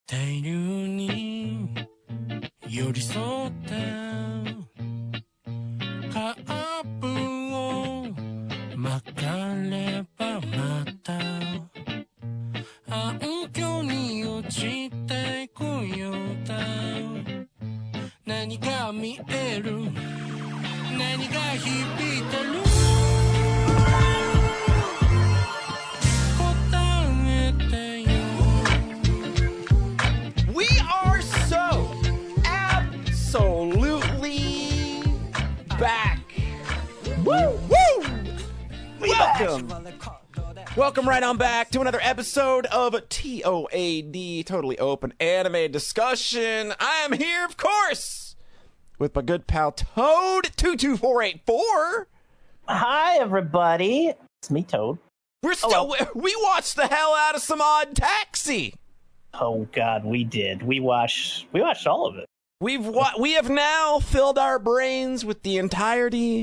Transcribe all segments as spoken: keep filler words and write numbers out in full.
大量に寄り添ってカーブを曲がればまた暗渠に落ちてこようだ何が見える何が響いてる We are so absolutely back. Woo! Woo! Welcome. Welcome right on back to another episode of T O A D, Totally Open Anime Discussion. I am here, of course, with my good pal Toad two two four eight four. Hi, everybody. It's me, Toad. We're still, Hello. we watched the hell out of some Odd Taxi. Oh God, we did. We watched. We watched all of it. We've wa- we have now filled our brains with the entirety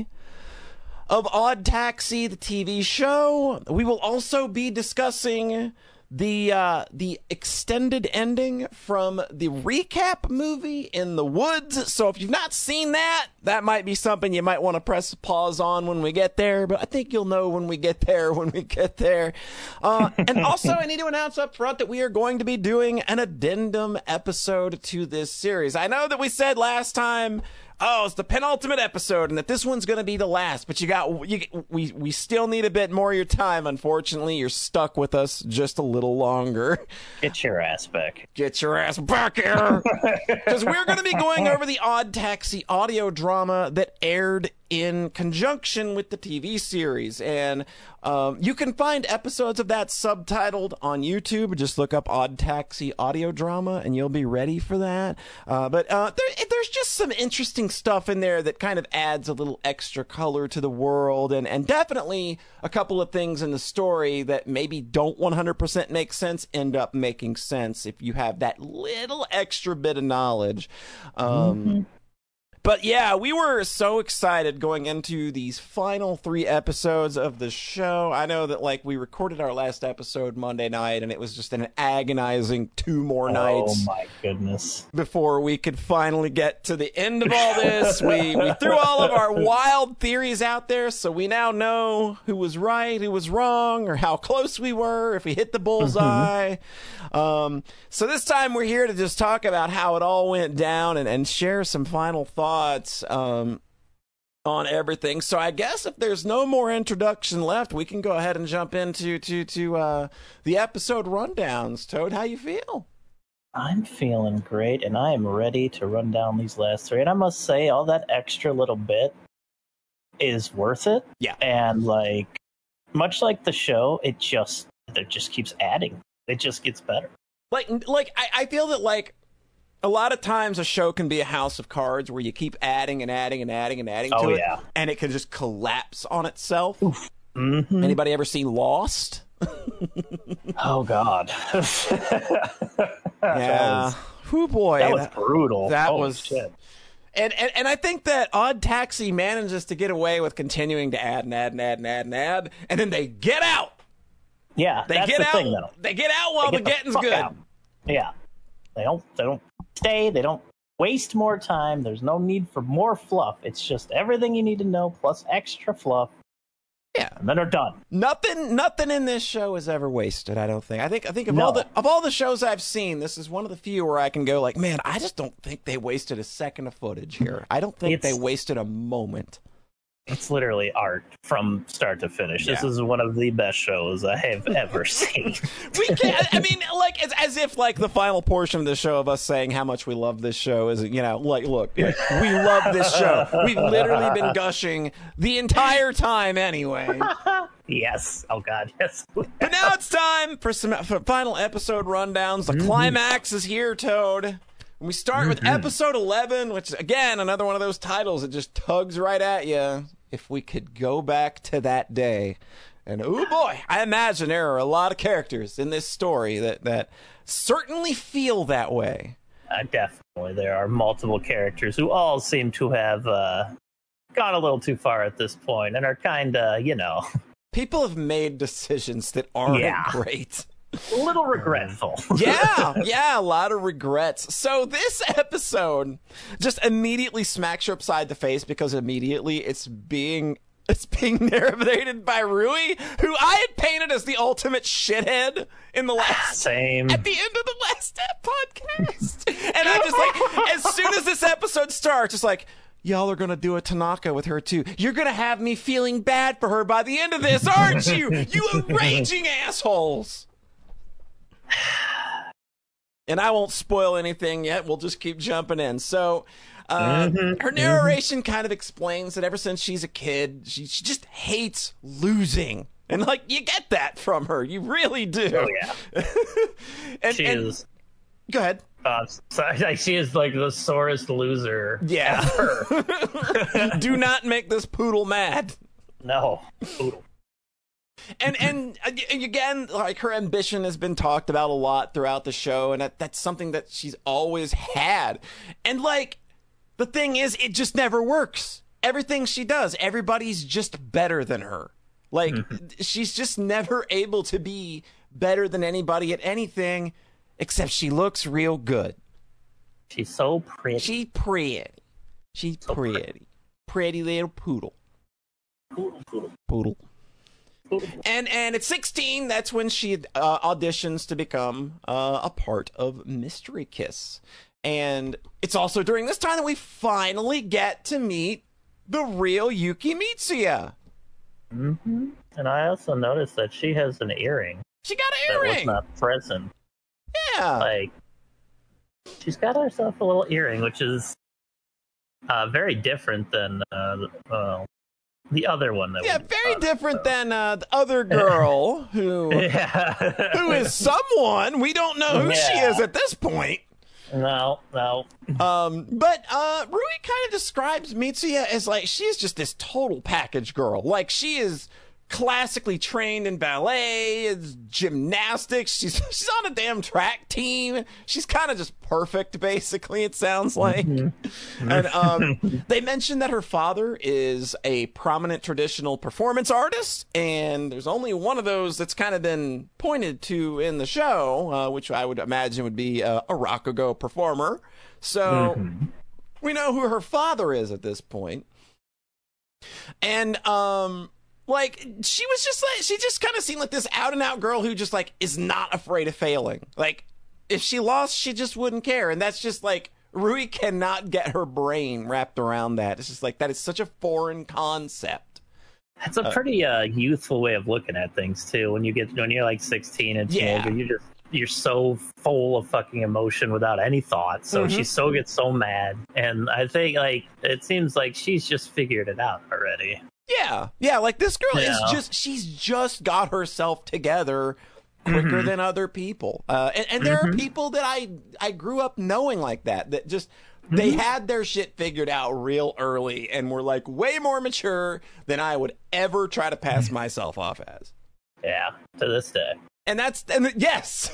of Odd Taxi, the T V show. We will also be discussing the uh, the extended ending from the recap movie In the Woods. So if you've not seen that, that might be something you might want to press pause on when we get there. But I think you'll know when we get there, when we get there. Uh, and also, I need to announce up front that we are going to be doing an addendum episode to this series. I know that we said last time, oh, it's the penultimate episode, and that this one's going to be the last. But you got, you, we we still need a bit more of your time. Unfortunately, you're stuck with us just a little longer. Get your ass back. Get your ass back here, because we're going to be going over the Odd Taxi audio drama that aired in conjunction with the T V series, and um, you can find episodes of that subtitled on YouTube. Just look up Odd Taxi audio drama, and you'll be ready for that. Uh, but uh, there, there's just some interesting stuff in there that kind of adds a little extra color to the world, and, and definitely a couple of things in the story that maybe don't one hundred percent make sense end up making sense if you have that little extra bit of knowledge. Um, mm-hmm. But yeah, we were so excited going into these final three episodes of the show. I know that, like, we recorded our last episode Monday night, and it was just an agonizing two more nights. Oh my goodness. Before we could finally get to the end of all this. we, we threw all of our wild theories out there, so we now know who was right, who was wrong, or how close we were, if we hit the bullseye. Mm-hmm. Um, so this time we're here to just talk about how it all went down and, and share some final thoughts. Thoughts um, on everything. So I guess if there's no more introduction left, we can go ahead and jump into to to uh, the episode rundowns. Toad, how you feel? I'm feeling great, and I am ready to run down these last three. And I must say, all that extra little bit is worth it. Yeah. And like, much like the show, it just it just keeps adding. It just gets better. Like, like I, I feel that like. A lot of times a show can be a house of cards where you keep adding and adding and adding and adding oh, to it, yeah. and it can just collapse on itself. Mm-hmm. Anybody ever seen Lost? Oh, God. Yeah. Oh, boy. That was that, brutal. That Holy was... shit. And, and and I think that Odd Taxi manages to get away with continuing to add and add and add and add and add, and then they get out. Yeah, they that's get the out. thing, though. They get out while They get the the getting's fuck good. out. Yeah. They don't they don't stay, they don't waste more time. There's no need for more fluff. It's just everything you need to know plus extra fluff. Yeah. And then they're done. Nothing nothing in this show is ever wasted, I don't think. I think I think of No. all the of all the shows I've seen, this is one of the few where I can go like, man, I just don't think they wasted a second of footage here. I don't think It's- they wasted a moment. It's literally art from start to finish. Yeah. This is one of the best shows I have ever seen. We can't. I mean, like, as, as if like the final portion of the show of us saying how much we love this show is, you know, like, look, like, we love this show. We've literally been gushing the entire time, anyway. Yes. Oh God. Yes. But now it's time for some for final episode rundowns. The Mm-hmm. climax is here, Toad. And we start Mm-hmm. with episode eleven, which again another one of those titles that just tugs right at you. If we could go back to that day. And oh boy, I imagine there are a lot of characters in this story that, that certainly feel that way. Uh, definitely. There are multiple characters who all seem to have uh, gone a little too far at this point and are kind of, you know. People have made decisions that aren't Yeah. great. A little regretful. yeah, yeah, a lot of regrets. So this episode just immediately smacks you upside the face because immediately it's being it's being narrated by Rui, who I had painted as the ultimate shithead in the last Same. at the end of the last podcast. And I'm just like, as soon as this episode starts, it's like, y'all are gonna do a Tanaka with her too. You're gonna have me feeling bad for her by the end of this, aren't you? You raging assholes. And I won't spoil anything yet. We'll just keep jumping in. So, uh, mm-hmm, her narration mm-hmm. kind of explains that ever since she's a kid, she, she just hates losing. And, like, you get that from her. You really do. Oh, yeah. and, she and, is. Go ahead. Uh, so, she is, like, the sorest loser yeah. ever. Do not make this poodle mad. No. Poodle. And and again, like, her ambition has been talked about a lot throughout the show, and that, that's something that she's always had. And, like, the thing is, it just never works. Everything she does, everybody's just better than her. Like, mm-hmm. she's just never able to be better than anybody at anything, except she looks real good. She's so pretty. She's pretty. She's so pretty. pretty. Pretty little poodle. Poodle, poodle. Poodle. And and at sixteen, that's when she uh, auditions to become uh, a part of Mystery Kiss. And it's also during this time that we finally get to meet the real Yuki Mitsuya. Mm-hmm. And I also noticed that she has an earring. She got an earring. That was not present. Yeah. Like, she's got herself a little earring, which is uh, very different than uh, uh, the other one. That yeah, we very saw, different so. than uh, the other girl who, yeah. who is someone. We don't know who yeah. she is at this point. No, no. Um, but uh, Rui kind of describes Mitsuya as, like, she's just this total package girl. Like, she is classically trained in ballet, is gymnastics. She's she's on a damn track team. She's kind of just perfect, basically, it sounds like. Mm-hmm. And um, they mentioned that her father is a prominent traditional performance artist, and there's only one of those that's kind of been pointed to in the show, uh, which I would imagine would be uh, a Rakugo performer. So mm-hmm. we know who her father is at this point. And um like, she was just like, she just kind of seemed like this out and out girl who just, like, is not afraid of failing. Like, if she lost, she just wouldn't care. And that's just like, Rui cannot get her brain wrapped around that. It's just like, that is such a foreign concept. That's a pretty uh, youthful way of looking at things too. When you get when you're like sixteen and teenager, yeah. you just you're so full of fucking emotion without any thought. So mm-hmm. she so gets so mad, and I think like it seems like she's just figured it out already. Yeah, yeah, like this girl yeah. is just, she's just got herself together quicker mm-hmm. than other people. Uh, and, and there mm-hmm. are people that I, I grew up knowing like that, that just, mm-hmm. they had their shit figured out real early and were like way more mature than I would ever try to pass myself off as. Yeah, to this day. And that's, and yes.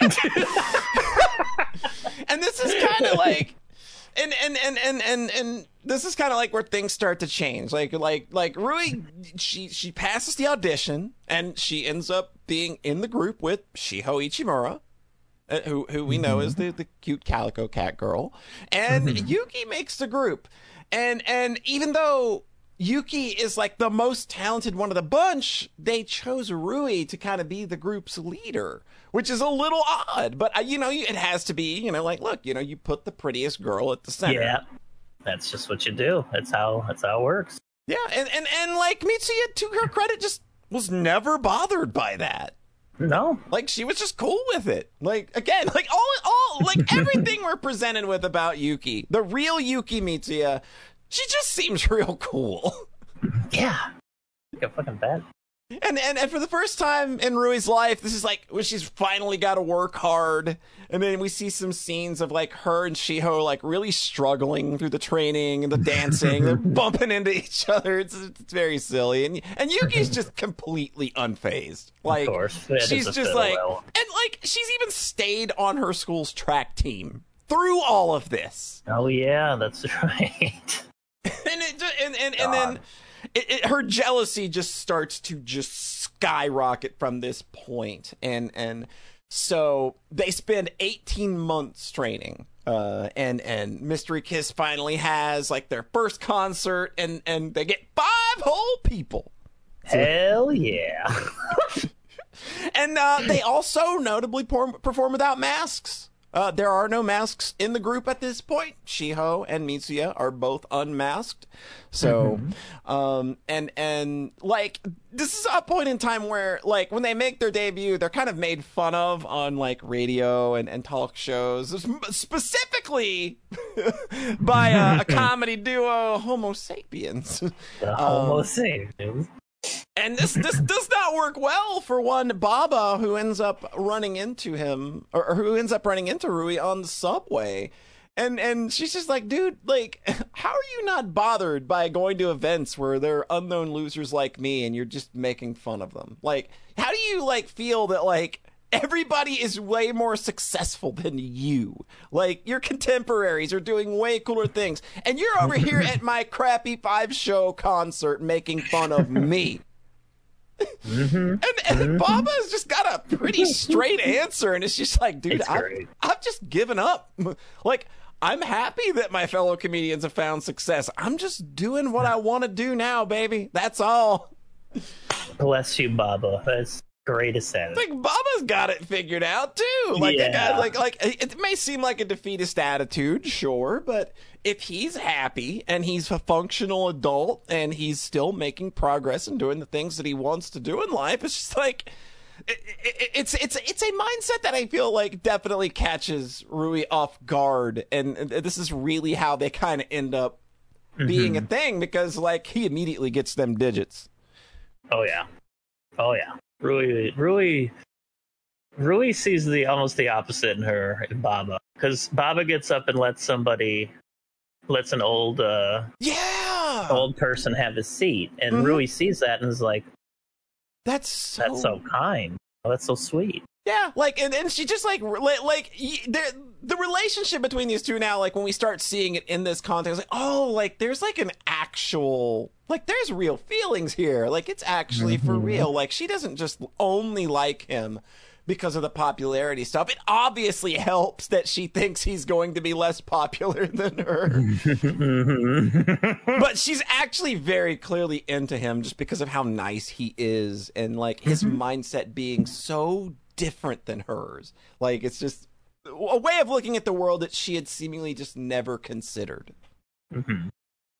And this is kind of like, And and, and, and, and and this is kind of like where things start to change. Like like like Rui, she she passes the audition and she ends up being in the group with Shiho Ichimura, uh, who who we know is the, the cute calico cat girl, and Yuki makes the group, and and even though Yuki is like the most talented one of the bunch, they chose Rui to kind of be the group's leader, which is a little odd, but uh, you know, it has to be, you know, like, look, you know, you put the prettiest girl at the center. Yeah, that's just what you do. That's how, that's how it works. Yeah. And, and, and like Mitsuya, to her credit, just was never bothered by that. No, like she was just cool with it. Like, again, like all, all, like everything we're presented with about Yuki, the real Yuki Mitsuya, she just seems real cool. Yeah. Like a fucking bad. And, and and for the first time in Rui's life, this is like when she's finally got to work hard. And then we see some scenes of like her and Shiho like really struggling through the training and the dancing. They're bumping into each other. It's, it's very silly. And and Yuki's just completely unfazed. Like, of course. Yeah, she's just like, well. and like she's even stayed on her school's track team through all of this. Oh yeah, that's right. and it and and, and then. It, it, her jealousy just starts to just skyrocket from this point. And and so they spend eighteen months training. Uh, and and Mystery Kiss finally has like their first concert, and, and they get five whole people. Hell yeah. And uh, they also notably por- perform without masks. Uh, there are no masks in the group at this point. Shiho and Mitsuya are both unmasked. So, mm-hmm. um, and, and like, this is a point in time where, like, when they make their debut, they're kind of made fun of on, like, radio and, and talk shows, specifically by uh, a comedy duo, Homo Sapiens. The Homo um, Sapiens. And this this does not work well for one Baba, who ends up running into him, or, or who ends up running into Rui on the subway. And and she's just like, dude, like, how are you not bothered by going to events where there are unknown losers like me and you're just making fun of them? Like, how do you, like, feel that, like, everybody is way more successful than you? Like, your contemporaries are doing way cooler things, and you're over here at my crappy five-show concert making fun of me. Mm-hmm. And, and mm-hmm. Baba's just got a pretty straight answer, and it's just like, dude, I've, I've just given up. Like, I'm happy that my fellow comedians have found success. I'm just doing what I want to do now, baby. That's all. Bless you, Baba. That's greatest at it. Like, Baba's got it figured out too. Like, yeah. got, like, like it may seem like a defeatist attitude, sure, but if he's happy and he's a functional adult and he's still making progress and doing the things that he wants to do in life, it's just like it, it, it's it's it's a mindset that I feel like definitely catches Rui off guard, and, and this is really how they kind of end up being mm-hmm. a thing, because like he immediately gets them digits. Oh yeah, oh yeah. Rui, Rui, Rui sees the almost the opposite in her, in Baba, because Baba gets up and lets somebody, lets an old, uh, yeah, old person have his seat, and mm-hmm. Rui sees that and is like, "That's so... that's so kind. Oh, that's so sweet." Yeah, like, and, and she just like, like, like the the relationship between these two now, like when we start seeing it in this context, like, oh, like there's like an actual, like there's real feelings here, like it's actually mm-hmm. for real. Like she doesn't just only like him because of the popularity stuff. It obviously helps that she thinks he's going to be less popular than her. But she's actually very clearly into him just because of how nice he is, and like his mm-hmm. mindset being so different than hers. Like it's just a way of looking at the world that she had seemingly just never considered. Mm-hmm.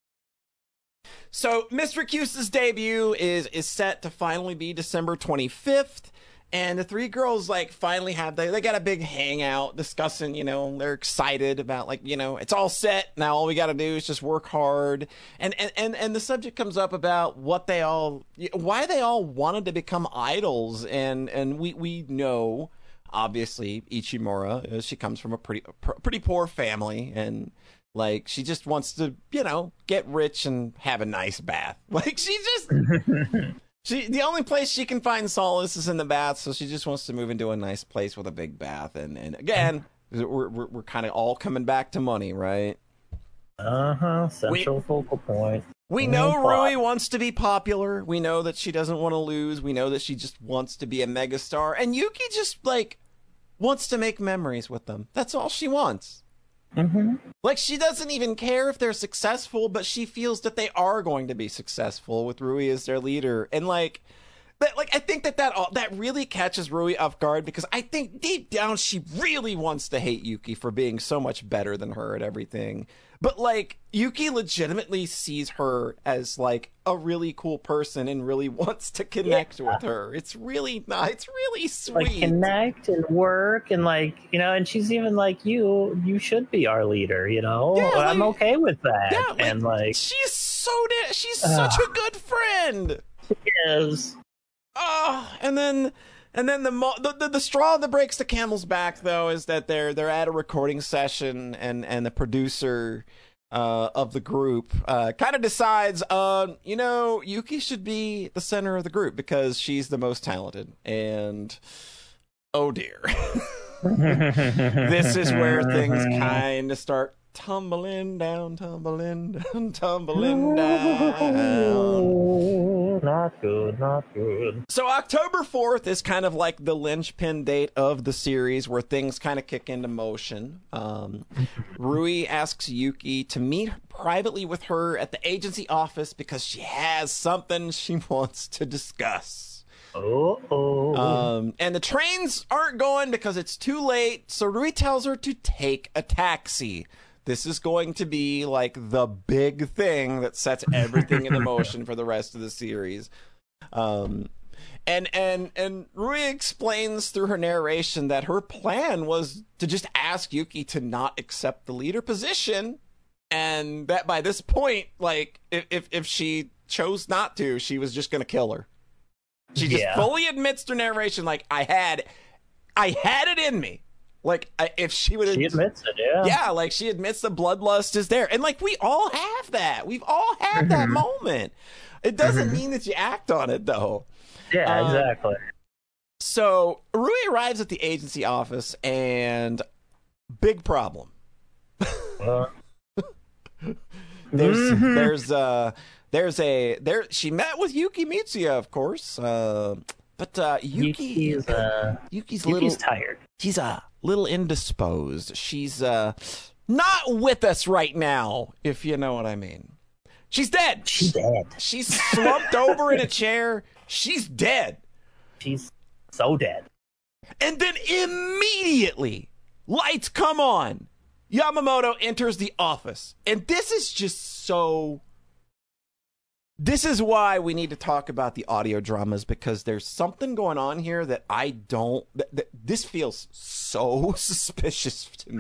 So Mister Cuse's debut is is set to finally be December twenty-fifth, and the three girls like finally have they they got a big hangout discussing, you know, they're excited about like, you know, it's all set now, all we got to do is just work hard, and, and and and the subject comes up about what they all why they all wanted to become idols, and and we we know obviously Ichimura, she comes from a pretty pretty poor family, and like she just wants to, you know, get rich and have a nice bath. Like she just She, the only place she can find solace is in the bath, so she just wants to move into a nice place with a big bath. And, and again, we're we're, we're kind of all coming back to money, right? Uh-huh, central we, focal point. We know Rui wants to be popular. We know that she doesn't want to lose. We know that she just wants to be a megastar. And Yuki just, like, wants to make memories with them. That's all she wants. Mm-hmm. Like, she doesn't even care if they're successful, but she feels that they are going to be successful with Rui as their leader. And like, that, like I think that that, all, that really catches Rui off guard, because I think deep down she really wants to hate Yuki for being so much better than her at everything. But like, Yuki legitimately sees her as like a really cool person and really wants to connect yeah. with her. It's really not, it's really sweet. Like connect and work and like, you know, and she's even like, you, you should be our leader, you know? Yeah, like, I'm okay with that. Yeah, like, and like, she's so, da- she's uh, such a good friend. She is. Oh, and then... And then the, mo- the the the straw that breaks the camel's back, though, is that they're they're at a recording session, and, and the producer uh, of the group uh, kind of decides, uh, you know, Yuki should be the center of the group because she's the most talented. And oh dear, this is where things kind of start tumbling down, tumbling down, tumbling down. Not good, not good. So October fourth is kind of like the linchpin date of the series where things kind of kick into motion. Um, Rui asks Yuki to meet privately with her at the agency office because she has something she wants to discuss. Oh, um, and the trains aren't going because it's too late, so Rui tells her to take a taxi. This is going to be like the big thing that sets everything into motion for the rest of the series. Um, and and and Rui explains through her narration that her plan was to just ask Yuki to not accept the leader position, and that by this point, like if if, if she chose not to, she was just going to kill her. She just Yeah. fully admits through narration, like I had, I had it in me. Like, I, if she would... She admits it, yeah. Yeah, like, she admits the bloodlust is there. And, like, we all have that. We've all had mm-hmm. that moment. It doesn't mm-hmm. mean that you act on it, though. Yeah, um, exactly. So, Rui arrives at the agency office, and big problem. Uh, there's, mm-hmm. there's, uh, there's a... there. She met with Yuki Mitsuya, of course. Uh, but uh, Yuki... Yuki's, uh, Yuki's, Yuki's little... tired. She's a little indisposed. She's uh not with us right now, if you know what I mean. She's dead. She's dead. She's slumped over in a chair. She's dead. She's so dead. And then immediately, lights come on. Yamamoto enters the office. And this is just so... This is why we need to talk about the audio dramas, because there's something going on here that I don't... That, that, this feels so suspicious to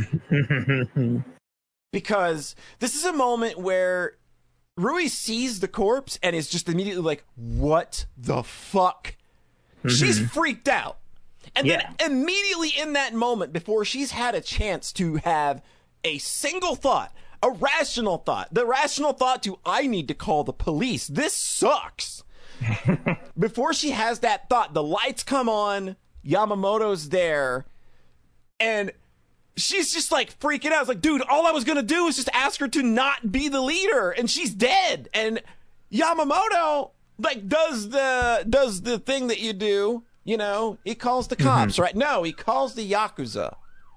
me. Because this is a moment where Rui sees the corpse and is just immediately like, what the fuck? Mm-hmm. She's freaked out. And yeah. then immediately in that moment, before she's had a chance to have a single thought, a rational thought, the rational thought to, I need to call the police. This sucks. Before she has that thought, the lights come on, Yamamoto's there, and she's just like freaking out. It's like, dude, all I was going to do was just ask her to not be the leader, and she's dead. And Yamamoto, like, does the, does the thing that you do, you know, he calls the cops, mm-hmm. right? No, he calls the Yakuza.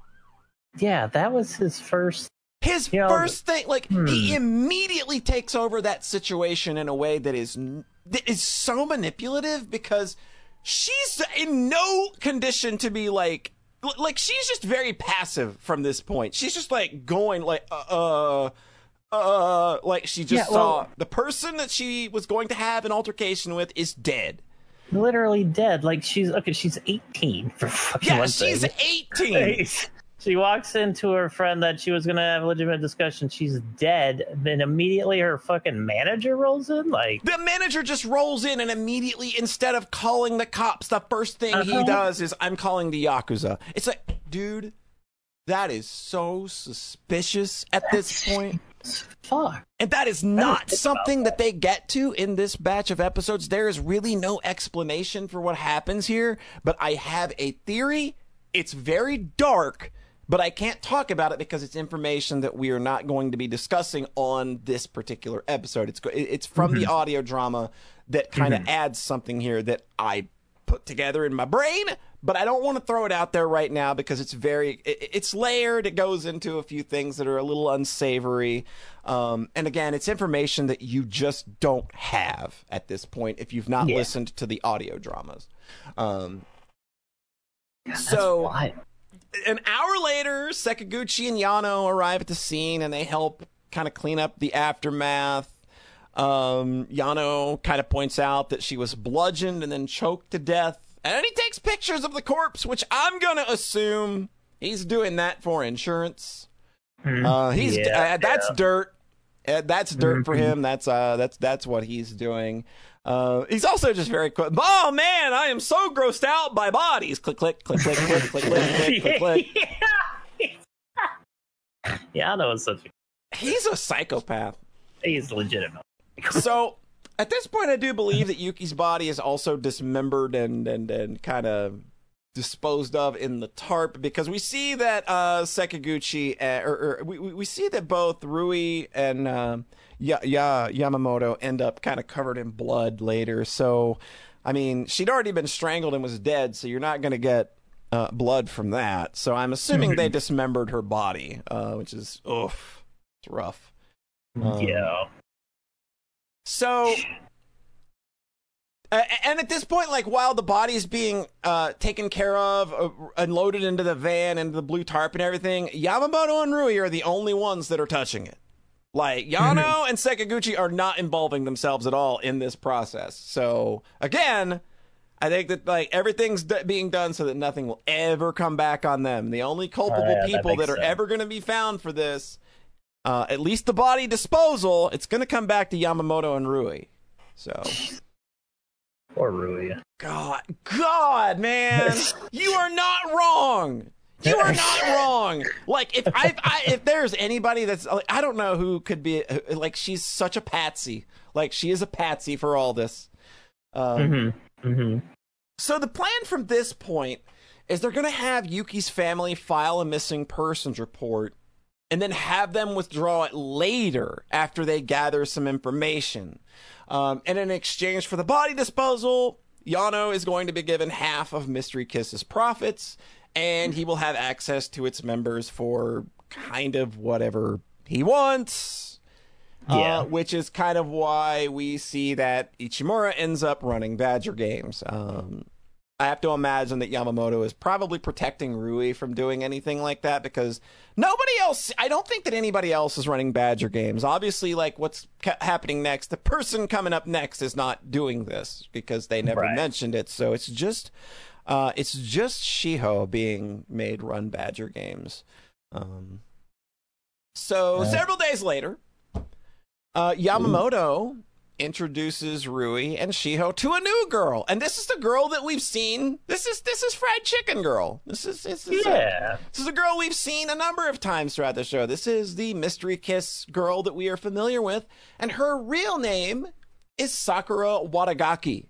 Yeah, that was his first... His you first know, thing, like, hmm. he immediately takes over that situation in a way that is that is so manipulative, because she's in no condition to be, like, like, she's just very passive from this point. She's just, like, going, like, uh, uh, uh like, she just yeah, saw well, the person that she was going to have an altercation with is dead. Literally dead. Like, she's, okay, she's eighteen, for fucking Yeah, one she's thing. eighteen! She walks into her friend that she was going to have a legitimate discussion. She's dead. Then immediately her fucking manager rolls in. Like, the manager just rolls in, and immediately, instead of calling the cops, the first thing uh-huh. he does is, I'm calling the Yakuza. It's like, dude, that is so suspicious at this point. Fuck. And that is not something that they get to in this batch of episodes. There is really no explanation for what happens here, but I have a theory. It's very dark, but I can't talk about it because it's information that we are not going to be discussing on this particular episode. It's it's from mm-hmm. the audio drama that kind of mm-hmm. adds something here that I put together in my brain, but I don't want to throw it out there right now because it's very, it, it's layered. It goes into a few things that are a little unsavory. Um, and again, it's information that you just don't have at this point if you've not yeah. listened to the audio dramas. Um, God, so an hour later, Sakaguchi and Yano arrive at the scene and they help kind of clean up the aftermath. Um, Yano kind of points out that she was bludgeoned and then choked to death. And then he takes pictures of the corpse, which I'm going to assume he's doing that for insurance. Mm-hmm. Uh, he's yeah, uh, that's yeah. dirt. Uh, that's dirt mm-hmm. for him. That's uh, that's that's what he's doing. Uh, he's also just very quick. Oh man, I am so grossed out by bodies. Click, click, click, click, click, click, click, click, click. Yeah, I know it's such a. He's a psychopath. He's legitimate. So at this point, I do believe that Yuki's body is also dismembered and and and kind of disposed of in the tarp, because we see that uh, Sekiguchi, uh, or, or we we see that both Rui and uh, ya- ya- Yamamoto end up kind of covered in blood later. So, I mean, she'd already been strangled and was dead, so you're not going to get uh, blood from that. So I'm assuming they dismembered her body, uh, which is, oof, it's rough. Um, yeah. So... Uh, and at this point, like, while the body's being uh, taken care of, uh, unloaded into the van, into the blue tarp and everything, Yamamoto and Rui are the only ones that are touching it. Like, Yano and Sekiguchi are not involving themselves at all in this process. So, again, I think that, like, everything's d- being done so that nothing will ever come back on them. The only culpable Oh, yeah, that people that, makes are sense. ever going to be found for this, uh, at least the body disposal, it's going to come back to Yamamoto and Rui. So... Or Rui. God, God, man, you are not wrong. You are not wrong. Like, if I, I if there's anybody that's, like, I don't know who could be, like, she's such a patsy. Like, she is a patsy for all this. Um, Mm-hmm. Mm-hmm. So the plan from this point is they're going to have Yuki's family file a missing persons report and then have them withdraw it later after they gather some information. Um, and in exchange for the body disposal, Yano is going to be given half of Mystery Kiss's profits, and he will have access to its members for kind of whatever he wants. Yeah. Uh, which is kind of why we see that Ichimura ends up running Badger Games. Um, I have to imagine that Yamamoto is probably protecting Rui from doing anything like that, because nobody else, I don't think that anybody else is running Badger Games. Obviously, like, what's ca- happening next, the person coming up next is not doing this because they never Right. mentioned it. So it's just, uh, it's just Shiho being made run Badger Games. Um, so Yeah. several days later, uh, Yamamoto introduces Rui and Shiho to a new girl, and this is the girl that we've seen. This is this is Fried Chicken Girl. This is this is Yeah. a, this is a girl we've seen a number of times throughout the show. This is the Mystery Kiss girl that we are familiar with, and her real name is Sakura Wadagaki.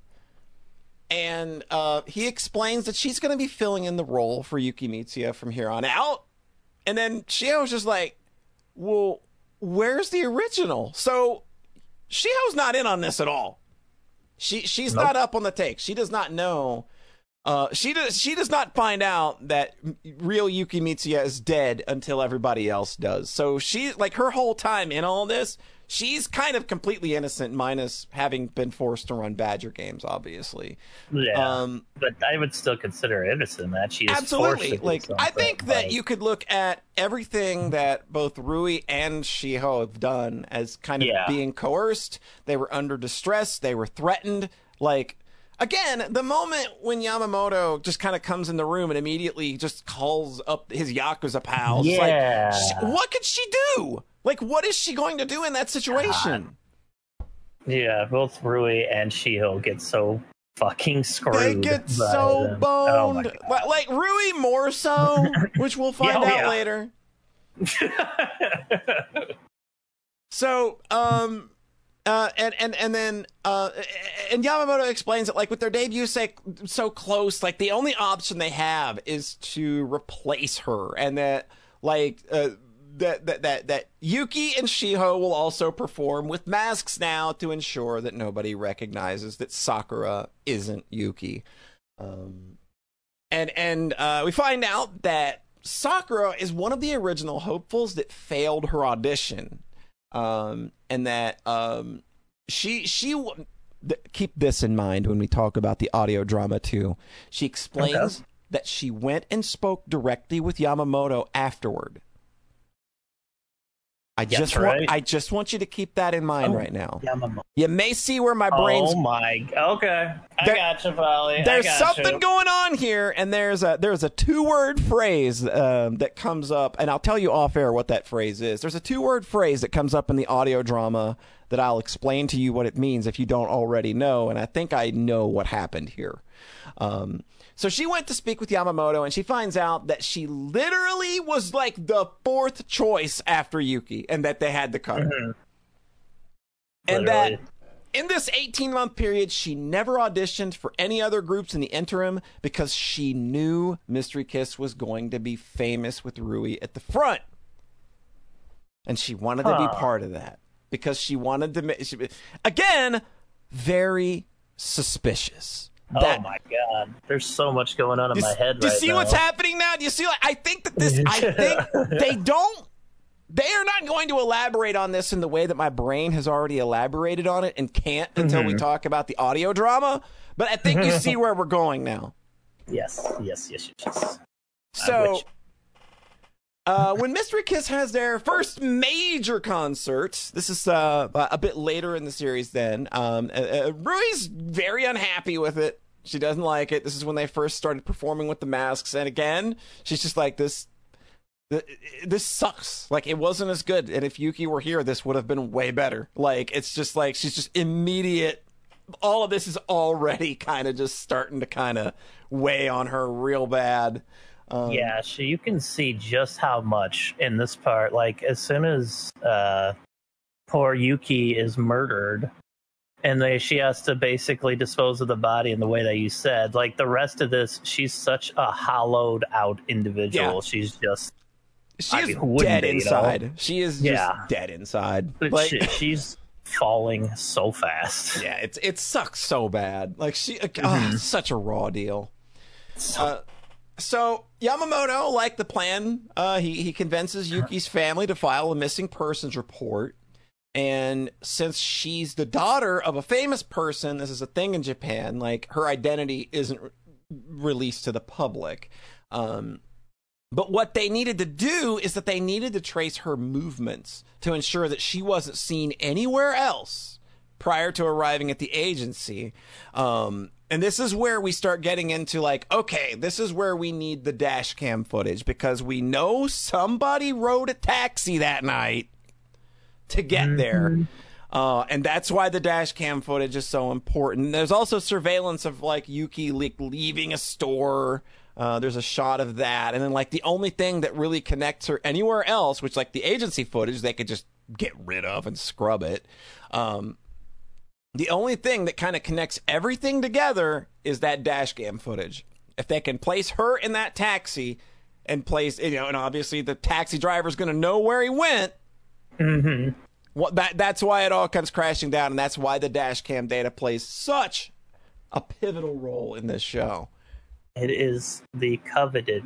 And uh, he explains that she's going to be filling in the role for Yuki Mitsuya from here on out. And then Shiho's just like, well, where's the original? So Shiho's not in on this at all. She she's Nope. not up on the take. She does not know. Uh, she does she does not find out that real Yuki Mitsuya is dead until everybody else does. So she, like, her whole time in all this, she's kind of completely innocent, minus having been forced to run Badger Games, obviously. Yeah. Um, but I would still consider her innocent. That she is Absolutely. forced to do Like, I something, think that like- you could look at everything that both Rui and Shiho have done as kind of Yeah. being coerced. They were under distress. They were threatened. Like, again, the moment when Yamamoto just kind of comes in the room and immediately just calls up his Yakuza pals. it's Yeah. Like, sh- what could she do? Like, what is she going to do in that situation? Yeah, both Rui and Shiho get so fucking screwed. They get by so them. Oh my boned. Like, like Rui more so, which we'll find Yeah, oh, out yeah. later. God. So, um, uh, and and and then uh, and Yamamoto explains that, like, with their debut so, so close, like, the only option they have is to replace her, and that, like, uh, that that that that Yuki and Shiho will also perform with masks now to ensure that nobody recognizes that Sakura isn't Yuki. Um, and and uh, we find out that Sakura is one of the original hopefuls that failed her audition. Um, and that um, she she w- th- keep this in mind when we talk about the audio drama too. She explains Okay. that she went and spoke directly with Yamamoto afterward. I Yes, just right. want I just want you to keep that in mind Oh, right now. Yamamoto. You may see where my brain's Oh my. Okay. I There- gotcha, Polly. there's I gotcha. something going on here, and there's a there's a two word phrase um, that comes up, and I'll tell you off air what that phrase is. There's a two word phrase that comes up in the audio drama that I'll explain to you what it means if you don't already know, and I think I know what happened here. Um, so she went to speak with Yamamoto, and she finds out that she literally was like the fourth choice after Yuki, and that they had to cut her. Mhm. And that Literally. In this eighteen-month period, she never auditioned for any other groups in the interim because she knew Mystery Kiss was going to be famous with Rui at the front. And she wanted huh. to be part of that because she wanted to make... She, again, very suspicious. That, oh my God! There's so much going on in my head. Do you right see now. what's happening now? Do you see? Like, I think that this. I think they don't. They are not going to elaborate on this in the way that my brain has already elaborated on it and can't until mm-hmm. we talk about the audio drama. But I think you see where we're going now. Yes, yes, yes, yes. So, uh, when Mystery Kiss has their first major concert, this is uh, a bit later in the series then, um, uh, Rui's very unhappy with it. She doesn't like it. This is when they first started performing with the masks. And again, she's just like, this this sucks. Like, it wasn't as good. And if Yuki were here, this would have been way better. Like, it's just like, she's just immediate. All of this is already kind of just starting to kind of weigh on her real bad. Um, yeah, so you can see just how much in this part, like, as soon as uh, poor Yuki is murdered, and they, she has to basically dispose of the body in the way that you said, like, the rest of this, she's such a hollowed out individual. Yeah. She's just... She is mean, dead be, inside. You know? She is just yeah. dead inside. Like, she, she's falling so fast. Yeah, it's it sucks so bad. Like, she... Mm-hmm. Oh, such a raw deal. So... Uh, So, Yamamoto liked the plan. Uh, he, he convinces Yuki's family to file a missing persons report. And since she's the daughter of a famous person, this is a thing in Japan, like, her identity isn't re- released to the public. Um, but what they needed to do is that they needed to trace her movements to ensure that she wasn't seen anywhere else prior to arriving at the agency. Um... And this is where we start getting into, like, okay, this is where we need the dash cam footage because we know somebody rode a taxi that night to get mm-hmm. there. Uh, and that's why the dash cam footage is so important. There's also surveillance of, like, Yuki like, leaving a store. Uh, there's a shot of that. And then, like, the only thing that really connects her anywhere else, which, like, the agency footage, they could just get rid of and scrub it. Um The only thing that kind of connects everything together is that dash cam footage. If they can place her in that taxi and place, you know, and obviously the taxi driver's going to know where he went. Mm-hmm. What that that's why it all comes crashing down, and that's why the dash cam data plays such a pivotal role in this show. It is the coveted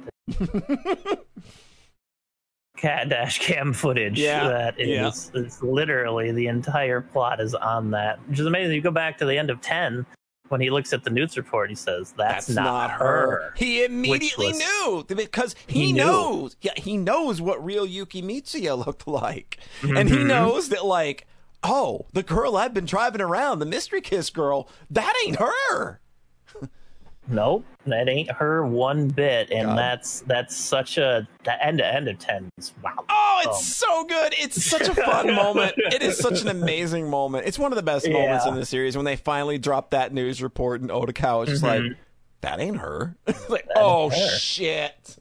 cat dash cam footage yeah, that is yeah. it's literally the entire plot is on that, which is amazing. You go back to the end of ten when he looks at the news report, he says that's, that's not, not her. her he immediately was, he knew because he, he knows knew. yeah he knows what real Yuki Mitsuya looked like. Mm-hmm. And he knows that, like, oh, the girl I've been driving around, the Mystery Kiss girl, that ain't her. Nope, that ain't her one bit, and God. that's that's such a the end to end of ten. Wow! Oh, it's um. so good. It's such a fun moment. It is such an amazing moment. It's one of the best yeah. moments in the series when they finally drop that news report, and Otakawa is just mm-hmm. like, "That ain't her." Like, that oh her. Shit.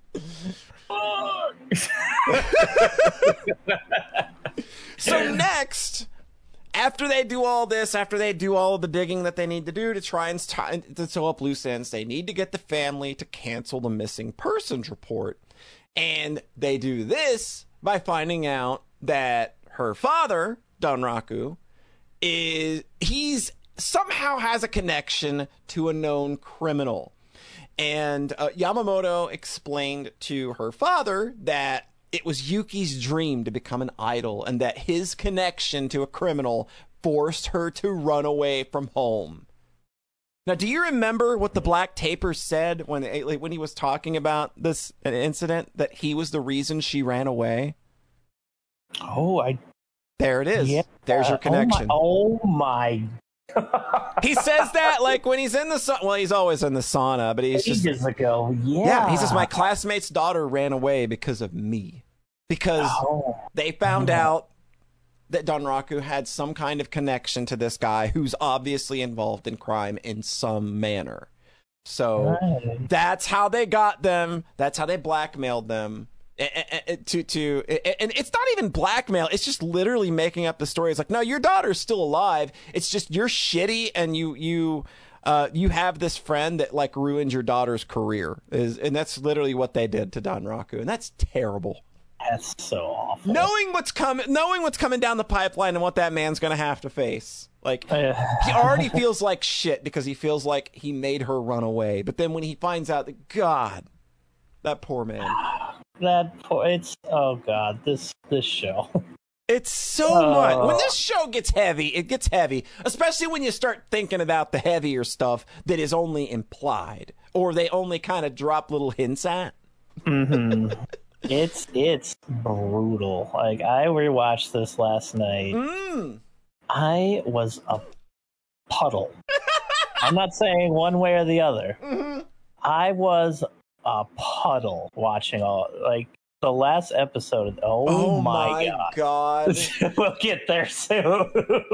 So next. After they do all this, after they do all of the digging that they need to do to try and t- to sew up loose ends, they need to get the family to cancel the missing persons report. And they do this by finding out that her father, Donraku, is he's somehow has a connection to a known criminal. And uh, Yamamoto explained to her father that it was Yuki's dream to become an idol, and that his connection to a criminal forced her to run away from home. Now, do you remember what the Black Taper said when when he was talking about this incident, that he was the reason she ran away? Oh, I... There it is. Yeah. There's your connection. Oh, my... Oh my... He says that, like, when he's in the sauna. Well, he's always in the sauna, but he's just... Ages ago, yeah. Yeah, he says, my classmate's daughter ran away because of me. Because oh. they found oh. out that Donraku had some kind of connection to this guy who's obviously involved in crime in some manner. So right. that's how they got them. That's how they blackmailed them. to to and it's not even blackmail. It's just literally making up the story. It's like, no, your daughter's still alive. It's just you're shitty, and you you uh you have this friend that like ruined your daughter's career. Is and that's literally what they did to Don Raku, and that's terrible. That's so awful. Knowing what's coming, knowing what's coming down the pipeline and what that man's gonna have to face. Like, he already feels like shit because he feels like he made her run away. But then when he finds out that, God, that poor man. That poor, it's, oh God, this, this show. It's so uh, much. When this show gets heavy, it gets heavy. Especially when you start thinking about the heavier stuff that is only implied. Or they only kind of drop little hints at. Mm-hmm. It's, it's brutal. Like, I rewatched this last night. Mm. I was a puddle. I'm not saying one way or the other. Mm-hmm. I was a puddle watching all, like, the last episode. Oh, oh my, my God. God. We'll get there soon.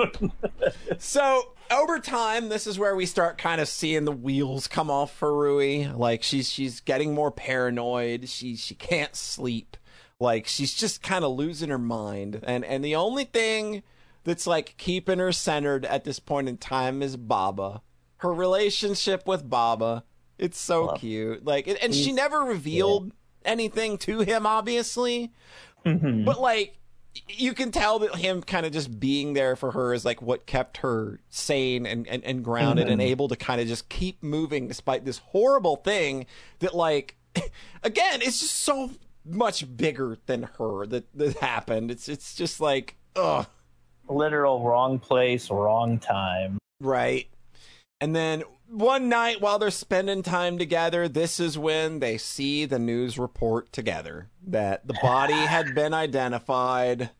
So, over time, this is where we start kind of seeing the wheels come off for Rui. Like, she's she's getting more paranoid. She she can't sleep. Like, she's just kind of losing her mind. And and the only thing that's like keeping her centered at this point in time is Baba. Her relationship with Baba. It's so Love. cute. Like, and, and she never revealed yeah. anything to him, obviously. Mm-hmm. But like, you can tell that him kind of just being there for her is like what kept her sane and, and, and grounded mm-hmm. and able to kind of just keep moving despite this horrible thing that, like, again, it's just so much bigger than her that, that happened. It's it's just like, ugh. Literal wrong place, wrong time. Right. And then one night while they're spending time together, this is when they see the news report together that the body had been identified.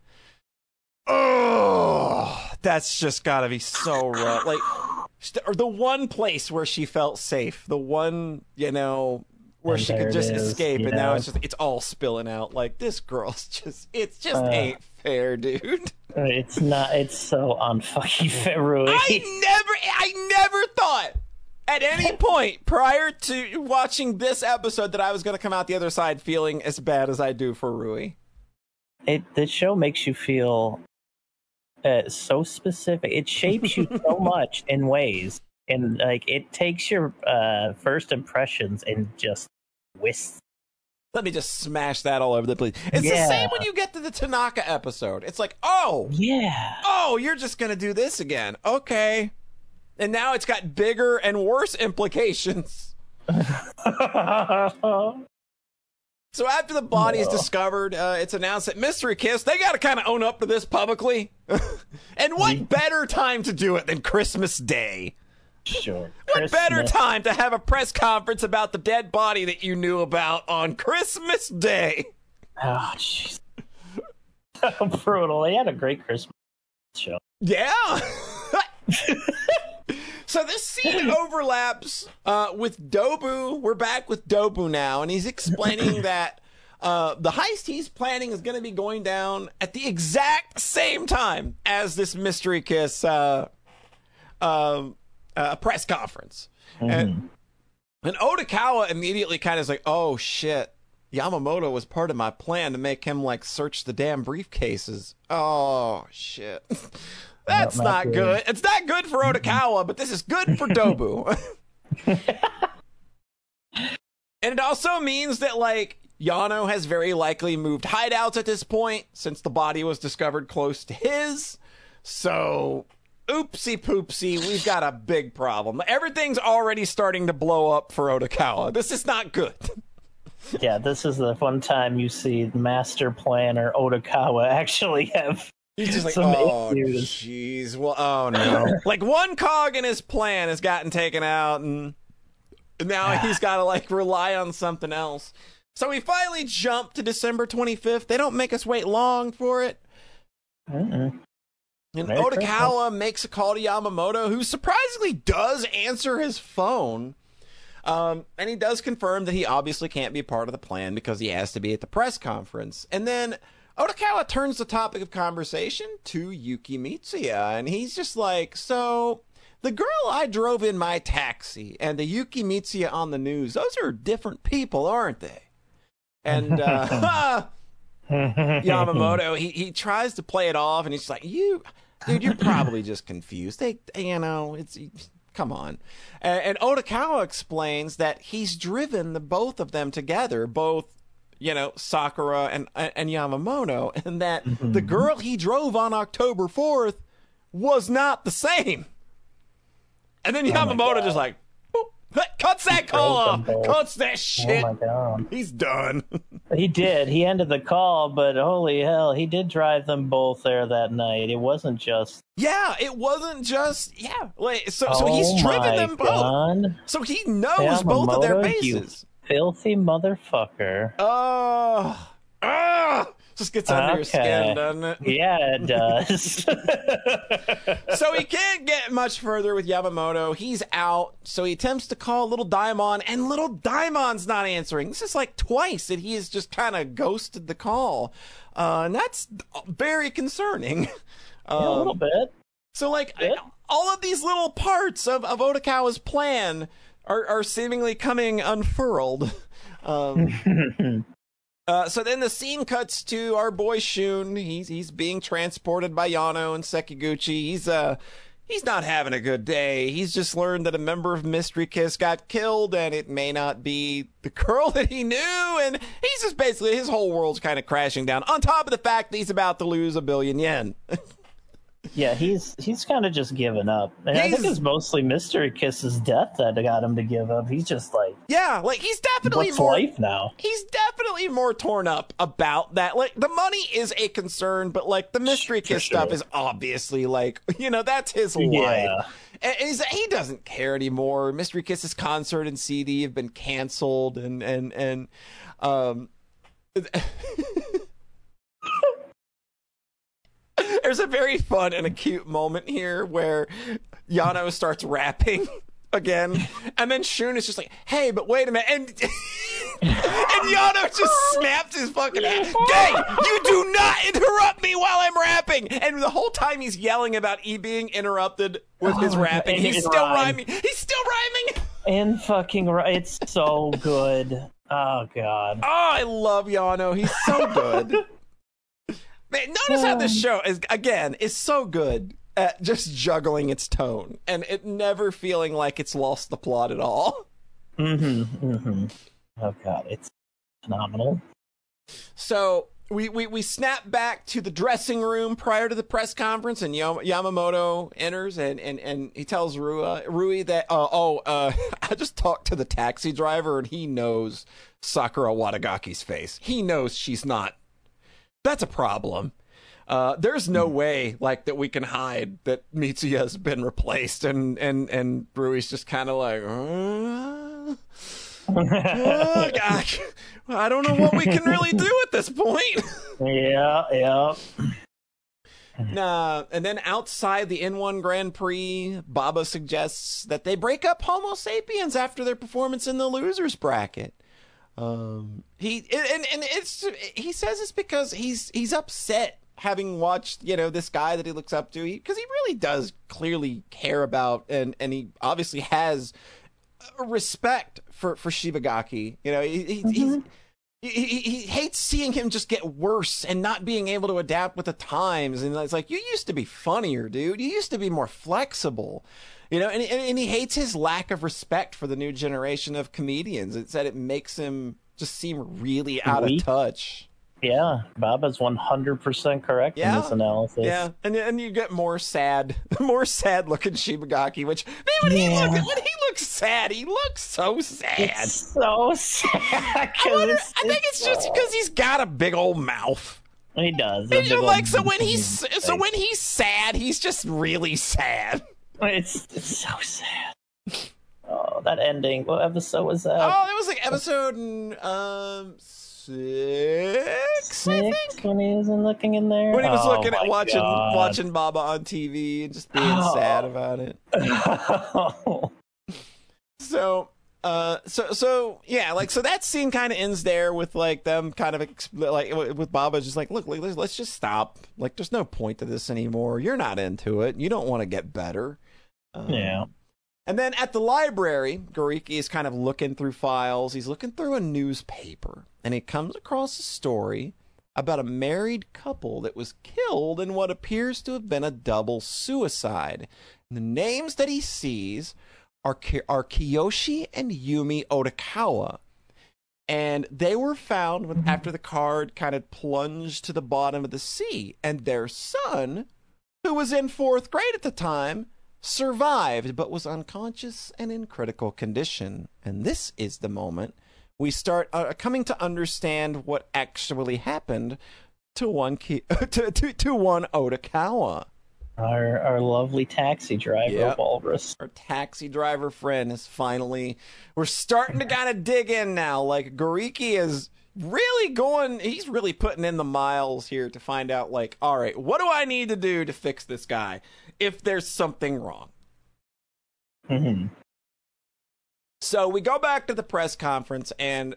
Oh, that's just gotta be so rough. Like, or the one place where she felt safe, the one, you know, where and she could just is, escape, and know? now it's just it's all spilling out. Like, this girl's just, it's just uh, ain't fair, dude. It's not. It's so unfucking fair. Really. I never, I never thought at any point prior to watching this episode that I was going to come out the other side feeling as bad as I do for Rui. It the show makes you feel uh, so specific. It shapes you so much in ways, and like it takes your uh, first impressions and just twists. Let me just smash that all over the place. It's yeah. the same when you get to the Tanaka episode. It's like, oh, yeah, oh, you're just going to do this again. Okay. And now it's got bigger and worse implications. So after the body is discovered, uh, it's announced that Mystery Kiss, they got to kind of own up to this publicly. And what better time to do it than Christmas Day? Sure. What Christmas. better time to have a press conference about the dead body that you knew about on Christmas Day? Oh, jeez. So brutal. They had a great Christmas show. Yeah. So this scene overlaps uh, with Dobu. We're back with Dobu now, and he's explaining that uh, the heist he's planning is going to be going down at the exact same time as this Mystery Kiss uh, uh, uh, press conference. Mm-hmm. And, and Odokawa immediately kind of is like, oh, shit. Yamamoto was part of my plan to make him, like, search the damn briefcases. Oh, shit. That's not, not good. good. It's not good for Odokawa, but this is good for Dobu. And it also means that, like, Yano has very likely moved hideouts at this point, since the body was discovered close to his. So, oopsie poopsie, we've got a big problem. Everything's already starting to blow up for Odokawa. This is not good. Yeah, this is the one time you see the master planner Odokawa actually have He's just like, some oh, issues. jeez. Well, oh, no. Like, one cog in his plan has gotten taken out, and now he's got to, like, rely on something else. So we finally jump to December twenty-fifth. They don't make us wait long for it. Mm-mm. And Very Odokawa Christmas. makes a call to Yamamoto, who surprisingly does answer his phone. Um, and he does confirm that he obviously can't be part of the plan because he has to be at the press conference. And then Odokawa turns the topic of conversation to Yuki Mitsuya, and he's just like, so the girl I drove in my taxi and the Yuki Mitsuya on the news, those are different people, aren't they? And uh, Yamamoto, he, he tries to play it off, and he's like, you, dude, you're probably just confused. They, you know, it's, come on. And, and Otokawa explains that he's driven the both of them together, both, you know, Sakura and, and Yamamoto, and that mm-hmm. the girl he drove on October fourth was not the same. And then Yamamoto oh just like, cuts that call off, cuts that shit. Oh my God. He's done. He did. He ended the call, but holy hell, he did drive them both there that night. It wasn't just. Yeah, it wasn't just. Yeah, like so. Oh so he's driven them both. God. So he knows Yamamoto, both of their bases. You filthy motherfucker. Oh, uh, uh, just gets under okay. your skin, doesn't it? Yeah, it does. So he can't get much further with Yamamoto. He's out. So he attempts to call Little Daimon, and Little Daimon's not answering. This is like twice that he has just kind of ghosted the call. Uh, and that's very concerning. Um, yeah, a little bit. So, like, all of these little parts of, of Otokawa's plan are, are seemingly coming unfurled. Um, uh, so then the scene cuts to our boy Shun. He's he's being transported by Yano and Sekiguchi. He's uh he's not having a good day. He's just learned that a member of Mystery Kiss got killed, and it may not be the girl that he knew. And he's just basically, his whole world's kind of crashing down. On top of the fact that he's about to lose a billion yen. Yeah, he's he's kind of just given up. And I think it's mostly Mystery Kiss's death that got him to give up. He's just like, yeah, like he's definitely what's more life now. He's definitely more torn up about that. Like, the money is a concern, but like the Mystery Kiss sure. stuff is obviously like, you know, that's his Yeah. life. And he's, he doesn't care anymore. Mystery Kiss's concert and C D have been canceled, and and and um. There's a very fun and acute moment here where Yano starts rapping again, and then Shun is just like, hey, but wait a minute, and and Yano just snaps his fucking head. Gay, you do not interrupt me while I'm rapping! And the whole time he's yelling about E being interrupted with his Oh, rapping. and He's his still rhyme. rhyming. He's still rhyming! And fucking right. It's so good. Oh, God. Oh, I love Yano. He's so good. Man, notice how this show is, again, is so good at just juggling its tone and it never feeling like it's lost the plot at all. Mm-hmm, mm-hmm. Oh, God, it's phenomenal. So we, we, we snap back to the dressing room prior to the press conference, and Yam- Yamamoto enters, and, and, and he tells Rui, Rui that, uh, oh, uh, I just talked to the taxi driver, and he knows Sakura Watagaki's face. He knows she's not. That's a problem. Uh, there's no way like that we can hide that Mitsuya's been replaced, and and and Rui's just kind of like, uh, oh, gosh, I don't know what we can really do at this point. Yeah, yeah. Nah, and then outside the N one Grand Prix, Baba suggests that they break up Homo Sapiens after their performance in the losers bracket. Um, he and and it's he says it's because he's he's upset having watched, you know, this guy that he looks up to, because he, he really does clearly care about and and he obviously has respect for for Shibagaki. You know, he, he, mm-hmm. he, he he hates seeing him just get worse and not being able to adapt with the times. And it's like, you used to be funnier, dude. You used to be more flexible. You know, and, and and he hates his lack of respect for the new generation of comedians. It said it makes him just seem really out Weak. of touch. Yeah, Baba's one hundred percent correct yeah. in this analysis. Yeah, and and you get more sad, more sad looking Shibagaki, which, man, when, Yeah. he, look, when he looks sad, he looks so sad. It's so sad. I, wonder, it's, I think it's just because he's got a big old mouth. He does. And, you know, like, so when he's so when he's sad, he's just really sad. It's, it's so sad. Oh, that ending. What episode was that? Oh, it was like episode um six, I think. When he wasn't looking in there. When he was Oh, looking at my watching God. watching Baba on T V and just being Oh. sad about it. So, uh, so, so, yeah, like, so that scene kind of ends there with like them kind of exp- like with Baba just like, look, let's, let's just stop. Like, there's no point to this anymore. You're not into it. You don't want to get better. Um, Yeah. And then at the library, Goriki is kind of looking through files. He's looking through a newspaper. and he comes across a story about a married couple that was killed in what appears to have been a double suicide. And the names that he sees are, Ki- are Kiyoshi and Yumi Otakawa. And they were found when, after the car kind of plunged to the bottom of the sea. And their son, who was in fourth grade at the time, survived but was unconscious and in critical condition. And this is the moment we start uh, coming to understand what actually happened to one Ki- to, to to one Otakawa. Our our lovely taxi driver, yep. Walrus. Our taxi driver friend is finally. We're starting to kind of dig in now. Like Goriki is really going. He's really putting in the miles here to find out. Like, all right, what do I need to do to fix this guy if there's something wrong? Mm-hmm. So we go back to the press conference, and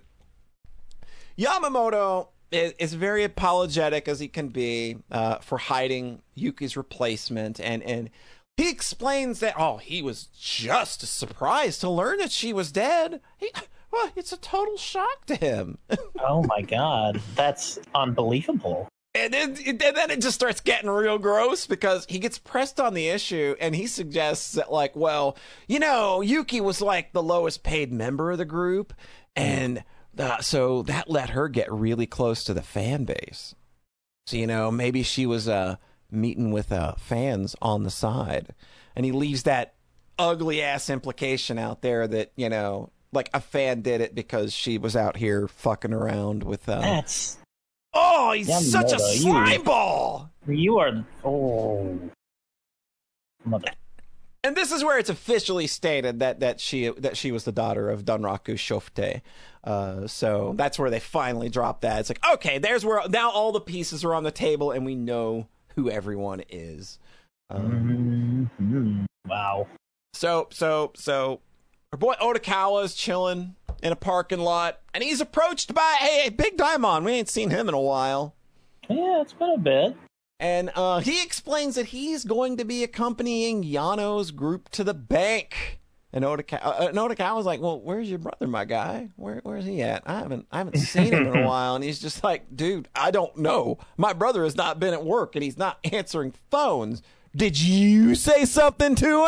Yamamoto is, is very apologetic as he can be uh, for hiding Yuki's replacement, and, and he explains that, oh, he was just surprised to learn that she was dead. He, well, it's a total shock to him. Oh my god, that's unbelievable. And then, and then it just starts getting real gross because he gets pressed on the issue and he suggests that, like, well, you know, Yuki was like the lowest paid member of the group. And uh, so that let her get really close to the fan base. So, you know, maybe she was uh, meeting with uh, fans on the side. And he leaves that ugly ass implication out there that, you know, like a fan did it because she was out here fucking around with. Uh, That's. Oh, he's Yamamoto, such a slime you, ball! You are... Oh... Mother. And this is where it's officially stated that, that she that she was the daughter of Danraku Shofute. Uh, so that's where they finally drop that. It's like, okay, there's where... Now all the pieces are on the table and we know who everyone is. Um, mm-hmm. Wow. So, so, so... Our boy Otakawa is chilling in a parking lot, and he's approached by, hey, Big Daimon. We ain't seen him in a while. Yeah, it's been a bit. And uh, he explains that he's going to be accompanying Yano's group to the bank. And Otakawa, uh, and Otakawa's like, well, where's your brother, my guy? Where, where's he at? I haven't, I haven't seen him in a while. And he's just like, dude, I don't know. My brother has not been at work, and he's not answering phones. Did you say something to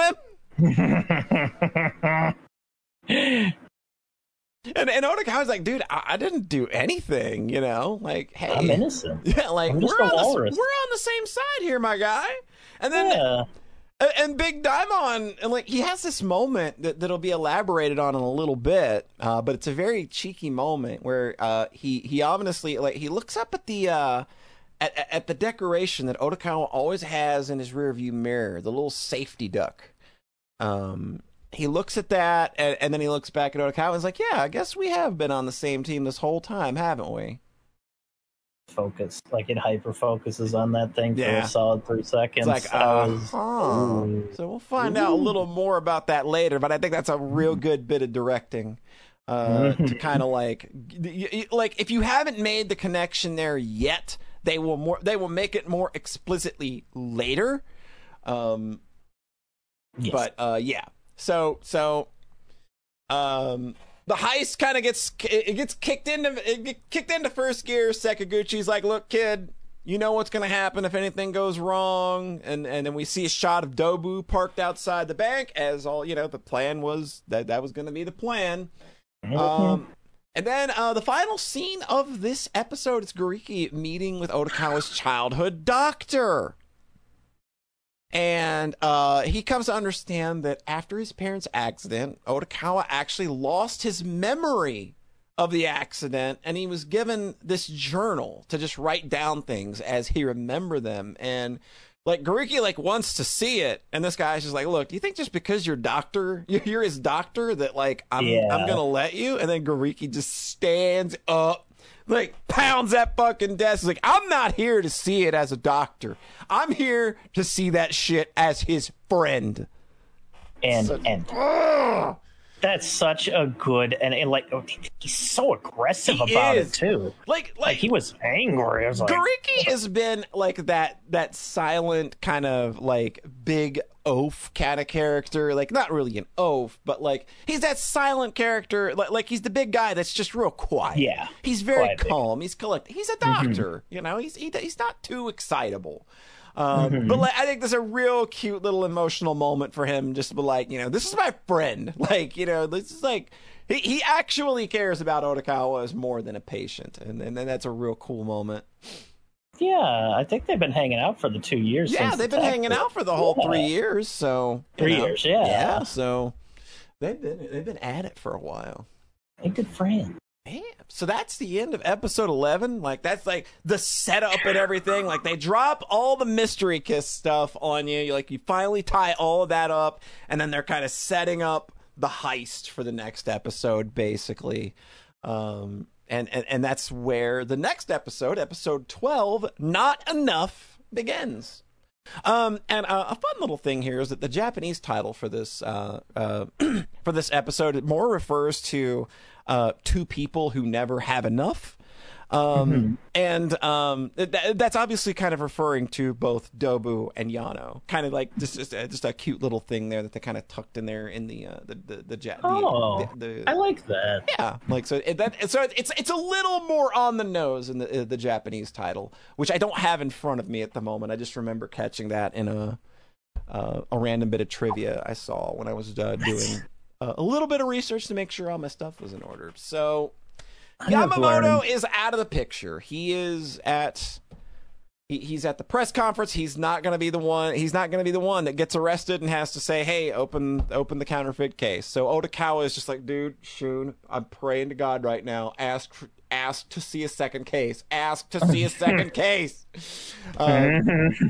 him? And and Otakawa's like, dude, I, I didn't do anything, you know? Like, hey. I'm innocent. Yeah, like, I'm we're just on, a the, walrus. we're on the same side here, my guy. And then, yeah. and, and Big Daimon, and like, he has this moment that, that'll be elaborated on in a little bit, uh, but it's a very cheeky moment where uh, he, he ominously, like, he looks up at the, uh, at, at the decoration that Otakawa always has in his rearview mirror, the little safety duck. Um... He looks at that, and, and then he looks back at Otakawa and is like, yeah, I guess we have been on the same team this whole time, haven't we? Focus. Like, it hyper-focuses on that thing yeah. for a solid three seconds. It's like, uh, was, oh. So we'll find Ooh. out a little more about that later, but I think that's a real good bit of directing. Uh, to kind of like, like, if you haven't made the connection there yet, they will more, they will make it more explicitly later. Um, yes. But, uh, yeah. So, so, um, the heist kind of gets, it gets kicked into, it gets kicked into first gear. Sakaguchi's like, look, kid, you know what's going to happen if anything goes wrong. And, and then we see a shot of Dobu parked outside the bank, as all, you know, the plan was that that was going to be the plan. Mm-hmm. Um, and then, uh, the final scene of this episode is Goriki meeting with Otakawa's childhood doctor. And uh, he comes to understand that after his parents' accident, Otakawa actually lost his memory of the accident, and he was given this journal to just write down things as he remembered them. And like Goriki like wants to see it, and this guy's just like, "Look, do you think just because you're doctor, you're his doctor, that like I'm yeah. I'm gonna let you?" And then Goriki just stands up. Like, pounds that fucking desk. Like, I'm not here to see it as a doctor. I'm here to see that shit as his friend. And, so, and. Ugh. That's such a good and, and like he's so aggressive he about is. it too. Like, like, like he was angry. I was like, Gariki has been like that that silent kind of like big oaf kind of character. Like not really an oaf, but like he's that silent character. Like, like he's the big guy that's just real quiet. Yeah, he's very quiet calm. big. He's collected. He's a doctor. Mm-hmm. You know, he's he, he's not too excitable. Um, mm-hmm. But like, I think there's a real cute little emotional moment for him just to be like, you know, this is my friend. Like, you know, this is like, he, he actually cares about Odokawa as more than a patient. And, and, and that's a real cool moment. Yeah, I think they've been hanging out for the two years. Yeah, since they've been hanging out for the whole yeah. three years. So Three know, years, yeah. Yeah, so they've been, they've been at it for a while. A good friend. Damn. So that's the end of episode eleven. Like that's like the setup and everything. Like they drop all the Mystery Kiss stuff on you. You like you finally tie all of that up, and then they're kind of setting up the heist for the next episode, basically. Um, and and and that's where the next episode, episode twelve, Not Enough, begins. Um, and uh, a fun little thing here is that the Japanese title for this uh, uh, for this episode more refers to uh, two people who never have enough. Um, mm-hmm. And um, th- that's obviously kind of referring to both Dobu and Yano. Kind of like just just, uh, just a cute little thing there that they kind of tucked in there in the uh, the the, the, the Oh, the, the, I like that. Yeah, like so it, that so it's it's a little more on the nose in the the Japanese title, which I don't have in front of me at the moment. I just remember catching that in a uh, a random bit of trivia I saw when I was uh, doing uh, a little bit of research to make sure all my stuff was in order. So. Yamamoto is out of the picture. He is at he, he's at the press conference. He's not going to be the one. He's not going to be the one that gets arrested and has to say, "Hey, open open the counterfeit case." So Odokawa is just like, "Dude, Shun, I'm praying to God right now. Ask ask to see a second case. Ask to see a second case." Um,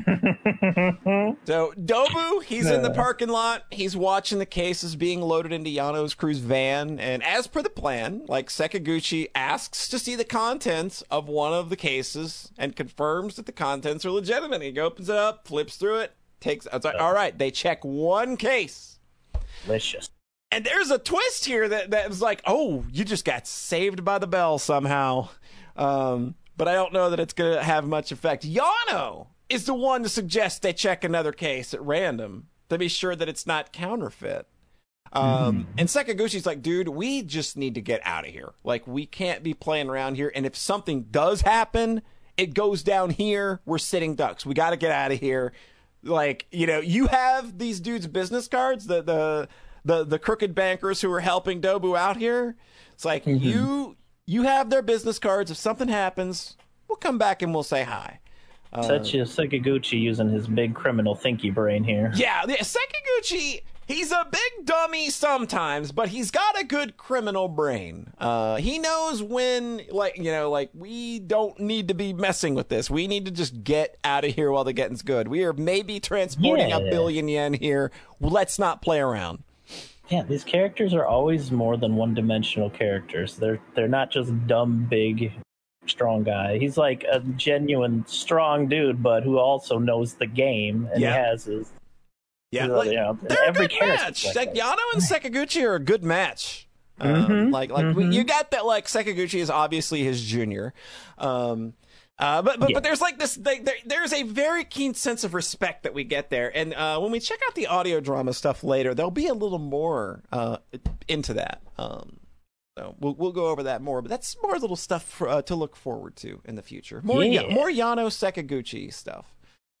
so Dobu, he's in the parking lot. He's watching the cases being loaded into Yano's crew's van, and as per the plan, like Sekiguchi asks to see the contents of one of the cases and confirms that the contents are legitimate. He opens it up, flips through it, takes. It's like, all right, they check one case. Delicious. And there's a twist here that that was like, oh, you just got saved by the bell somehow. Um, but I don't know that it's going to have much effect. Yano is the one to suggest they check another case at random to be sure that it's not counterfeit. Um, mm-hmm. And Sekiguchi's like, dude, we just need to get out of here. Like, we can't be playing around here. And if something does happen, it goes down here. We're sitting ducks. We got to get out of here. Like, you know, you have these dudes' business cards, the the the, the crooked bankers who are helping Dobu out here. It's like, mm-hmm. you you have their business cards. If something happens, we'll come back and we'll say hi. Such uh, as Sekiguchi using his big criminal thinky brain here. Yeah, yeah, Sekiguchi, he's a big dummy sometimes, but he's got a good criminal brain. Uh, he knows when, like, you know, like, we don't need to be messing with this. We need to just get out of here while the getting's good. We are maybe transporting yeah. a billion yen here. Let's not play around. Yeah, these characters are always more than one-dimensional characters. They're they're not just dumb, big, strong guy. He's like a genuine strong dude, but who also knows the game and yeah. he has his. Yeah, his, like, you know, they're every a good match. Like, like Yano and Sekiguchi are a good match. Mm-hmm, um, like like mm-hmm. you got that. Like Sekiguchi is obviously his junior. Um, Uh, but but, yeah. but there's like this there, there's a very keen sense of respect that we get there, and uh, when we check out the audio drama stuff later, there'll be a little more uh, into that. Um, so we'll we'll go over that more, but that's more little stuff for, uh, to look forward to in the future. More yeah. more Yano Sekiguchi stuff.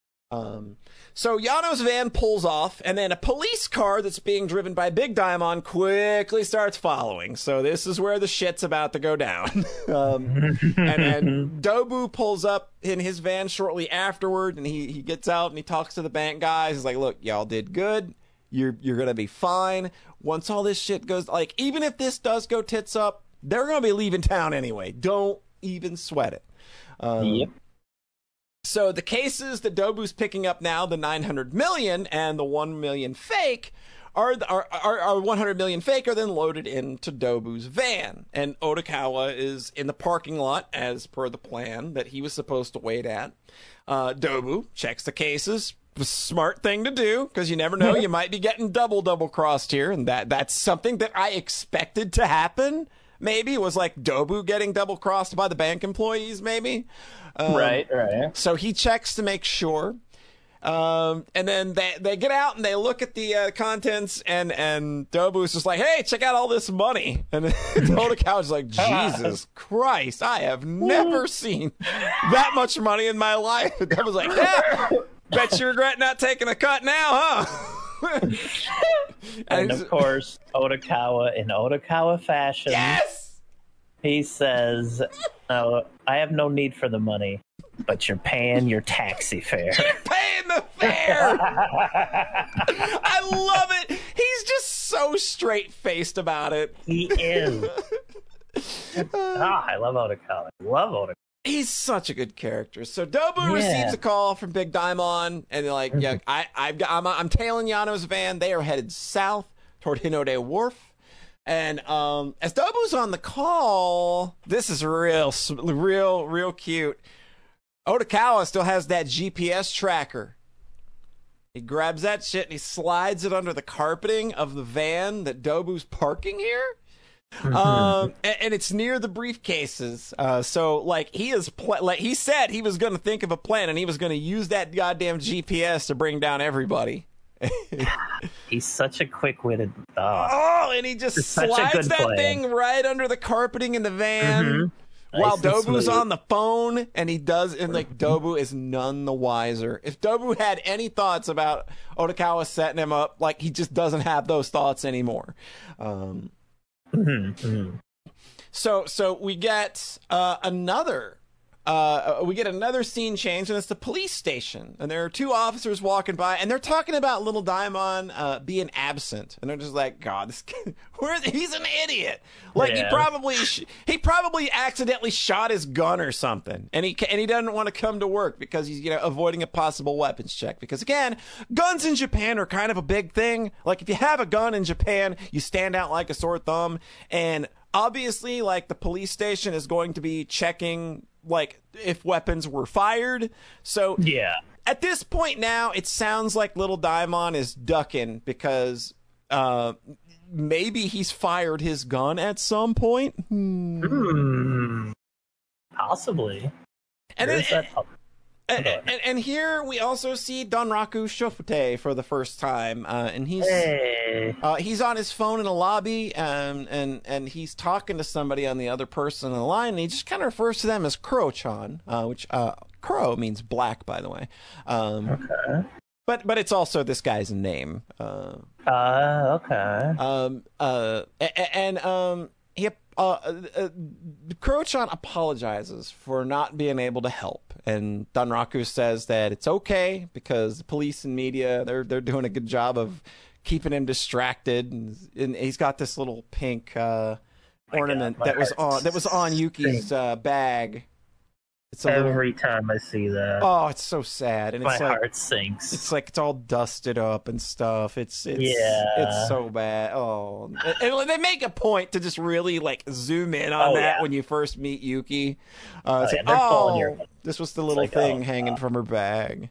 Um, so Yano's van pulls off, and then a police car that's being driven by Big Daimon quickly starts following. So this is where the shit's about to go down. um, and then Dobu pulls up in his van shortly afterward, and he, he gets out and he talks to the bank guys. He's like, look, y'all did good. You're, you're going to be fine. Once all this shit goes, like, even if this does go tits up, they're going to be leaving town anyway. Don't even sweat it. Um, yep. So the cases that Dobu's picking up now, the nine hundred million and the one million fake, are, are, are, are one hundred million fake are then loaded into Dobu's van. And Odokawa is in the parking lot as per the plan that he was supposed to wait at. Uh, Dobu checks the cases, smart thing to do, because you never know, you might be getting double double crossed here, and that that's something that I expected to happen. Maybe it was like Dobu getting double crossed by the bank employees, maybe. Um, right, right. So he checks to make sure. Um, and then they, they get out and they look at the uh, contents, and, and Dobu's just like, hey, check out all this money. And Otokawa's like, Jesus Christ, I have never seen that much money in my life. And Dobu's like, yeah, bet you regret not taking a cut now, huh? And of course, Otokawa, in Otokawa fashion, yes! He says, "No, I have no need for the money, but you're paying your taxi fare." You're paying the fare! I love it! He's just so straight-faced about it. He is. Ah, I love Otokawa. I love Otokawa. He's such a good character. So Dobu Yeah. receives a call from Big Daimon, and they're like, "Yeah, I, I've got, I'm, I'm tailing Yano's van. They are headed south toward Hinode Wharf." And um, as Dobu's on the call, this is real, real, real cute. Otokawa still has that G P S tracker. He grabs that shit and he slides it under the carpeting of the van that Dobu's parking here. um and, and it's near the briefcases, uh so like he is pl- like he said he was gonna think of a plan, and he was gonna use that goddamn G P S to bring down everybody. He's such a quick-witted dog. Oh, and he just It's such a slides good that plan. thing right under the carpeting in the van. Mm-hmm. While Nice and Dobu's smooth. on the phone, and he does, and like Dobu is none the wiser. If Dobu had any thoughts about Otokawa setting him up, like he just doesn't have those thoughts anymore. Um, Mm-hmm. So, so we get uh, another, uh, we get another scene change, and it's the police station, and there are two officers walking by, and they're talking about Little Daimon uh, being absent, and they're just like, God, this kid, where is, he's an idiot. Like he Yeah. probably, sh- he probably accidentally shot his gun or something, and he ca- and he doesn't want to come to work because he's you know avoiding a possible weapons check. Because again, guns in Japan are kind of a big thing. Like if you have a gun in Japan, you stand out like a sore thumb, and obviously, like the police station is going to be checking like if weapons were fired. So Yeah. at this point now, it sounds like Little Daimon is ducking because uh, maybe he's fired his gun at some point. Hmm. Hmm. Possibly. And There then, is that- and, and, and here we also see Donraku Shofute for the first time, uh, and he's Hey. uh, he's on his phone in a lobby, um, and and he's talking to somebody on the other person in the line, and he just kind of refers to them as Kuro-chan, uh, which uh, Kuro means black, by the way. Um, Okay. But but it's also this guy's name. Uh, Uh, okay. um, uh, a- a- and um, he uh, uh, Kuro-chan apologizes for not being able to help, and Donraku says that it's okay because the police and media they're they're doing a good job of keeping him distracted, and, and he's got this little pink uh, My ornament God, my that was heart on that was on Yuki's uh, bag. It's a little, Every time I see that, oh, it's so sad, and my it's like heart sinks. it's like it's all dusted up and stuff. It's it's Yeah. it's so bad. Oh, and, and they make a point to just really like zoom in on Oh, that yeah. when you first meet Yuki. Uh, it's Oh, yeah, like, they're pulling your- oh, this was the little like, thing oh, hanging God. from her bag.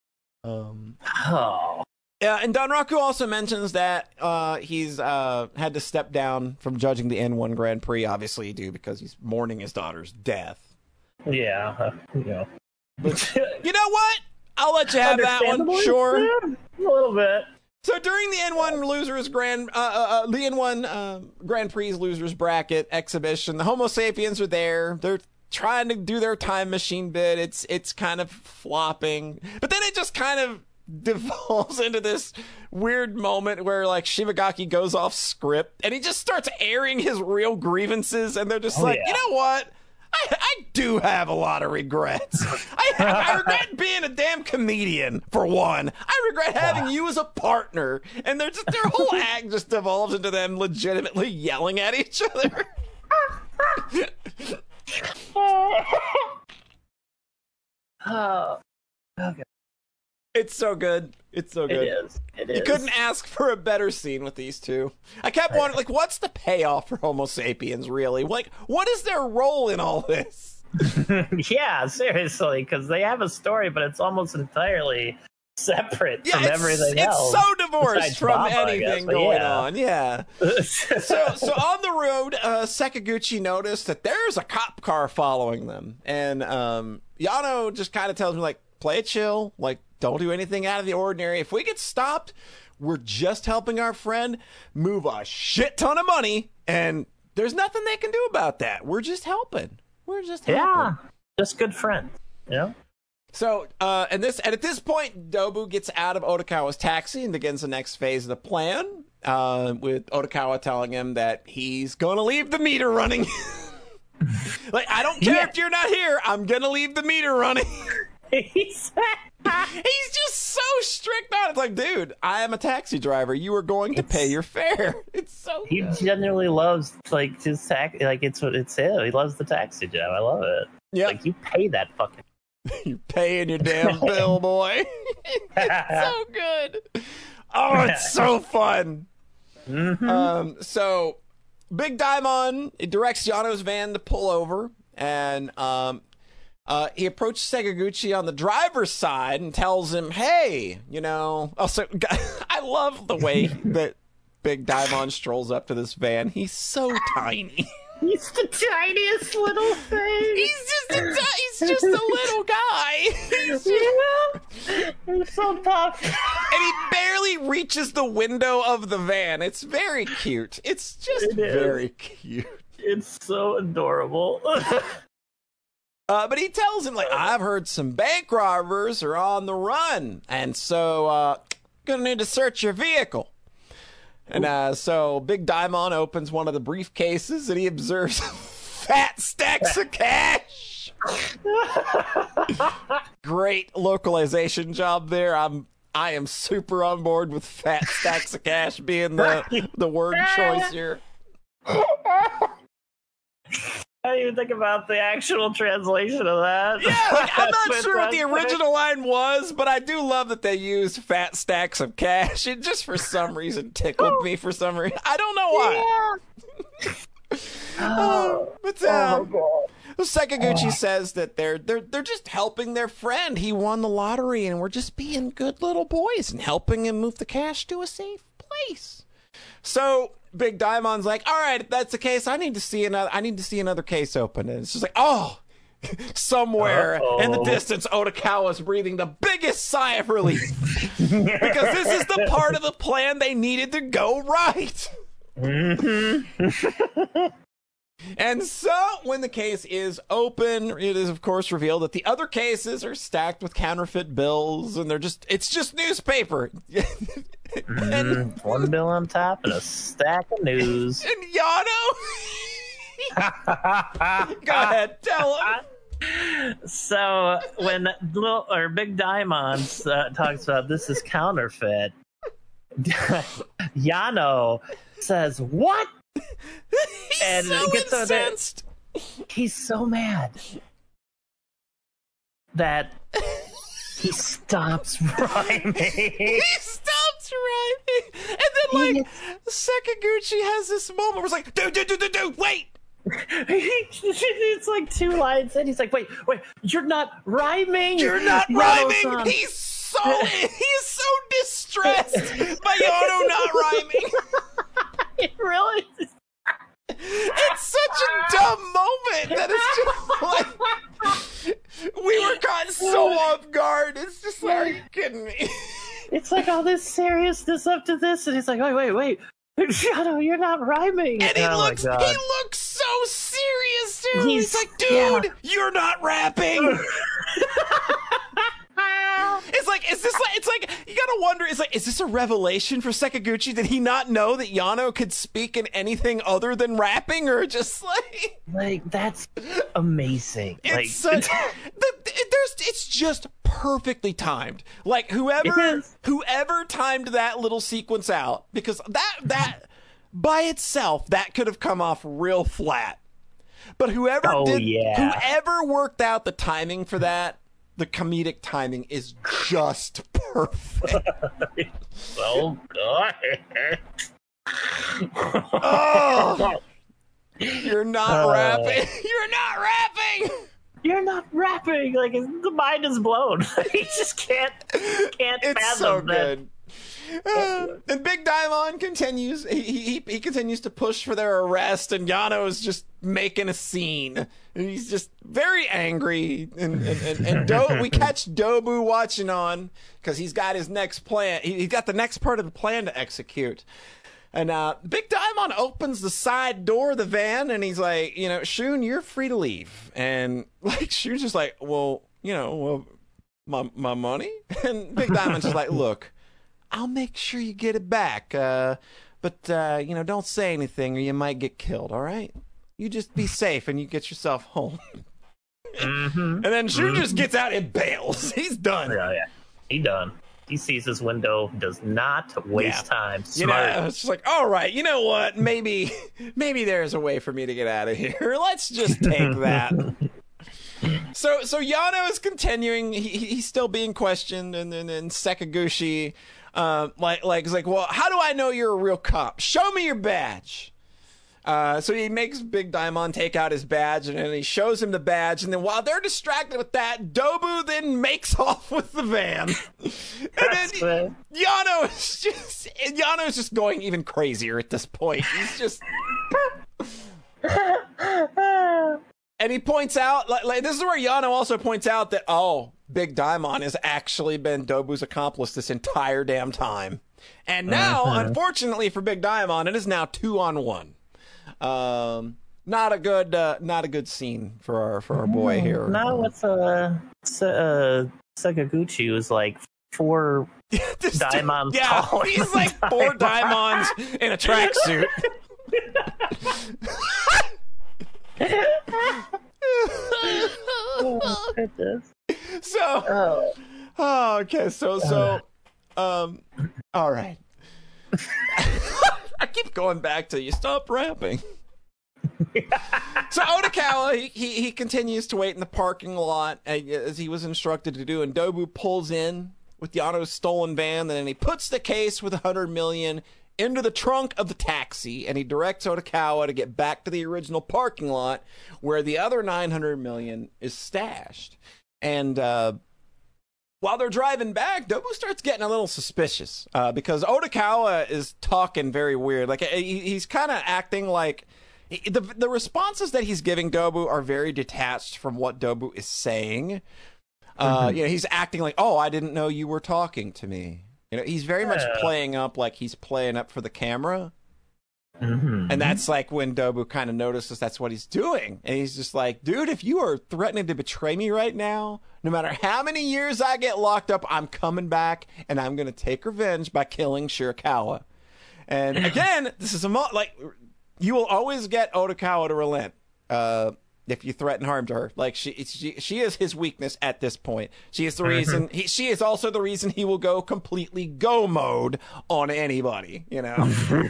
Um, Oh. yeah, and Donraku also mentions that uh, he's uh, had to step down from judging the N one Grand Prix. Obviously, he do because he's mourning his daughter's death. Yeah. Uh, you know. You know what? I'll let you have that one. Understandably, Sure. yeah, a little bit. So during the N one losers grand, uh, uh, uh, the N one uh, Grand Prix losers bracket exhibition, the Homo sapiens are there. They're trying to do their time machine bit. It's it's kind of flopping, but then it just kind of devolves into this weird moment where like Shibagaki goes off script and he just starts airing his real grievances, and they're just Oh, like, yeah. you know what? I, I do have a lot of regrets. I, I regret being a damn comedian, for one. I regret having you as a partner. And they're just, their whole act just devolves into them legitimately yelling at each other. Oh. Okay. It's so good. It's so It good. is. It is. You couldn't ask for a better scene with these two. I kept wondering, like, what's the payoff for Homo sapiens, really? Like, what is their role in all this? Yeah, seriously, because they have a story, but it's almost entirely separate yeah, from it's, everything it's else. so divorced from Baba, anything guess, going yeah. on. Yeah. so so on the road, uh, Sakaguchi noticed that there's a cop car following them, and um, Yano just kind of tells me like, play it chill, like don't do anything out of the ordinary. If we get stopped, we're just helping our friend move a shit ton of money, and there's nothing they can do about that. We're just helping. We're just helping. Yeah, just good friends, you know. So, uh, and this, and at this point, Dobu gets out of Otakawa's taxi and begins the next phase of the plan, uh, with Otakawa telling him that he's going to leave the meter running. Like, I don't care Yeah. if you're not here, I'm going to leave the meter running. He's He's just so strict on it. It's like, dude, I am a taxi driver. You are going to It's- pay your fare. It's so he good. genuinely loves like his tax. Like it's what it's him. He loves the taxi job. I love it. Yeah, Like you pay that fucking. you're paying your damn bill, boy. It's so good. Oh, it's so fun. Mm-hmm. Um, so Big Daimon directs Yano's van to pull over, and um, uh, he approaches Sakaguchi on the driver's side and tells him, "Hey, you know." Also, I love the way that Big Daimon strolls up to this van. He's so tiny. He's the tiniest little thing. He's just a ti- he's just a little guy. He's just- Yeah. He's so tough. and he barely reaches the window of the van. It's very cute. It's just It is. very cute. It's so adorable. Uh, but he tells him, like, I've heard some bank robbers are on the run, and so uh, gonna need to search your vehicle. And uh, so Big Daimon opens one of the briefcases, and he observes fat stacks of cash. Great localization job there. I'm I am super on board with fat stacks of cash being the the word choice here. I didn't even think about the actual translation of that. Yeah, like, I'm not But sure what the that's- original line was, but I do love that they used fat stacks of cash. It just for some reason tickled me for some reason. I don't know why. Yeah. Uh, but Oh uh, my god. Sakaguchi says that they're they're they're just helping their friend. He won the lottery, and we're just being good little boys and helping him move the cash to a safe place. So Big Daimon's like, all right, if that's the case, I need to see another. I need to see another case open. And it's just like, oh, somewhere Uh-oh. in the distance, Otakawa's breathing the biggest sigh of relief because this is the part of the plan they needed to go right. Mm-hmm. And so, when the case is open, it is of course revealed that the other cases are stacked with counterfeit bills, and they're just—it's just newspaper. and, Mm, one bill on top and a stack of news. and Yano, go ahead, tell him. So when little or Big Diamond uh, talks about this is counterfeit, Yano says, "What?" He's And so it gets over there. incensed. He's so mad that he stops rhyming. He stops rhyming, and then like Sakaguchi has this moment where it's like, dude, dude, dude, dude, dude, wait. It's like two lines in. He's like, "Wait, wait, you're not rhyming. You're not Yano's rhyming. on." He's so he is so distressed by Yano not rhyming. It really is. It's such a dumb moment that it's just like we were caught so off guard. It's just like, are you kidding me? It's like all this seriousness up to this, and he's like, "Wait, wait, wait, Shadow, you're not rhyming." And he Oh my looks God. he looks so serious too. He's, He's- like, dude, yeah. you're not rapping. It's like, is this like, it's like, you gotta wonder, it's like, is this a revelation for Sakaguchi? Did he not know that Yano could speak in anything other than rapping, or just like, Like, that's amazing. it's Like, such, the, there's, it's just perfectly timed. Like, It whoever, is. whoever timed that little sequence out, because that, that, by itself, that could have come off real flat. But whoever Oh, did, yeah. whoever worked out the timing for that, the comedic timing is just perfect. so good. Oh, you're not Uh. rapping. You're not rapping. you're not rapping. Like the mind is blown. He just can't can't It's fathom so that. good. Uh, and Big Diamond continues. He, he he continues to push for their arrest, and Yano is just making a scene. And he's just very angry. And and and, and Do- we catch Dobu watching on because he's got his next plan. He, he's got the next part of the plan to execute. And uh, Big Diamond opens the side door of the van, and he's like, you know, Shun, you're free to leave. And like Shun's just like, well, you know, well, my my money. And Big Diamond's just like, look. I'll make sure you get it back. Uh, but, uh, you know, don't say anything or you might get killed, all right? You just be safe and you get yourself home. Mm-hmm. And then Shun Mm-hmm. just gets out and bails. He's done. Yeah, yeah. He done. He sees his window, does not waste Yeah. time. You Smart. know, it's just like, all right, you know what? Maybe maybe there's a way for me to get out of here. Let's just take that. So so Yano is continuing. He, he- he's still being questioned, and then and, Sakaguchi, uh, like like is like, well, how do I know you're a real cop? Show me your badge. Uh, so he makes Big Diamond take out his badge, and then he shows him the badge. And then while they're distracted with that, Dobu then makes off with the van. And That's then good. Yano is just Yano is just going even crazier at this point. He's just. And he points out, like, like this is where Yano also points out that, oh, Big Diamond has actually been Dobu's accomplice this entire damn time. And now, Uh-huh. unfortunately for Big Diamond, it is now two on one. Um, not a good, uh, not a good scene for our for our boy here. Now with uh, Sa- uh, Sakaguchi was like four This dude- diamonds yeah, tall. he's like four diamonds in a tracksuit. Oh, goodness. So. Oh. Oh, okay. So, so, um, all right. I keep going back to you. Stop rapping. So Otakawa, he, he he continues to wait in the parking lot uh, as he was instructed to do, and Dobu pulls in with Yano's stolen van, and then he puts the case with a hundred million into the trunk of the taxi, and he directs Otakawa to get back to the original parking lot where the other nine hundred million is stashed. And uh, while they're driving back, Dobu starts getting a little suspicious uh, because Otakawa is talking very weird. Like he, he's kind of acting like he, the the responses that he's giving Dobu are very detached from what Dobu is saying. Uh, Mhm. You know, he's acting like, "Oh, I didn't know you were talking to me." You know, he's very much Yeah. playing up like he's playing up for the camera. Mhm. And that's like when Dobu kind of notices that's what he's doing. And he's just like, dude, if you are threatening to betray me right now, no matter how many years I get locked up, I'm coming back and I'm going to take revenge by killing Shirakawa. And again, this is a mo- like, you will always get Otakawa to relent uh, if you threaten harm to her. Like, she, she she is his weakness at this point. She is the reason, he, she is also the reason he will go completely go mode on anybody, you know?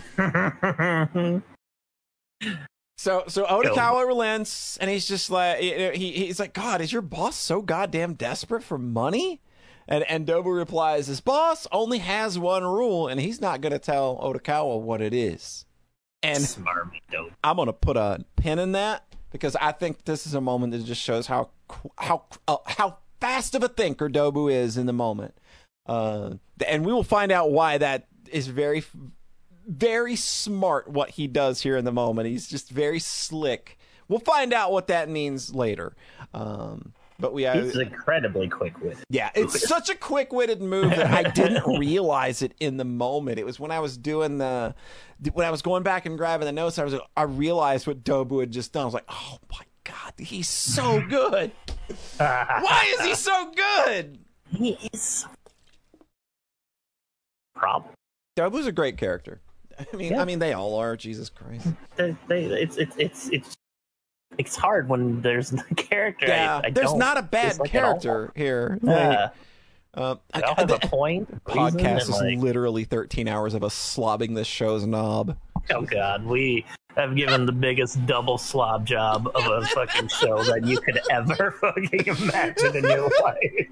So so Otakawa relents, and he's just like he he's like, God, is your boss so goddamn desperate for money? And and Dobu replies, his boss only has one rule, and he's not gonna tell Otakawa what it is. And Smarmy dope. I'm gonna put a pin in that because I think this is a moment that just shows how how uh, how fast of a thinker Dobu is in the moment. Uh, and we will find out why that is very. Very smart what he does here in the moment. He's just very slick. We'll find out what that means later. Um, but we, uh, He's incredibly quick-witted. yeah, it's such a quick-witted move that I didn't realize it in the moment. It was when I was doing the, when I was going back and grabbing the notes, I was, I realized what Dobu had just done. I was like, oh my God, he's so good. Why is he so good? He is problem. Dobu's a great character. I mean, Yeah. I mean, they all are. Jesus Christ. They, they, it's it's it's it's it's hard when there's no character. Yeah, I, I there's don't not a bad dislike it all. character here. Yeah, Uh, I, they all have the a point. reason, podcast and, is like, literally thirteen hours of us slobbing this show's knob. oh god, we have given the biggest double slob job of a fucking show that you could ever fucking imagine in your life.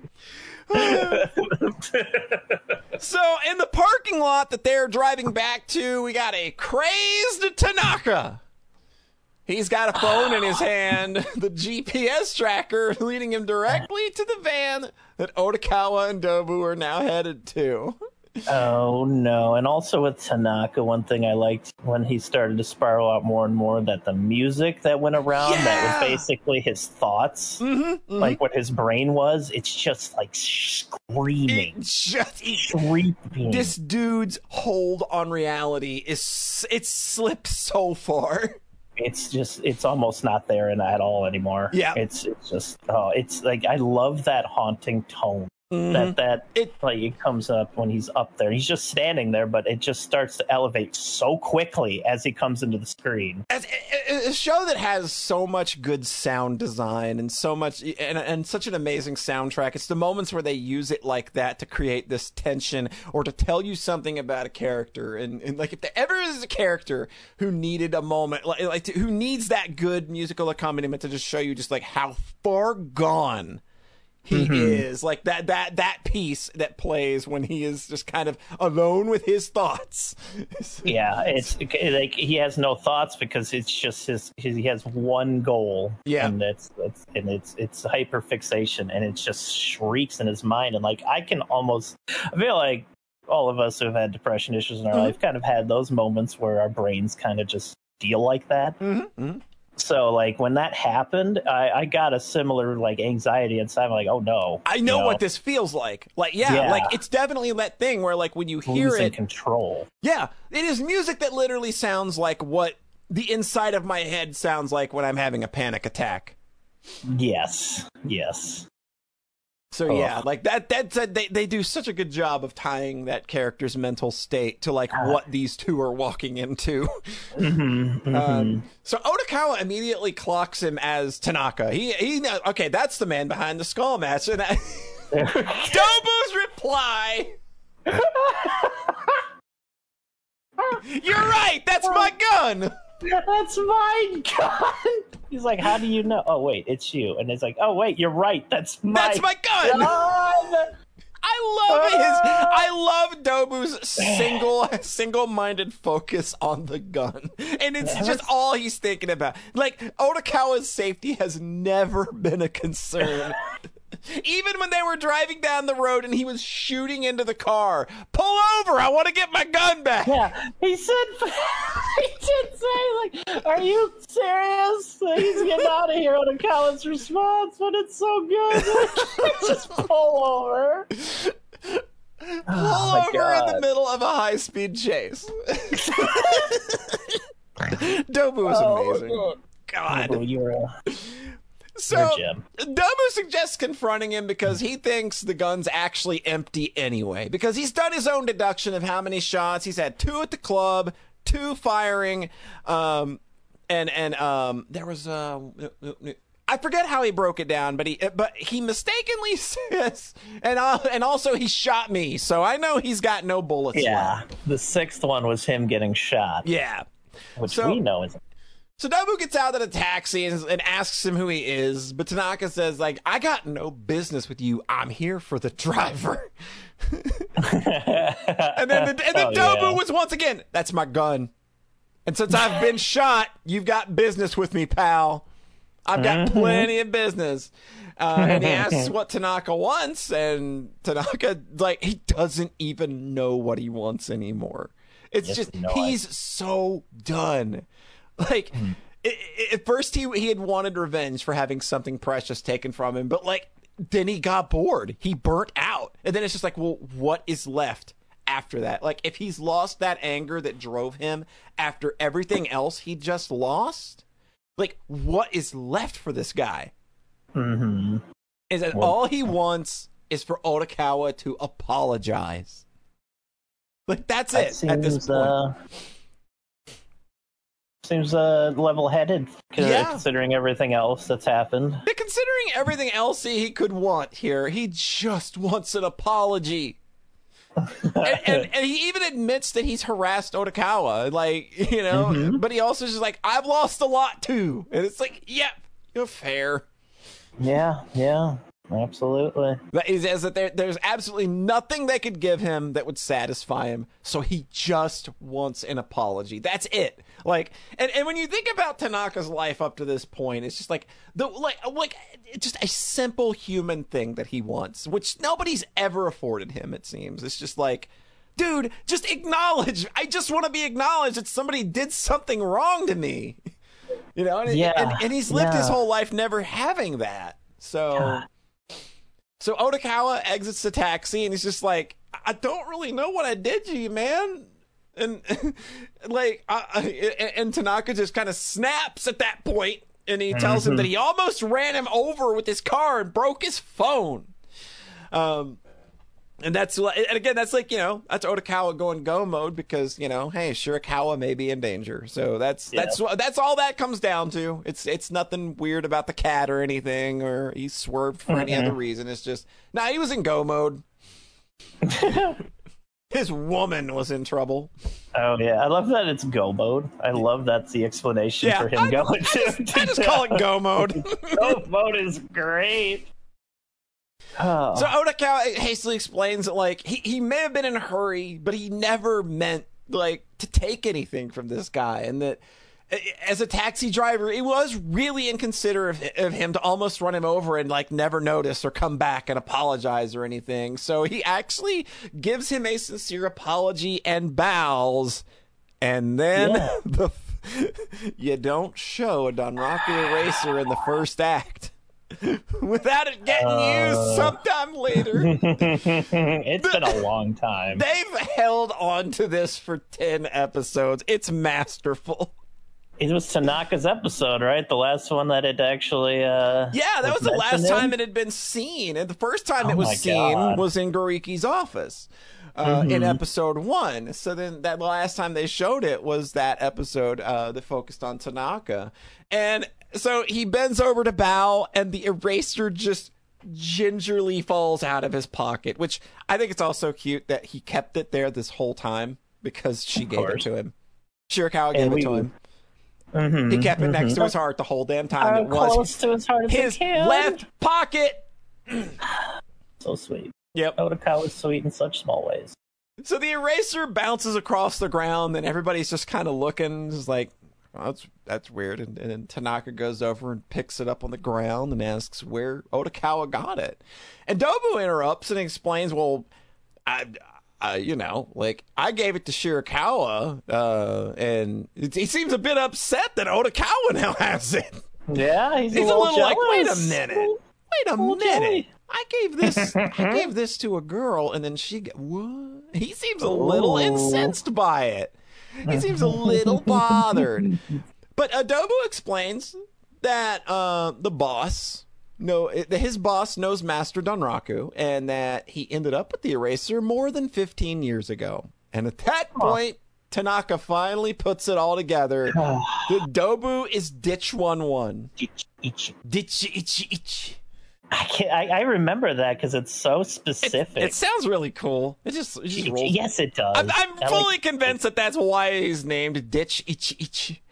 So, in the parking lot that they're driving back to, we got a crazed Tanaka. He's got a phone in his hand, the G P S tracker leading him directly to the van that Otokawa and Dobu are now headed to. Oh no. And also with Tanaka, one thing I liked when he started to spiral out more and more, that the music that went around, yeah! that was basically his thoughts, mm-hmm, mm-hmm. like what his brain was, it's just like screaming. It just Screaming. This dude's hold on reality is it slips so far. It's just, it's almost not there in, at all anymore. Yeah. It's, it's just, oh, it's like, I love that haunting tone. Mm-hmm. That that it like it comes up when he's up there. He's just standing there, but it just starts to elevate so quickly as he comes into the screen. As a, a show that has so much good sound design and so much and, and such an amazing soundtrack. It's the moments where they use it like that to create this tension or to tell you something about a character. And, and like if there ever is a character who needed a moment, like, like to, who needs that good musical accompaniment to just show you just like how far gone he mm-hmm. is, like that that that piece that plays when he is just kind of alone with his thoughts. Yeah, it's like he has no thoughts because it's just his, his he has one goal. Yeah, and it's, it's and it's it's hyper fixation, and it just shrieks in his mind. And like I can almost, I feel like all of us who have had depression issues in our mm-hmm. life kind of had those moments where our brains kind of just feel like that. Mm-hmm. Mm-hmm. So, like, when that happened, I, I got a similar, like, anxiety inside. I'm like, oh, no. I know, you know what this feels like. Like, yeah, yeah, like, it's definitely that thing where, like, when you hear Losing it... control. Yeah, it is music that literally sounds like what the inside of my head sounds like when I'm having a panic attack. Yes, yes. So, oh. yeah, like, that, that's a, they, they do such a good job of tying that character's mental state to, like, uh. what these two are walking into. Mm-hmm, mm-hmm. Um, so Otokawa immediately clocks him as Tanaka. He, he, okay, that's the man behind the skull match. And I, Dobu's reply. You're right, that's my gun. That's my gun. He's like, how do you know? Oh, wait, it's you. And it's like, oh, wait, you're right. That's my That's my gun. gun. I love his. I love Dobu's single, single-minded focus on the gun, and it's just all he's thinking about. Like Otokawa's safety has never been a concern. Even when they were driving down the road and he was shooting into the car, pull over! I want to get my gun back. Yeah, he said. He did say, like, "Are you serious?" He's getting out of here. Otokawa's response, but it's so good. Just pull over. Pull oh over God. in the middle of a high-speed chase. Dobu was oh, amazing. God, Dobu, you're a... So, Dobu suggests confronting him because he thinks the gun's actually empty anyway. Because he's done his own deduction of how many shots. He's had two at the club, two firing, um, and and um, there was uh, I forget how he broke it down, but he but he mistakenly says, and uh, and also he shot me, so I know he's got no bullets yeah, left. The sixth one was him getting shot. Yeah, which so, we know is. So Dobu gets out of the taxi and, and asks him who he is, but Tanaka says, like, I got no business with you. I'm here for the driver. and then, the, and then oh, Dobu yeah. was once again, that's my gun. And since I've been shot, you've got business with me, pal. I've got mm-hmm. plenty of business. Uh, and he asks what Tanaka wants, and Tanaka, like, he doesn't even know what he wants anymore. It's yes, just, no, he's I... so done. Like, mm. it, it, at first he he had wanted revenge for having something precious taken from him, but, like, then he got bored. He burnt out. And then it's just like, well, what is left after that? Like, if he's lost that anger that drove him after everything else he just lost, like, what is left for this guy? Mm-hmm. Is that well, all he wants is for Otokawa to apologize. Like, that's that it seems, at this point. Uh... Seems uh, level-headed, yeah. considering everything else that's happened. But considering everything else he could want here, he just wants an apology. and, and, and he even admits that he's harassed Otokawa, like, you know, mm-hmm. but he also just like, I've lost a lot too. And it's like, yep, yeah, you're fair. Yeah, yeah. Absolutely. That he says that there, there's absolutely nothing they could give him that would satisfy him, so he just wants an apology. That's it. Like, and, and when you think about Tanaka's life up to this point, it's just like the like like just a simple human thing that he wants, which nobody's ever afforded him. It seems it's just like, dude, just acknowledge. I just want to be acknowledged that somebody did something wrong to me. You know, and, yeah, and, and he's lived yeah. his whole life never having that. So. Yeah. So Otokawa exits the taxi and he's just like, I don't really know what I did to you, man. And like, I, I, and Tanaka just kind of snaps at that point, and he tells mm-hmm. him that he almost ran him over with his car and broke his phone. Um, and that's and again, that's like, you know, that's Otokawa going go mode because, you know, hey, Shirakawa may be in danger. So that's yeah. that's that's all that comes down to. It's it's nothing weird about the cat or anything, or he swerved for mm-hmm. any other reason. It's just, nah, he was in go mode. His woman was in trouble. Oh yeah, I love that it's go mode. I love that's the explanation yeah, for him I, going. I just, to, I just call it go mode. Go mode is great. Oh. So Otokawa hastily explains that, like, he, he may have been in a hurry, but he never meant, like, to take anything from this guy. And that as a taxi driver, it was really inconsiderate of, of him to almost run him over and, like, never notice or come back and apologize or anything. So he actually gives him a sincere apology and bows. And then yeah. the you don't show a Donraku eraser in the first act without it getting uh, used sometime later. It's been a long time. They've held on to this for ten episodes. It's masterful. It was Tanaka's episode, right? The last one that it actually uh Yeah, that was, was the last in? time it had been seen. And the first time oh it was seen God. was in Goriki's office. Uh, mm-hmm. In episode one. So then that last time they showed it was that episode uh, that focused on Tanaka. And so he bends over to bow, and the eraser just gingerly falls out of his pocket, which I think it's also cute that he kept it there this whole time because she of gave course. it to him. Shirakawa gave we, it to him. Mm-hmm, he kept it mm-hmm. next to his heart the whole damn time. Uh, it was close to his heart as his it can. left pocket. So sweet. Yep. Otokawa is sweet in such small ways. So the eraser bounces across the ground, and everybody's just kind of looking, just like, oh, that's that's weird. And, and then Tanaka goes over and picks it up on the ground and asks where Otokawa got it. And Dobu interrupts and explains, well, I, I you know, like, I gave it to Shirakawa, uh, and it, he seems a bit upset that Otokawa now has it. Yeah, he's, he's a little, a little like, wait a jealous. minute. Wait a Little minute. jelly. I gave this I gave this to a girl, and then she got, what? He seems a little Ooh. incensed by it. He seems a little bothered. But Adobo explains that uh, the boss, no, his boss knows Master Donraku, and that he ended up with the eraser more than fifteen years ago. And at that point, Tanaka finally puts it all together. The Dobu is Ditch one one. Ditch Ichi. Ditch Ichi Ichi. I can't. I, I remember that because it's so specific. It, it sounds really cool. It just, it just rolls. Yes, it does. I'm, I'm I fully like, convinced that that's why he's named Ditch Ichi Ichi.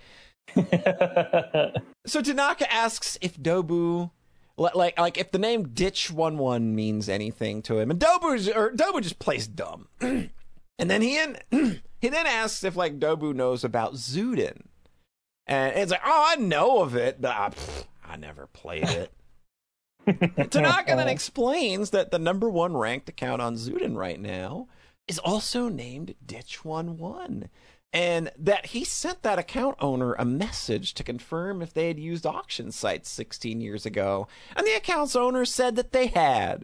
So Tanaka asks if Dobu, like, like if the name Ditch one one means anything to him, and Dobu, or Dobu just plays dumb. And then he in, he then asks if, like, Dobu knows about Zuden, and it's like, oh, I know of it, but I, pff, I never played it. Tanaka then explains that the number one ranked account on Zuden right now is also named Ditch one one, and that he sent that account owner a message to confirm if they had used auction sites sixteen years ago, and the account's owner said that they had.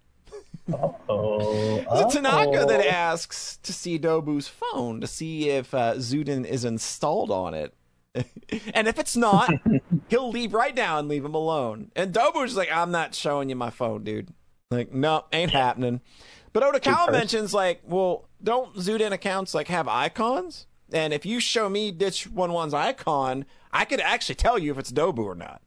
Uh-oh. So Tanaka then asks to see Dobu's phone to see if uh, Zuden is installed on it. And if it's not, he'll leave right now and leave him alone. And Dobu's like, I'm not showing you my phone, dude. Like, no, ain't happening. But Otokawa mentions, like, well, don't Zuden accounts, like, have icons? And if you show me Ditch one one's icon, I could actually tell you if it's Dobu or not.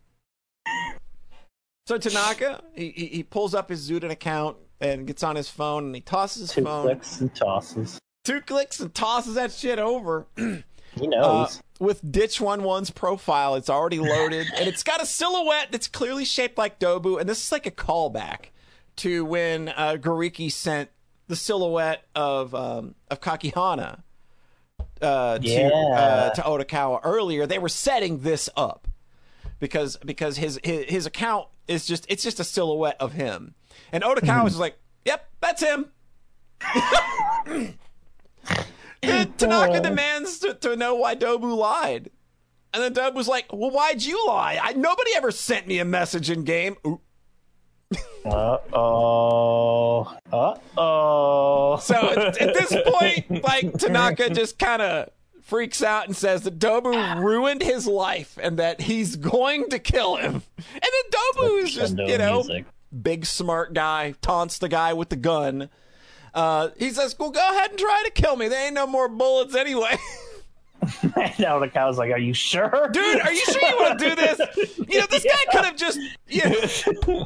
So Tanaka, he, he, he pulls up his Zuden account and gets on his phone, and he tosses his Two phone. clicks and tosses. Two clicks and tosses that shit over. He knows. Uh, with Ditch one one's profile, it's already loaded, and it's got a silhouette that's clearly shaped like Dobu, and this is like a callback to when uh, Gariki sent the silhouette of um, of Kakihana uh, to Yeah. uh, to Otakawa earlier. They were setting this up because because his his, his account is just it's just a silhouette of him, and Otakawa was like, "Yep, that's him." Tanaka demands to, to know why Dobu lied. And then Dobu's like, well, why'd you lie? I, nobody ever sent me a message in game. Ooh. Uh-oh. Uh-oh. So at, at this point, like, Tanaka just kind of freaks out and says that Dobu ruined his life and that he's going to kill him. And then Dobu is just, you know, music. Big smart guy, taunts the guy with the gun. Uh, he says, well, go ahead and try to kill me. There ain't no more bullets anyway. Now the cow's like, are you sure? Dude, are you sure you want to do this? You know, this yeah. guy could have just... You know.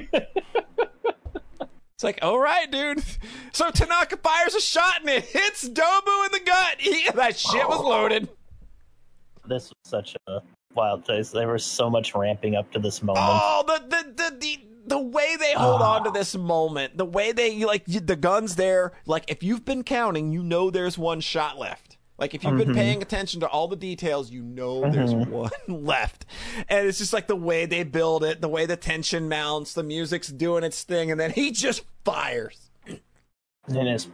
It's like, all right, dude. So Tanaka fires a shot and it hits Dobu in the gut. He, that shit was loaded. This was such a wild place. There was so much ramping up to this moment. Oh, the... the, the, the The way they hold oh. on to this moment, the way they, like, the gun's there, like, if you've been counting, you know there's one shot left. Like, if you've mm-hmm. been paying attention to all the details, you know mm-hmm. there's one left. And it's just, like, the way they build it, the way the tension mounts, the music's doing its thing, and then he just fires. And it's...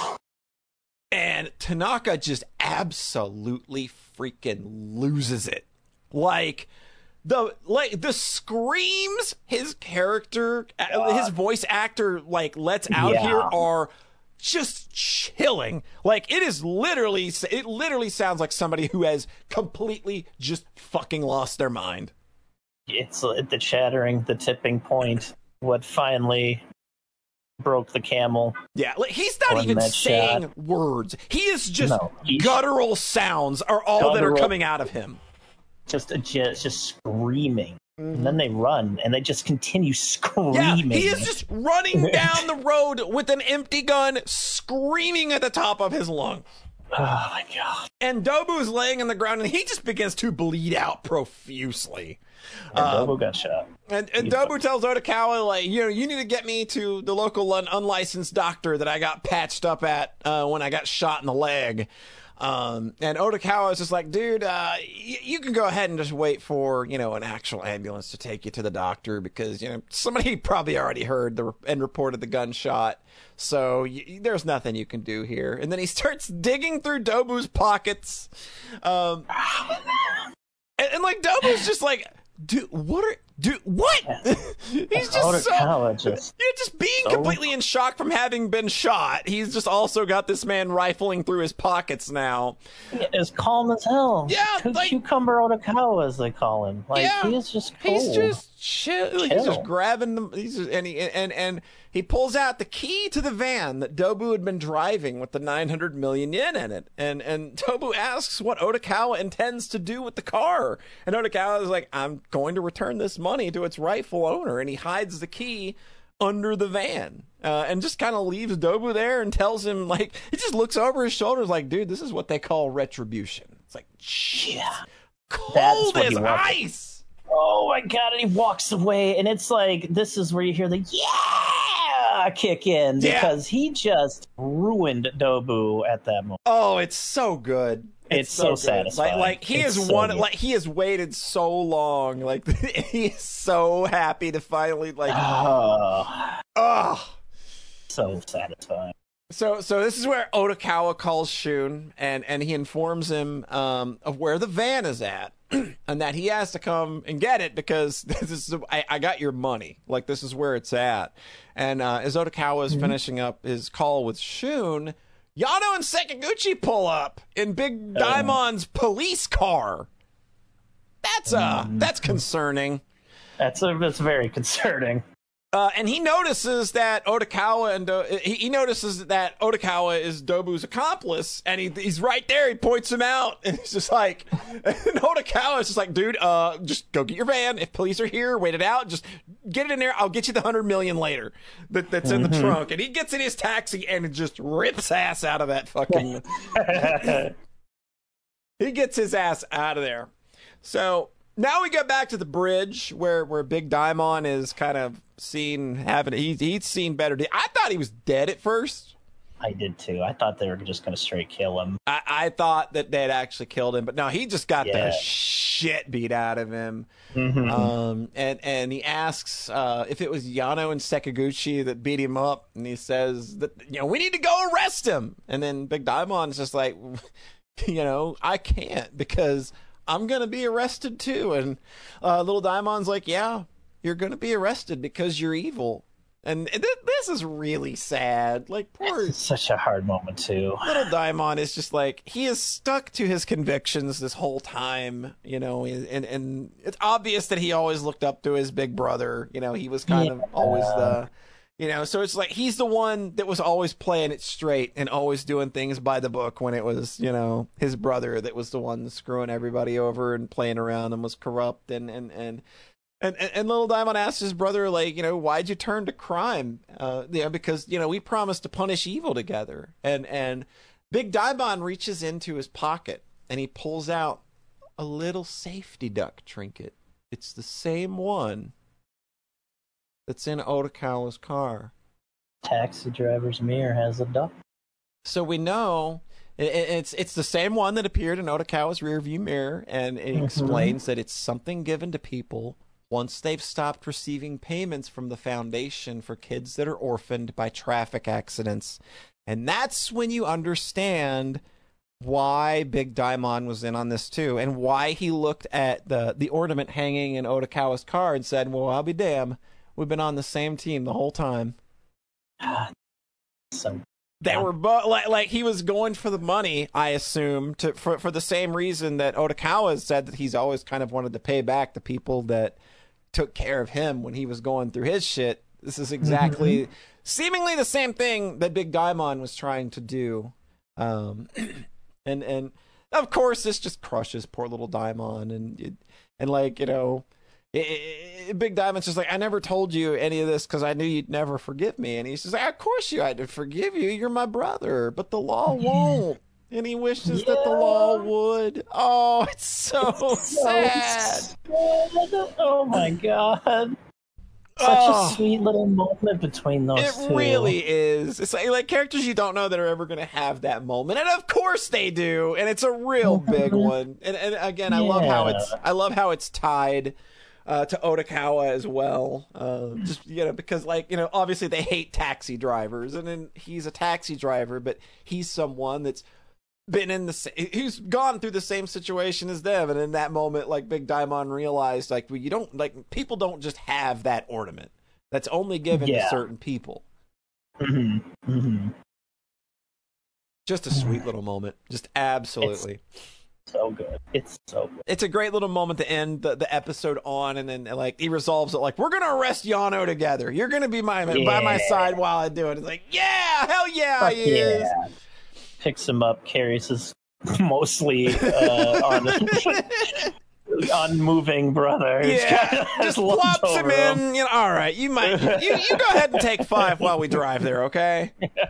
And Tanaka just absolutely freaking loses it. Like... The like the screams his character, God. his voice actor like lets out yeah. here are just chilling. Like it is literally, it literally sounds like somebody who has completely just fucking lost their mind. It's the chattering, the tipping point. What finally broke the camel? Yeah, like, he's not even saying shot. words. He is just no, guttural sounds are all guttural. that are coming out of him. Just, just, just screaming, mm-hmm. and then they run, and they just continue screaming. Yeah, he is just running down the road with an empty gun, screaming at the top of his lungs. Oh my god! And Dobu's laying on the ground, and he just begins to bleed out profusely. And um, Dobu got shot. And, and Dobu tells Otakawa, like, you know, you need to get me to the local un- unlicensed doctor that I got patched up at uh, when I got shot in the leg. Um, and Otakawa is just like, dude, uh, y- you can go ahead and just wait for, you know, an actual ambulance to take you to the doctor because, you know, somebody probably already heard the and reported the gunshot. So y- there's nothing you can do here. And then he starts digging through Dobu's pockets. Um, and, and like Dobu's just like, dude, what are, dude, what? He's just so, just, you're just being so... completely in shock from having been shot. He's just also got this man rifling through his pockets now. As calm as hell. Yeah, like, Cucumber Otakawa, as they call him. Like, yeah, he is just cool. He's just chill. chill. He's just grabbing them. He's just, and he and and he pulls out the key to the van that Dobu had been driving with the nine hundred million yen in it. And and Dobu asks what Otakawa intends to do with the car. And Otakawa is like, I'm going to return this money to its rightful owner. And he hides the key under the van uh, and just kind of leaves Dobu there and tells him, like, he just looks over his shoulders like, dude, this is what they call retribution. It's like, shit, yeah, cold as ice. Oh my god, and he walks away, and it's like, this is where you hear the yeah kick in, because yeah. he just ruined Dobu at that moment. Oh, it's so good. It's, it's so, so satisfying. Like, like he it's is so one. good. Like he has waited so long. Like he is so happy to finally like. Oh, oh. So satisfying. So, so this is where Otakawa calls Shun, and and he informs him um, of where the van is at, and that he has to come and get it because this is I, I got your money. Like this is where it's at. And uh, as Otakawa is mm-hmm. finishing up his call with Shun, Yano and Sekiguchi pull up in Big Daimon's um, police car. That's uh, um, that's concerning. That's a, that's very concerning. Uh, and he notices that Otakawa and uh, he, he notices that Otakawa is Dobu's accomplice, and he he's right there. He points him out, and it's just like, and Otakawa is just like, dude, uh, just go get your van. If police are here, wait it out. Just get it in there. I'll get you the hundred million later. That that's mm-hmm. in the trunk. And he gets in his taxi and it just rips ass out of that fucking. he gets his ass out of there. So now we get back to the bridge where, where Big Daimon is kind of seen having, he, he's seen better. I thought he was dead at first. I did too. I thought they were just going to straight kill him. I, I thought that they'd actually killed him, but no, he just got Yeah. the shit beat out of him. Mhm. Um, and, and he asks uh, if it was Yano and Sekiguchi that beat him up, and he says that, you know, we need to go arrest him. And then Big Daimon's just like, you know, I can't because I'm going to be arrested too. And uh, little Daimon's like, yeah, you're going to be arrested because you're evil. And th- this is really sad. Like, poor It's such a hard moment too. little Daimon is just like, he is stuck to his convictions this whole time, you know, and and it's obvious that he always looked up to his big brother. You know, he was kind of always the, you know, so it's like he's the one that was always playing it straight and always doing things by the book when it was, you know, his brother that was the one screwing everybody over and playing around and was corrupt and, and, and, And, and and little Daimon asked his brother, like, you know, why'd you turn to crime? Uh, you know, because, you know, we promised to punish evil together. And and Big Daimon reaches into his pocket and he pulls out a little safety duck trinket. It's the same one that's in Otakawa's car. Taxi driver's mirror has a duck. So we know it, it's it's the same one that appeared in Otakawa's rearview mirror, and it Mhm. explains that it's something given to people once they've stopped receiving payments from the foundation for kids that are orphaned by traffic accidents. And that's when you understand why Big Daimon was in on this too, and why he looked at the, the ornament hanging in Otakawa's car and said, well, I'll be damned. We've been on the same team the whole time. So They were both like, like he was going for the money, I assume, to for for the same reason that Otakawa said that he's always kind of wanted to pay back the people that took care of him when he was going through his shit. This is exactly mm-hmm. seemingly the same thing that Big Daimon was trying to do. Um, and and of course this just crushes poor little Daimon, and it, and like, you know, it, it, Big Daimon's just like, I never told you any of this because I knew you'd never forgive me. And he's just like, of course you had to forgive you. You're my brother, but the law won't. And he wishes yeah. that the law would. Oh, it's so, it's so sad. sad. Oh my God. Such oh, a sweet little moment between those it two. It really is. It's like, like characters you don't know that are ever going to have that moment, and of course they do, and it's a real big one. And and again, I yeah. love how it's I love how it's tied uh, to Otakawa as well. Uh, just you know, because like you know, obviously they hate taxi drivers, and then he's a taxi driver, but he's someone that's been in the who's gone through the same situation as them, and in that moment, like Big Daimon realized, like, well, you don't like people don't just have that ornament that's only given yeah. to certain people. Mm-hmm. Mm-hmm. Just a sweet little moment, just absolutely it's so good. It's so good. It's a great little moment to end the, the episode on, and then like he resolves it, like, we're gonna arrest Yano together. You're gonna be my yeah. by my side while I do it. It's like, yeah, hell yeah, Fuck he yeah. is. Picks him up, carries his mostly uh, on unmoving brother. Yeah, just plops him in. Him. You know, all right, you might you, you go ahead and take five while we drive there, okay?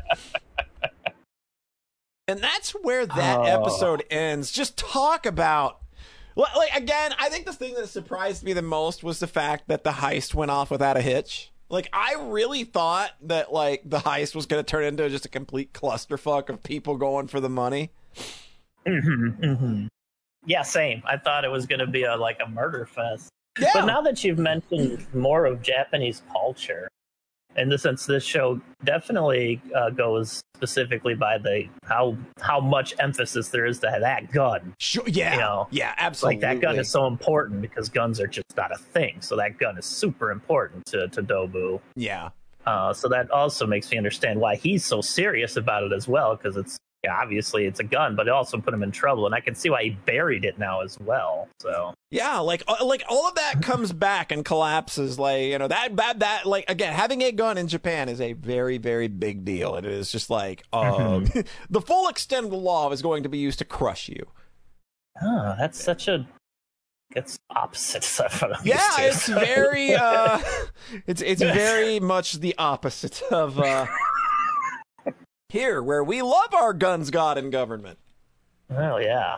And that's where that oh. episode ends. Just talk about, like, again, I think the thing that surprised me the most was the fact that the heist went off without a hitch. Like, I really thought that, like, the heist was going to turn into just a complete clusterfuck of people going for the money. Mm-hmm, mm-hmm. Yeah, same. I thought it was going to be a like a murder fest. Yeah. But now that you've mentioned more of Japanese culture, in the sense this show definitely uh, goes specifically by the how how much emphasis there is to that gun. Sure, yeah, you know, yeah, absolutely. Like that gun is so important because guns are just not a thing. So that gun is super important to to Dobu. Yeah. Uh, so that also makes me understand why he's so serious about it as well, because it's yeah, obviously it's a gun, but it also put him in trouble, and I can see why he buried it now as well. So yeah, like like all of that comes back and collapses. Like, you know, that that that like again, having a gun in Japan is a very very big deal. It is just like um, mm-hmm. the full extent of the law is going to be used to crush you. Oh, that's such a it's opposite stuff. Yeah, it's very uh, it's it's very much the opposite of. Uh, Here, where we love our guns, God, and government. Well, yeah.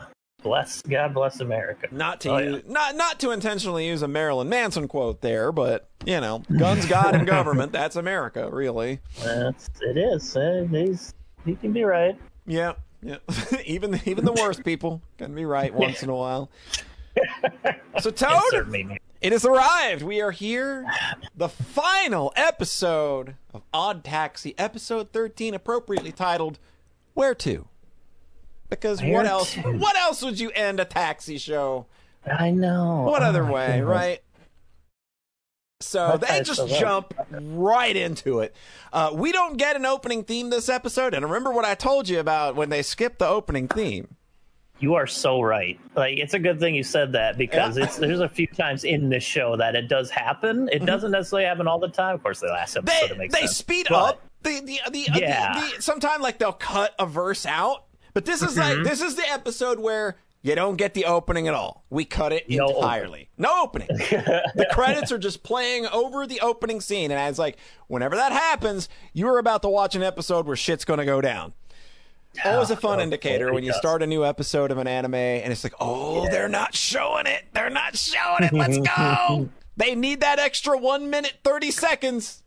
bless God bless America. Not to oh, use, yeah. not not to intentionally use a Marilyn Manson quote there, but you know, guns, God, and government. That's America, really. That's, it is. Uh, he's he can be right. Yeah, yeah. even even the worst people can be right once in a while. So Toad, it has arrived. We are here. The final episode of Odd Taxi, episode thirteen, appropriately titled "Where To." Because Where what else? to? What else would you end a taxi show? I know. What oh, other way, goodness. right? So That they guy's just so jump right into it. Uh, we don't get an opening theme this episode, and remember what I told you about when they skipped the opening theme. You are so right. Like, it's a good thing you said that, because Yeah. it's there's a few times in this show that it does happen. It doesn't necessarily happen all the time. Of course, the last episode They it makes they sense. speed But- up the the the, uh, Yeah. the, the sometimes like they'll cut a verse out, but this is Mm-hmm. like this is the episode where you don't get the opening at all. We cut it No entirely. No opening. The credits are just playing over the opening scene, and I was like, whenever that happens, you're about to watch an episode where shit's going to go down. Always a fun Oh, indicator it when you does. start a new episode of an anime and it's like, oh, they're not showing it. They're not showing it. Let's go. They need that extra one minute, thirty seconds.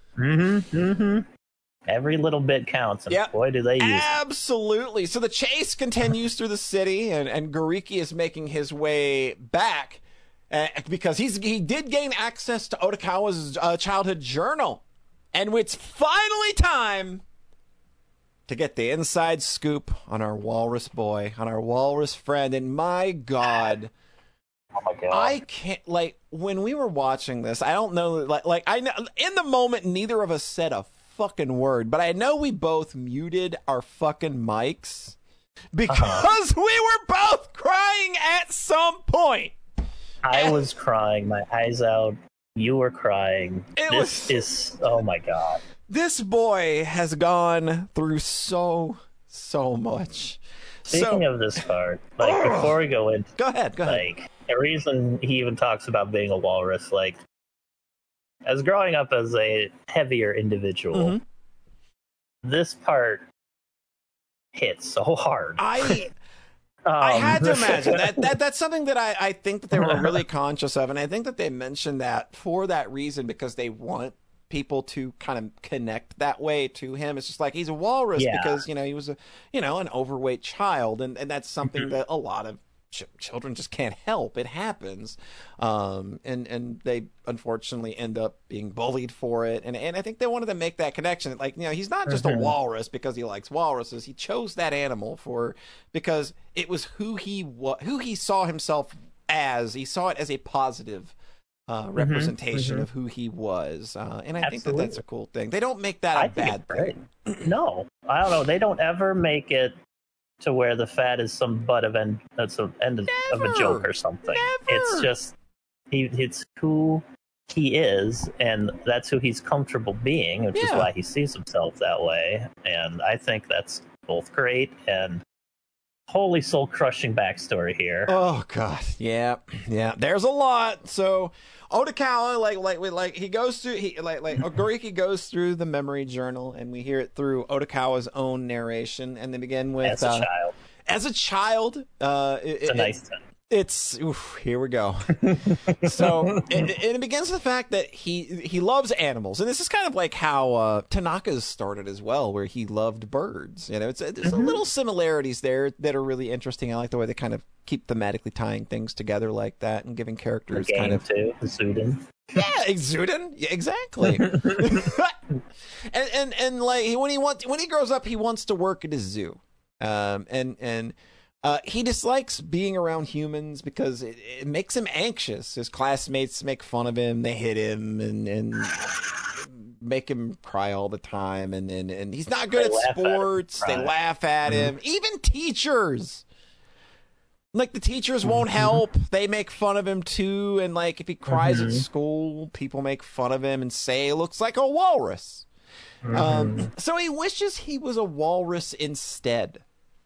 Every little bit counts, and Yep. boy, do they use it. Absolutely. So the chase continues through the city, and, and Goriki is making his way back uh, because he's he did gain access to Otakawa's uh, childhood journal. And it's finally time to get the inside scoop on our walrus boy, on our walrus friend. And my God, Oh my god. I can't, like, when we were watching this, I don't know, like, like I know, in the moment, neither of us said a fucking word, but I know we both muted our fucking mics because Uh-huh. we were both crying at some point. I was crying my eyes out. You were crying. It this was- is oh my god. This boy has gone through so, so much. Speaking so, of this part, like before we go into go ahead, go ahead. like the reason he even talks about being a walrus, like as growing up as a heavier individual, Mhm. this part hits so hard. I Um, I had to imagine that, that that's something that I, I think that they were really conscious of, and I think that they mentioned that for that reason, because they want people to kind of connect that way to him. It's just like he's a walrus Yeah. because, you know, he was a, you know, an overweight child, and, and that's something that a lot of ch- children just can't help. It happens. Um, and, and they unfortunately end up being bullied for it. And, and I think they wanted to make that connection. Like, you know, he's not just a Mhm. walrus because he likes walruses. He chose that animal for, because it was who he wa- who he saw himself as. He saw it as a positive uh, representation mhm. of who he was. Uh, and I think that Absolutely. that's a cool thing. They don't make that a I think bad it's great. thing. No, I don't know. They don't ever make it to where the fat is some butt of end that's an end of, of a Never. joke or something. Never. It's just he it's who he is, and that's who he's comfortable being, which is Yeah. why he sees himself that way. And I think that's both great and holy soul crushing backstory here. Oh god, yeah, yeah. There's a lot. So Otakawa, like, like, like, he goes through, he like, like, Goriki goes through the memory journal, and we hear it through Otakawa's own narration, and they begin with As a uh, child, as a child. Uh, it, it's a it- nice time. It's oof, here we go. So it, it it begins with the fact that he he loves animals, and this is kind of like how uh, Tanaka's started as well, where he loved birds. You know, it's there's a little similarities there that are really interesting. I like the way they kind of keep thematically tying things together like that and giving The characters game kind of too, Zuden. yeah, Exuden, yeah, exactly. and and and like when he wants when he grows up, he wants to work at a zoo, um, and and. Uh, he dislikes being around humans because it, it makes him anxious. His classmates make fun of him, they hit him, and, and make him cry all the time. And, and, and he's not good They at laugh at him sports. They cry. laugh at him. Even teachers. Like, the teachers won't help. They make fun of him, too. And, like, if he cries at Mhm. school, people make fun of him and say he looks like a walrus. Um, so he wishes he was a walrus instead.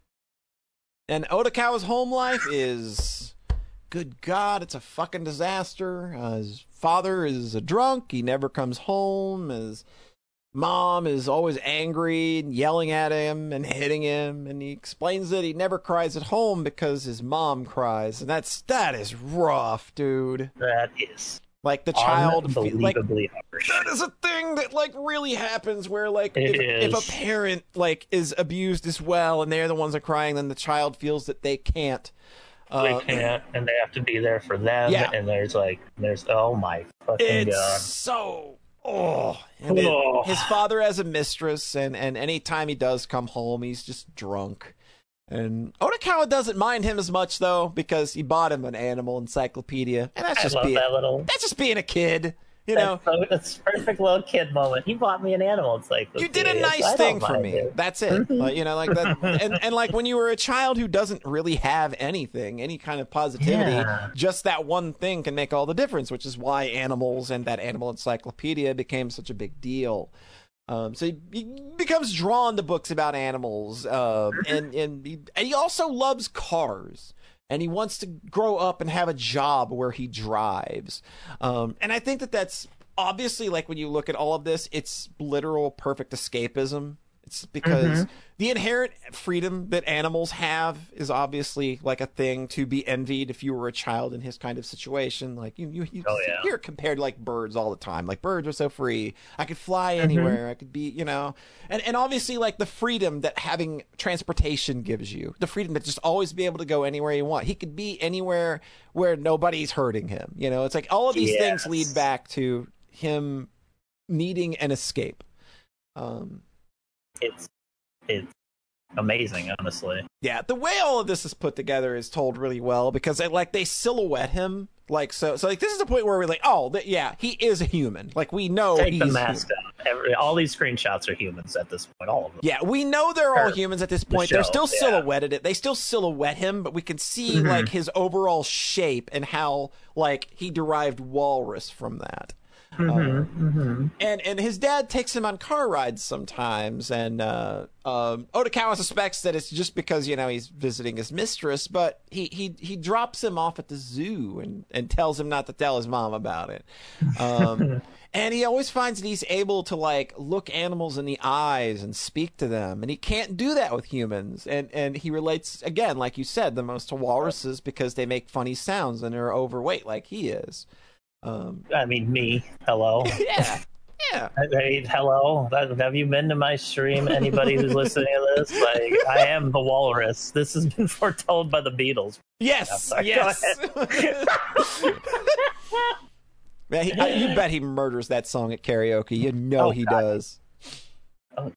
And Otakawa's home life is, good God, it's a fucking disaster. Uh, his father is a drunk. He never comes home. His mom is always angry and yelling at him and hitting him, and he explains that he never cries at home because his mom cries, and that's that is rough, dude. That is like the child unbelievably like, harsh. that is a thing that like really happens where like if, if a parent like is abused as well and they're the ones that are crying, then the child feels that they can't. They uh, can't, and they have to be there for them. Yeah. And there's like, there's oh my fucking it's god, so. Oh, and then Oh. his father has a mistress, and, and anytime he does come home, he's just drunk. And Otokawa doesn't mind him as much, though, because he bought him an animal encyclopedia. And that's I just love being, that little. that's just being a kid, you know? That's, so, that's a perfect little kid moment. He bought me an animal. It's like You did a nice thing for me. It. That's it. Like, you know, like that. And, and like when you were a child who doesn't really have anything, any kind of positivity, Yeah. just that one thing can make all the difference, which is why animals and that animal encyclopedia became such a big deal. Um, so he, he becomes drawn to books about animals, um, and and he, and he also loves cars, and he wants to grow up and have a job where he drives. Um, and I think that that's obviously, like, when you look at all of this, it's literal perfect escapism. It's because Mhm. the inherent freedom that animals have is obviously like a thing to be envied if you were a child in his kind of situation. Like you, you, you Oh, yeah. hear it compared to like birds all the time. Like birds are so free. I could fly anywhere. I could be, you know, and and obviously like the freedom that having transportation gives you, the freedom to just always be able to go anywhere you want. He could be anywhere where nobody's hurting him. You know, it's like all of these Yes. things lead back to him needing an escape. Um. It's it's amazing, honestly. Yeah, the way all of this is put together is told really well because it, like they silhouette him like so. So like this is the point where we're like, oh, th- yeah, he is a human. Like we know Take he's the mask human. out. Every, all these screenshots are humans at this point. All of them. Yeah, we know they're all Or humans at this the point. They're show, still yeah. silhouetted. They still silhouette him, but we can see Mhm. like his overall shape and how like he derived walrus from that. Mm-hmm, Um, mm-hmm. And and his dad takes him on car rides sometimes, and uh, um, Otokawa suspects that it's just because you know he's visiting his mistress, but he he he drops him off at the zoo and and tells him not to tell his mom about it. Um, and he always finds that he's able to like look animals in the eyes and speak to them, and he can't do that with humans. And and he relates again, like you said, the most to walruses because they make funny sounds and are overweight, like he is. Um, I mean, me. Hello. yeah, yeah. I mean, hello. Have you been to my stream? Anybody who's listening to this? Like, I am the walrus. This has been foretold by the Beatles. Yes, sorry, yes. Man, he, I, you bet he murders that song at karaoke. You know Oh, he God. does. Oh.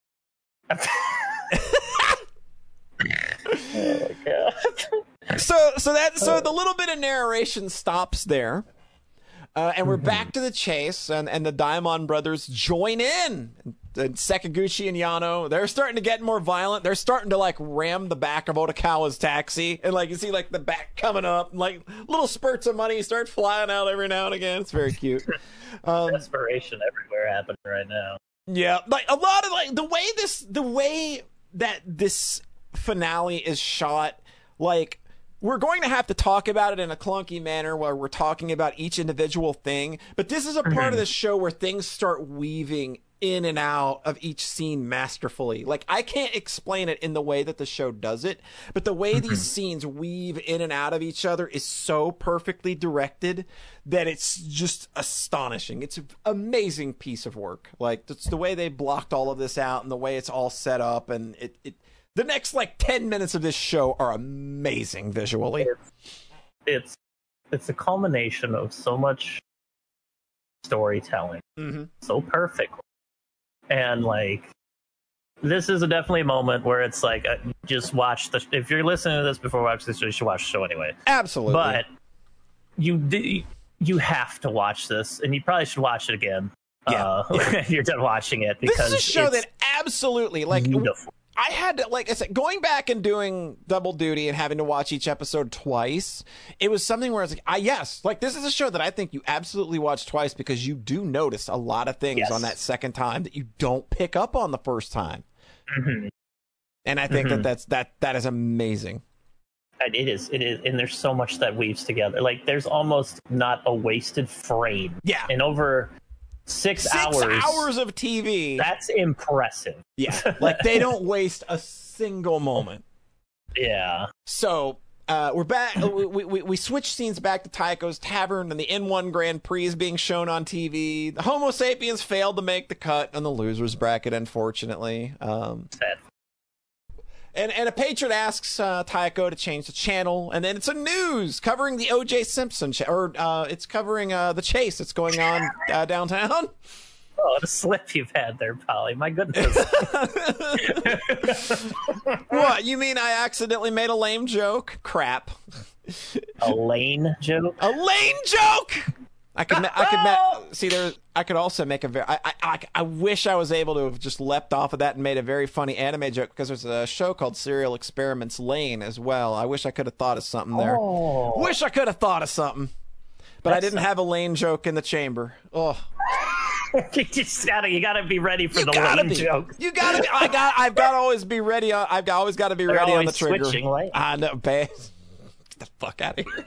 Oh my god. So, so that so the little bit of narration stops there, uh, and we're Mm-hmm. back to the chase, and, and the Diamond brothers join in. And Sekiguchi and Yano, they're starting to get more violent. They're starting to like ram the back of Otokawa's taxi, and like you see like the back coming up, and, like little spurts of money start flying out every now and again. It's very cute. Um, Desperation everywhere happening right now. Yeah, like a lot of like the way this the way that this finale is shot, like we're going to have to talk about it in a clunky manner where we're talking about each individual thing, but this is a part of the show where things start weaving in and out of each scene masterfully. Like I can't explain it in the way that the show does it, but the way these scenes weave in and out of each other is so perfectly directed that it's just astonishing. It's an amazing piece of work. Like it's the way they blocked all of this out and the way it's all set up, and it, it the next like ten minutes of this show are amazing visually. It's it's, it's a culmination of so much storytelling, Mm-hmm. so perfect. And like, this is a definitely a moment where it's like, uh, just watch the. If you're listening to this before watching this, you should watch the show anyway. Absolutely. But you do, you have to watch this, and you probably should watch it again. Yeah. Uh, when you're done watching it, because this is a show it's that absolutely like. beautiful. I had to, like I said, going back and doing double duty and having to watch each episode twice, it was something where I was like, ah, yes, like this is a show that I think you absolutely watch twice because you do notice a lot of things Yes. on that second time that you don't pick up on the first time. Mhm. And I think Mhm. that that's, that, that is amazing. And it is, it is, and there's so much that weaves together. Like, there's almost not a wasted frame. Yeah. And over Six, Six hours. hours of T V. That's impressive. Yeah, like they don't waste a single moment. Yeah. So uh, we're back. We, we we switch scenes back to Taiko's tavern, and the N one Grand Prix is being shown on T V. The Homo sapiens failed to make the cut on the losers bracket, unfortunately. Um, Sad. And and a patron asks uh, Taiko to change the channel, and then it's a news covering the O J Simpson, ch- or uh, it's covering uh, the chase that's going on uh, downtown. Oh, what a slip you've had there, Polly. My goodness. What, you mean I accidentally made a lame joke? Crap. A lane joke? A lane joke! I could, ma- I could ma- see there. I could also make a very. I, I, I, I wish I was able to have just leapt off of that and made a very funny anime joke, because there's a show called Serial Experiments Lane as well. I wish I could have thought of something there. Oh. Wish I could have thought of something, but That's I didn't have a lane joke in the chamber. Oh, you just gotta, you gotta be ready for you the gotta lane be. joke. You gotta be. I got. I've got to always be ready. On, I've always got to be They're ready on the always trigger. switching lanes. I know, babe. Get the fuck out of here.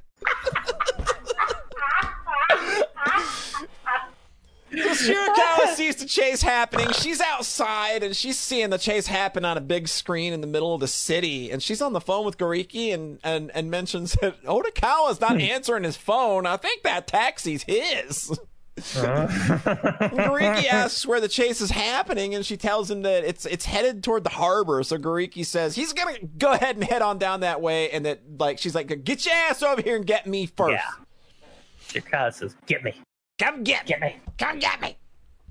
So Shirakawa sees the chase happening. She's outside, and she's seeing the chase happen on a big screen in the middle of the city. And she's on the phone with Gariki and, and, and mentions that Otakawa's not answering his phone. I think that taxi's his. Uh. Gariki asks where the chase is happening, and she tells him that it's it's headed toward the harbor. So Gariki says he's gonna go ahead and head on down that way, and that like she's like, get your ass over here and get me first. Yeah. Shirakawa says, get me. Come get, Get me. Come get me.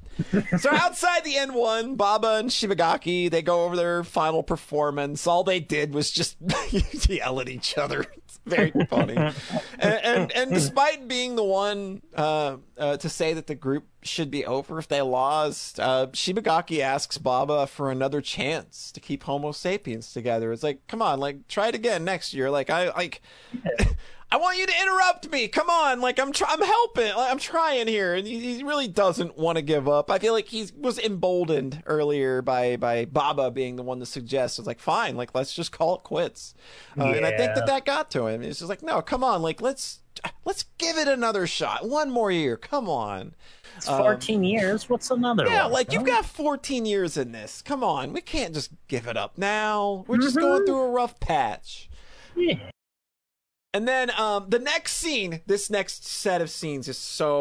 So outside the N one, Baba and Shibagaki, they go over their final performance. All they did was just yell at each other. It's very funny. and, and and despite being the one uh, uh, to say that the group should be over if they lost, uh, Shibagaki asks Baba for another chance to keep Homo sapiens together. It's like, come on, like try it again next year. Like I like. I want you to interrupt me. Come on, like I'm, try- I'm helping. I'm trying here, and he, he really doesn't want to give up. I feel like he was emboldened earlier by by Baba being the one to suggest. It's like, fine, like let's just call it quits. Uh, yeah. And I think that that got to him. It's just like, no, come on, like let's let's give it another shot, one more year. Come on. It's fourteen um, years. What's another yeah, one? like huh? you've got fourteen years in this. Come on, we can't just give it up now. We're just Mm-hmm. going through a rough patch. Yeah. And then um, the next scene, this next set of scenes is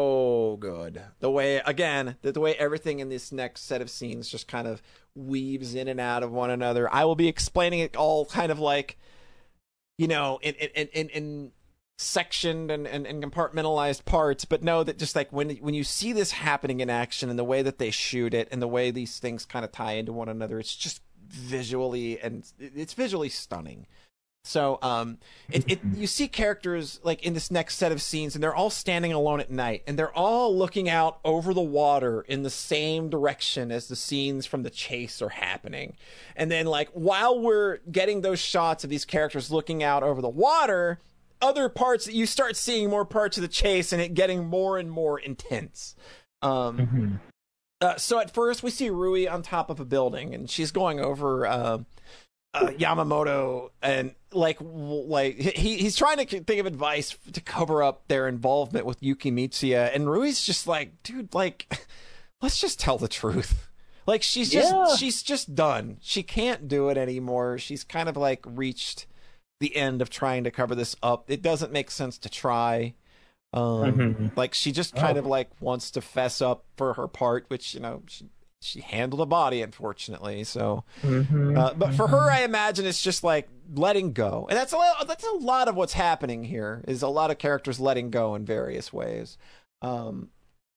so good. The way, again, the, the way everything in this next set of scenes just kind of weaves in and out of one another. I will be explaining it all kind of like, you know, in in in, in sectioned and, and, and compartmentalized parts, but know that just like when when you see this happening in action and the way that they shoot it and the way these things kind of tie into one another, it's just visually, and it's visually stunning. So, um, it, it, you see characters like in this next set of scenes, and they're all standing alone at night, and they're all looking out over the water in the same direction as the scenes from the chase are happening. And then, like, while we're getting those shots of these characters looking out over the water, other parts, you start seeing more parts of the chase and it getting more and more intense. Um, Mm-hmm. uh, so at first we see Rui on top of a building, and she's going over, uh, Uh, Yamamoto, and like like he he's trying to think of advice to cover up their involvement with Yuki Mitsuya, and Rui's just like, dude, like let's just tell the truth. Like she's just Yeah. she's just done. She can't do it anymore. She's kind of like reached the end of trying to cover this up. It doesn't make sense to try. Um, Mm-hmm. like she just kind Oh. of like wants to fess up for her part, which, you know, she she handled a body, unfortunately. So, Mm-hmm. uh, but for her, I imagine it's just like letting go, and that's a lot, that's a lot of what's happening here. Is a lot of characters letting go in various ways. Um,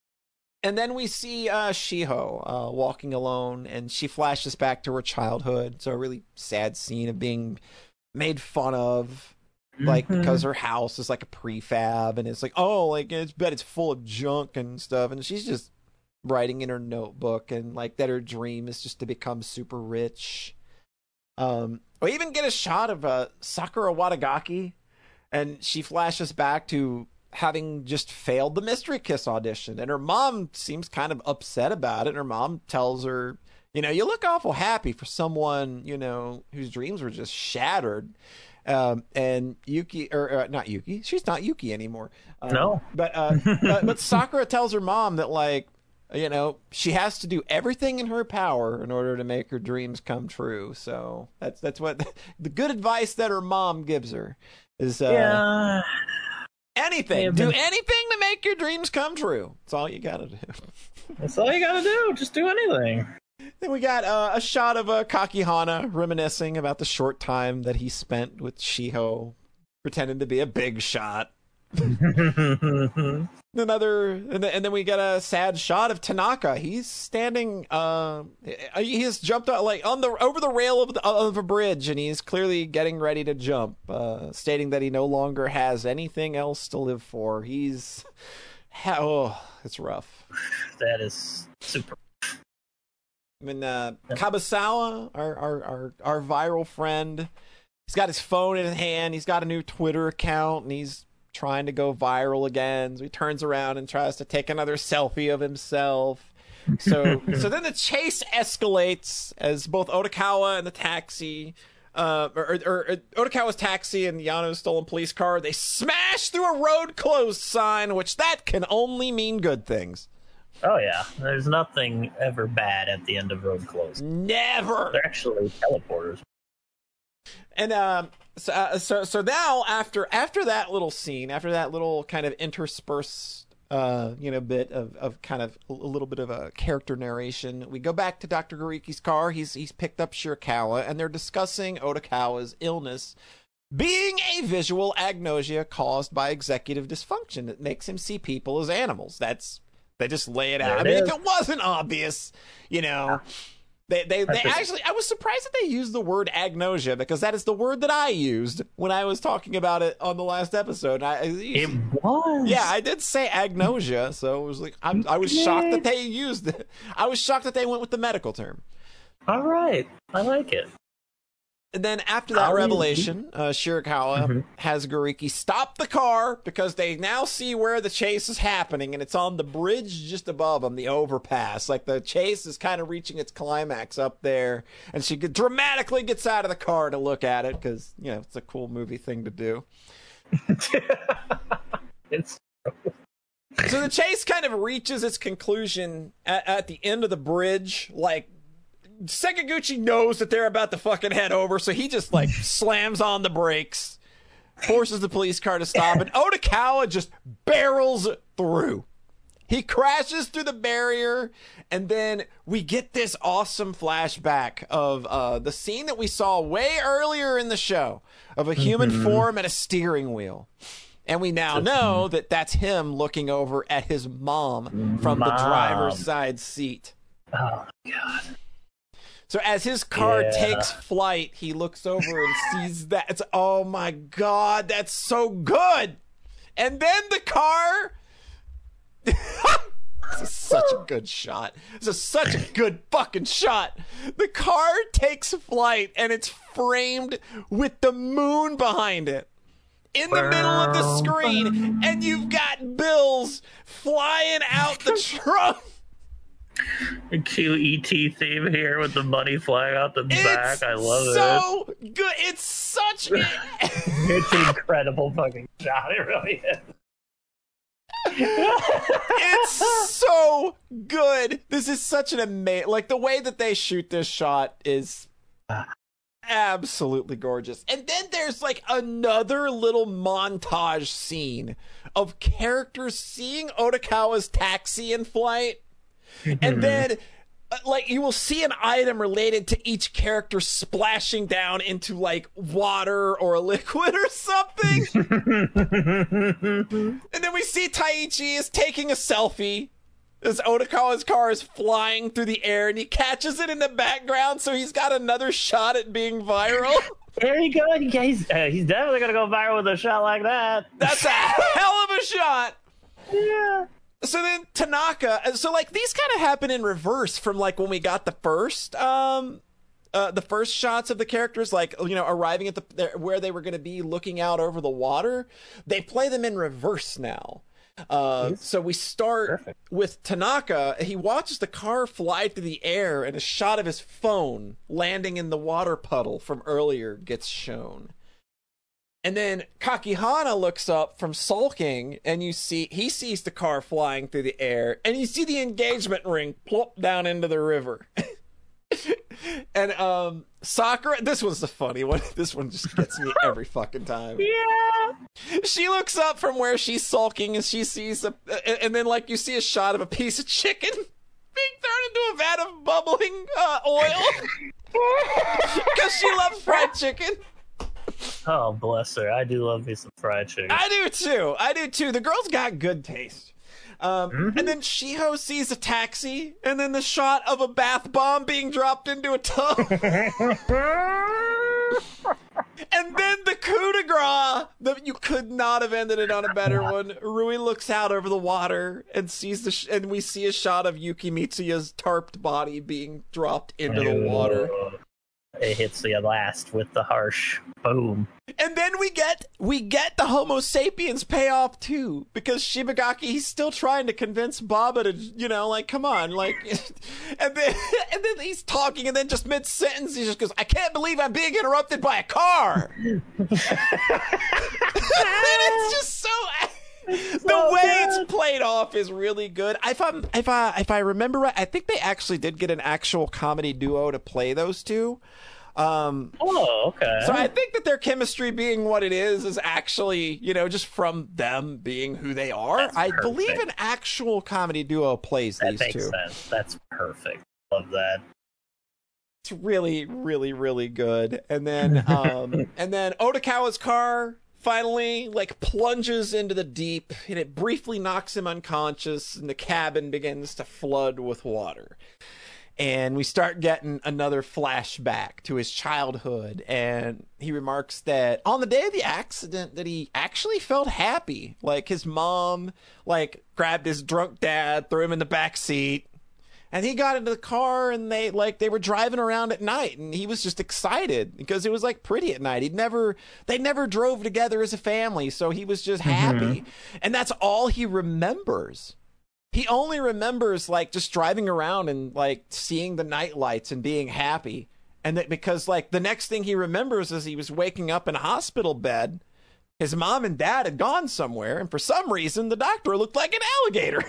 and then we see uh, Shiho uh, walking alone, and she flashes back to her childhood. So a really sad scene of being made fun of, like Mhm. because her house is like a prefab, and it's like, oh, like it's bet it's full of junk and stuff, and she's just writing in her notebook, and like that her dream is just to become super rich. Um, we even get a shot of uh, Sakura Wadagaki, and she flashes back to having just failed the Mystery Kiss audition, and her mom seems kind of upset about it. And her mom tells her, You know, you look awful happy for someone, you know, whose dreams were just shattered. Um, and Yuki, or uh, not Yuki, she's not Yuki anymore. Um, no. But, uh, but, but Sakura tells her mom that, like, you know, she has to do everything in her power in order to make her dreams come true. So that's that's what the good advice that her mom gives her is. Uh, yeah. Anything. Do anything to make your dreams come true. That's all you gotta do. That's all you gotta do. Just do anything. Then we got uh, a shot of uh, Kakihana reminiscing about the short time that he spent with Shiho, pretending to be a big shot. Another, and then, and then we get a sad shot of Tanaka. He's standing. Uh, he has jumped out, like on the over the rail of the, of a bridge, and he's clearly getting ready to jump, uh, stating that he no longer has anything else to live for. He's, oh, it's rough. That is super. I mean, uh, Kabasawa, our, our our our viral friend, he's got his phone in his hand. He's got a new Twitter account, and he's trying to go viral again. So he turns around and tries to take another selfie of himself. So so then the chase escalates as both Otakawa and the taxi, uh, or, or, or Otakawa's taxi and Yano's stolen police car, they smash through a road closed sign, which that can only mean good things. Oh yeah, there's nothing ever bad at the end of road closed. Never. They're actually teleporters. And uh, so, uh, so so now after after that little scene, after that little kind of interspersed, uh, you know, bit of, of kind of a little bit of a character narration, we go back to Doctor Gariki's car. He's he's picked up Shirakawa, and they're discussing Otakawa's illness being a visual agnosia caused by executive dysfunction that makes him see people as animals. That's they just lay it out. I mean, if it wasn't obvious, you know. They they, they actually, I was surprised that they used the word agnosia, because that is the word that I used when I was talking about it on the last episode. I, it was. Yeah, I did say agnosia, so it was like, I, I was shocked that they used it. I was shocked that they went with the medical term. All right, I like it. And then after that I'll revelation, uh, Shirakawa mm-hmm. has Gariki stop the car because they now see where the chase is happening, and it's on the bridge just above them, the overpass. Like the chase is kind of reaching its climax up there, and she get, dramatically gets out of the car to look at it because, you know, it's a cool movie thing to do. It's so the chase kind of reaches its conclusion at, at the end of the bridge, like. Sekiguchi knows that they're about to fucking head over, so he just, like, slams on the brakes, forces the police car to stop, and Otakawa just barrels through. He crashes through the barrier, and then we get this awesome flashback of uh, the scene that we saw way earlier in the show of a human mm-hmm. form at a steering wheel. And we now know that that's him looking over at his mom from mom. the driver's side seat. Oh, God. So as his car yeah. takes flight, he looks over and sees that. It's, oh my God, that's so good. And then the car. This is such a good shot. This is such a good fucking shot. The car takes flight and it's framed with the moon behind it in the middle of the screen. And you've got Bills flying out the trunk. A cute E T theme here with the money flying out the it's back. I love so it. So good. It's such a... It's an incredible fucking shot. It really is. It's so good. This is such an amazing... Like, the way that they shoot this shot is absolutely gorgeous. And then there's, like, another little montage scene of characters seeing Otakawa's taxi in flight. And then, uh, like, you will see an item related to each character splashing down into, like, water or a liquid or something. And then we see Taichi is taking a selfie as Otakawa's car is flying through the air, and he catches it in the background, so he's got another shot at being viral. There you go. He's, uh, he's definitely going to go viral with a shot like that. That's a hell of a shot. Yeah. So then Tanaka, so like these kind of happen in reverse from like when we got the first, um, uh, the first shots of the characters, like, you know, arriving at the where they were going to be looking out over the water. They play them in reverse now. Uh, so we start Perfect. with Tanaka. He watches the car fly through the air, and a shot of his phone landing in the water puddle from earlier gets shown. And then Kakihana looks up from sulking, and you see he sees the car flying through the air, and you see the engagement ring plop down into the river. And um, Sakura, this one's the funny one. This one just gets me every fucking time. Yeah. She looks up from where she's sulking, and she sees a, and then like you see a shot of a piece of chicken being thrown into a vat of bubbling uh, oil because she loves fried chicken. Oh, bless her. I do love me some fried chicken. I do too. I do too. The girl's got good taste. Um, mm-hmm. And then Shiho sees a taxi, and then the shot of a bath bomb being dropped into a tub. And then the coup de grace, the, you could not have ended it on a better one. Rui looks out over the water and sees the, sh- and we see a shot of Yuki Mitsuya's tarped body being dropped into the water. It hits the last with the harsh boom. And then we get we get the Homo sapiens payoff too, because Shibagaki, he's still trying to convince Baba to, you know, like, come on, like, and then and then he's talking, and then just mid sentence he just goes, "I can't believe I'm being interrupted by a car." And it's just so. The so way good. It's played off is really good. If I'm, if I, if I remember right, I think they actually did get an actual comedy duo to play those two. Um, oh, okay. So I think that their chemistry being what it is is actually, you know, just from them being who they are. That's I perfect. believe an actual comedy duo plays that these makes two. Sense. That's perfect. Love that. It's really, really, really good. And then, um, and then Otakawa's car finally like plunges into the deep, and it briefly knocks him unconscious, and the cabin begins to flood with water. And we start getting another flashback to his childhood, and he remarks that on the day of the accident that he actually felt happy. Like his mom like grabbed his drunk dad, threw him in the back seat, and he got into the car, and they like they were driving around at night, and he was just excited because it was like pretty at night. He'd never they never drove together as a family, so he was just happy. Mm-hmm. And that's all he remembers. He only remembers like just driving around and like seeing the night lights and being happy. And that because like the next thing he remembers is he was waking up in a hospital bed. His mom and dad had gone somewhere, and for some reason the doctor looked like an alligator.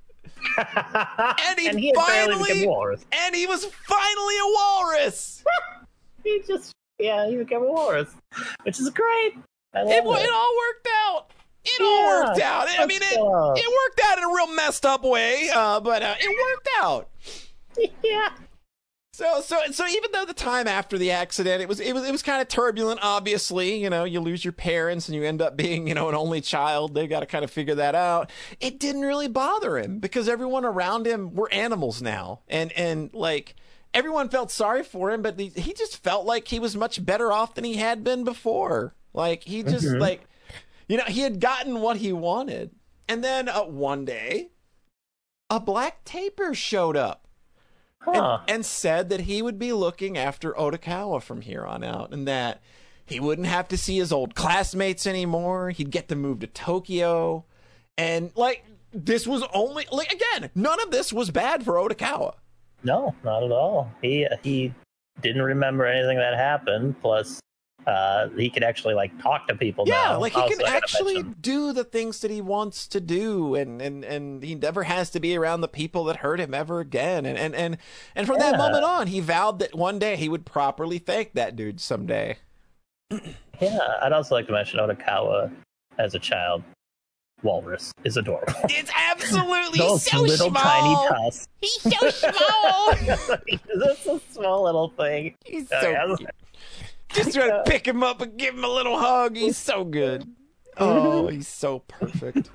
and he, and he finally and he was finally a walrus. He just yeah, he became a walrus, which is great. I love it, it. It all worked out. It yeah, all worked out. I mean, it, it worked out in a real messed up way, uh, but uh, it worked out. Yeah. So, so, so even though the time after the accident, it was, it was, it was kind of turbulent. Obviously, you know, you lose your parents and you end up being, you know, an only child. They've got to kind of figure that out. It didn't really bother him because everyone around him were animals now, and and like everyone felt sorry for him, but he, he just felt like he was much better off than he had been before. Like he just mm-hmm. like. You know, he had gotten what he wanted. And then uh, one day, a black taper showed up huh. and, and said that he would be looking after Otakawa from here on out, and that he wouldn't have to see his old classmates anymore. He'd get to move to Tokyo. And, like, this was only, like, again, none of this was bad for Otakawa. No, not at all. He, he didn't remember anything that happened, plus... Uh, he could actually like talk to people yeah, now. like he can actually do the things that he wants to do, and, and, and he never has to be around the people that hurt him ever again. And and and, and from yeah. that moment on, he vowed that one day he would properly thank that dude someday. Yeah, I'd also like to mention Otakawa as a child. Walrus is adorable. It's absolutely Those so little small. Tiny tusks. He's so small. That's a small little thing. He's so oh, cute. Just try to pick him up and give him a little hug. He's so good. Oh, he's so perfect.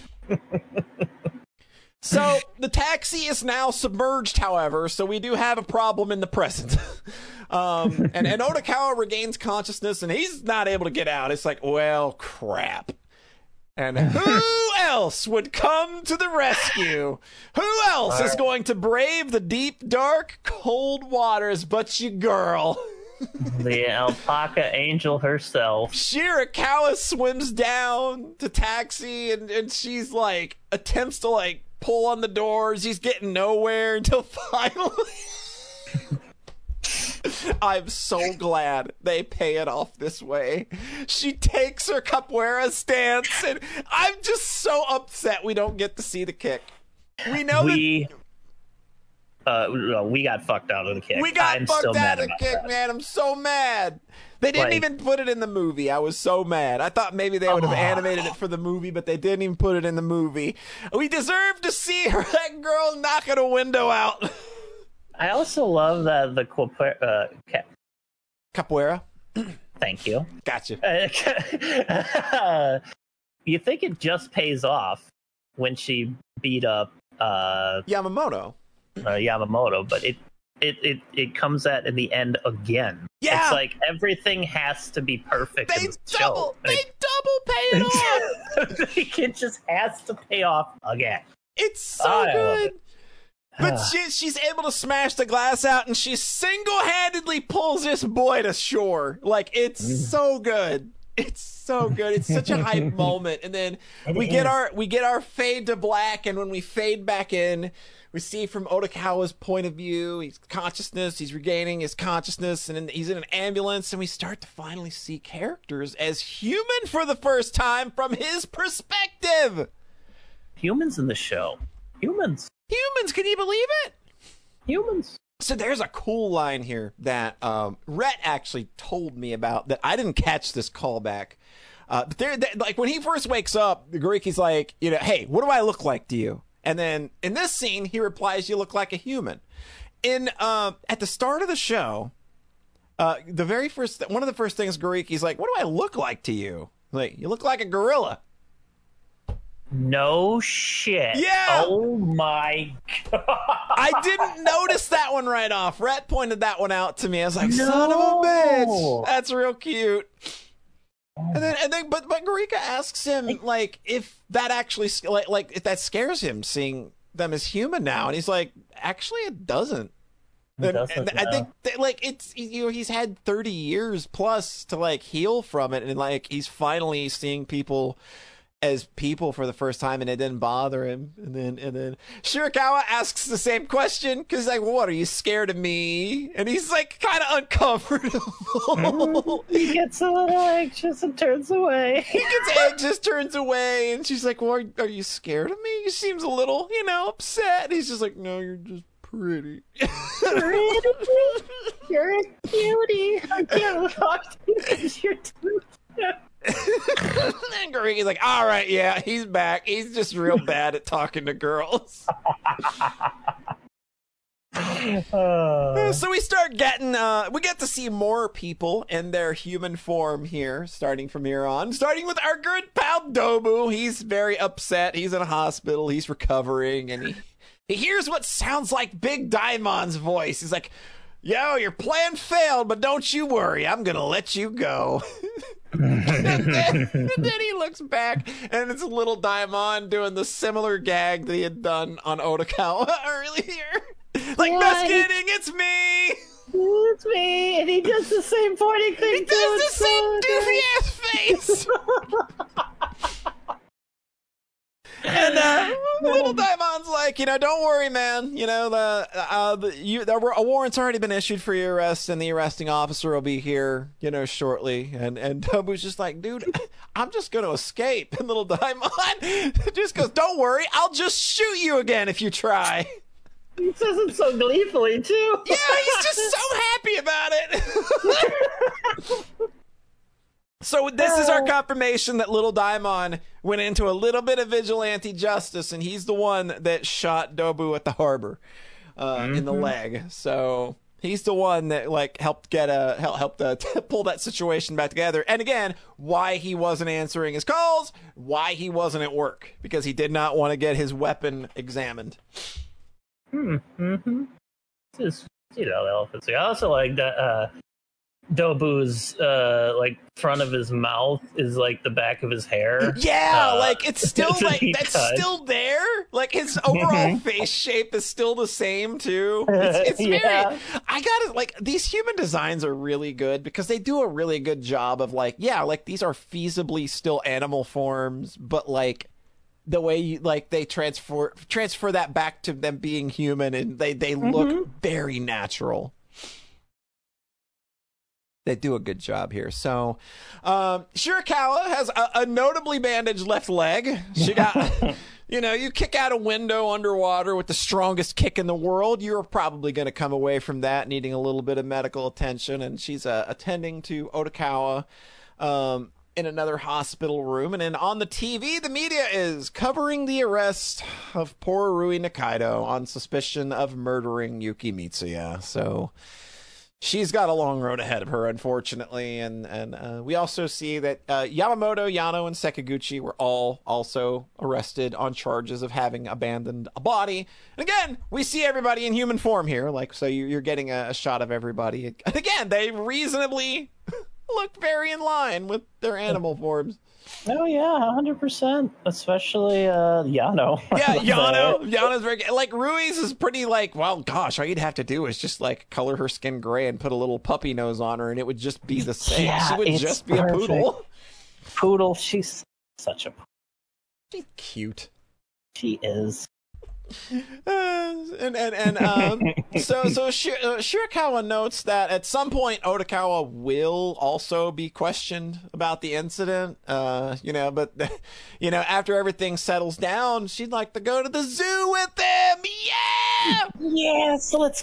So the taxi is now submerged, however, so we do have a problem in the present. um, and, and Otakawa regains consciousness, and he's not able to get out. It's like, well, crap. And who else would come to the rescue? Who else is going to brave the deep, dark, cold waters but your girl? The alpaca angel herself. Shirakawa swims down to Taxi, and, and she's like, attempts to like pull on the doors. He's getting nowhere until finally. I'm so glad they pay it off this way. She takes her capoeira stance, and I'm just so upset we don't get to see the kick. We know we, that uh, we got fucked out of the kick. we got I'm fucked still out mad of the about kick, that. man. I'm so mad. They didn't Like- even put it in the movie. I was so mad. I thought maybe they would have Oh. animated it for the movie, but they didn't even put it in the movie. We deserve to see her, that girl knocking a window out. I also love that the capoeira. Uh, ca- Capoeira? thank you. Gotcha. Uh, you think it just pays off when she beat up uh, Yamamoto. uh, Yamamoto, but it, it it it comes at in the end again. Yeah. It's like everything has to be perfect. They in the double, show. they double pay it off. It just has to pay off again. It's so I love good. it. But she, she's able to smash the glass out, and she single-handedly pulls this boy to shore. Like, it's so good. It's so good. It's such a hype moment. And then It we get is. our we get our fade to black, and when we fade back in, we see from Otakawa's point of view, he's consciousness, he's regaining his consciousness, and then he's in an ambulance, and we start to finally see characters as human for the first time from his perspective. Humans in the show. Humans. Humans, can you believe it? Humans. So there's a cool line here that um, Rhett actually told me about that I didn't catch this callback. Uh, but there, th- like when he first wakes up, Gariki's like, you know, hey, what do I look like to you? And then in this scene, he replies, "You look like a human." In uh, at the start of the show, uh, the very first, th- one of the first things Gariki's like, "What do I look like to you?" Like, you look like a gorilla. No shit. Yeah. Oh my god. I didn't notice that one right off. Rhett pointed that one out to me. I was like, No. son of a bitch. That's real cute. And then, and then, but, but Garika asks him, like, if that actually, like, like, if that scares him, seeing them as human now. And he's like, actually, it doesn't. It And, doesn't, and I no. think, that, like, it's, you know, he's had thirty years plus to, like, heal from it. And, like, he's finally seeing people as people for the first time, and it didn't bother him. And then and then Shirakawa asks the same question, because he's like, well, what, are you scared of me? And he's like kind of uncomfortable. He gets a little anxious and turns away. He gets anxious, turns away, and she's like, well, are, are you scared of me? He seems a little, you know, upset. And he's just like, no, you're just pretty. You're a cutie. I can't talk to you because you're too. And Garika's like, all right, yeah, he's back. He's just real bad at talking to girls. Uh, So we start getting, uh, we get to see more people in their human form here, starting from here on. Starting with our good pal Dobu. He's very upset. He's in a hospital. He's recovering, and he, he hears what sounds like Big Daimon's voice. He's like, yo, your plan failed, but don't you worry. I'm going to let you go. and, then, and then he looks back, and it's little Daimon doing the similar gag that he had done on Otakawa earlier. Like, What? just kidding, it's me! it's me, and he does the same pointing thing. He does the same doofy ass face! And uh, little Daimon's like, you know, don't worry, man. You know, the uh, the you the, a warrant's already been issued for your arrest, and the arresting officer will be here, you know, shortly. And and Dobu's just like, dude, I'm just gonna escape. And little Daimon just goes, don't worry, I'll just shoot you again if you try. He says it so gleefully too. Yeah, he's just so happy about it. So this is our confirmation that little Daimon went into a little bit of vigilante justice, and he's the one that shot Dobu at the harbor uh, mm-hmm. in the leg. So he's the one that like helped get a help helped uh, pull that situation back together. And again, why he wasn't answering his calls, why he wasn't at work, because he did not want to get his weapon examined. Hmm. Mm-hmm. Just, you know, the elephants. I also like that. Uh, Dobu's uh, like front of his mouth is like the back of his hair. Yeah, uh, like it's still like that's cut. still there. Like his overall face shape is still the same too. It's, it's very. Yeah. I gotta like these human designs are really good because they do a really good job of like yeah, like these are feasibly still animal forms, but like the way you like they transfer transfer that back to them being human, and they they Mm-hmm. look very natural. They do a good job here. So, um, Shirakawa has a, a notably bandaged left leg. She got, you know, you kick out a window underwater with the strongest kick in the world. You're probably going to come away from that needing a little bit of medical attention. And she's uh, attending to Otakawa um, in another hospital room. And then on the T V, the media is covering the arrest of poor Rui Nikaido on suspicion of murdering Yuki Mitsuya. So she's got a long road ahead of her, unfortunately, and and uh, we also see that uh, Yamamoto, Yano, and Sekiguchi were all also arrested on charges of having abandoned a body. And again, we see everybody in human form here, like so you- you're getting a, a shot of everybody. And again, they reasonably look very in line with their animal forms. Oh yeah, one hundred percent. Especially uh, Yano. Yeah, Yano. Yano's very like Rui's is pretty like, well, gosh, all you'd have to do is just like color her skin gray and put a little puppy nose on her, and it would just be the same. Yeah, she would it's just be perfect. a poodle. Poodle, she's such a. She's cute. She is. Uh, and and and um, so so Shir- uh, Shirakawa notes that at some point Otakawa will also be questioned about the incident. Uh, you know, but you know, after everything settles down, she'd like to go to the zoo with them. Yeah. Yes, let's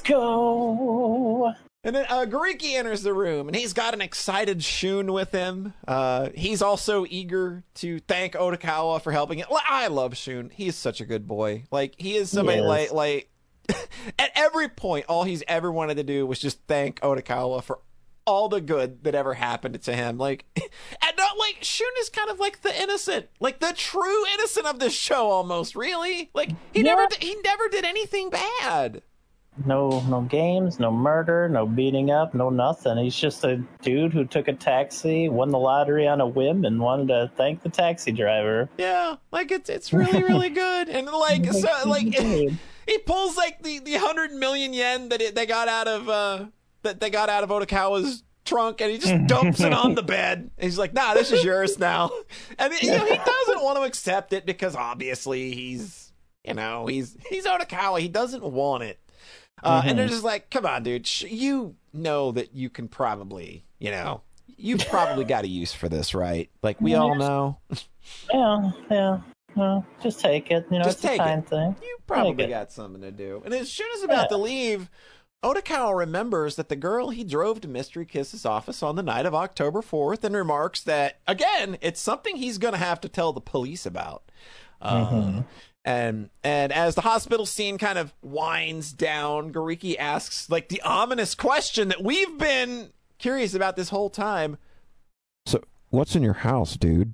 go. And then uh, Gariki enters the room, and he's got an excited Shun with him. Uh, he's also eager to thank Otakawa for helping it. I love Shun. He is such a good boy. Like, he is somebody Yes. like, like at every point, all he's ever wanted to do was just thank Otakawa for all the good that ever happened to him. Like, and not like Shun is kind of like the innocent, like the true innocent of this show, almost. Really, like he Yeah. never, d- he never did anything bad. No, no games, no murder, no beating up, no nothing. He's just a dude who took a taxi, won the lottery on a whim, and wanted to thank the taxi driver. Yeah, like it's it's really really good, and like so like he pulls like the the hundred million yen that it, they got out of uh that they got out of Otakawa's trunk, and he just dumps it on the bed. And he's like, "Nah, this is yours now," and you know he doesn't want to accept it because obviously he's you know he's he's Otakawa. He doesn't want it. Uh, and they're just like, come on, dude. Sh- you know that you can probably, you know, you've probably got a use for this, right? Like, we all know. Yeah, yeah. Well, just take it. You know, Just it's a take time it. thing. You probably Take it. got something to do. And as soon as about to Yeah. leave, Otakawa remembers that the girl he drove to Mystery Kiss's office on the night of October fourth and remarks that, again, it's something he's going to have to tell the police about. Um, Mm-hmm. And and as the hospital scene kind of winds down, Gariki asks like the ominous question that we've been curious about this whole time. So, what's in your house, dude?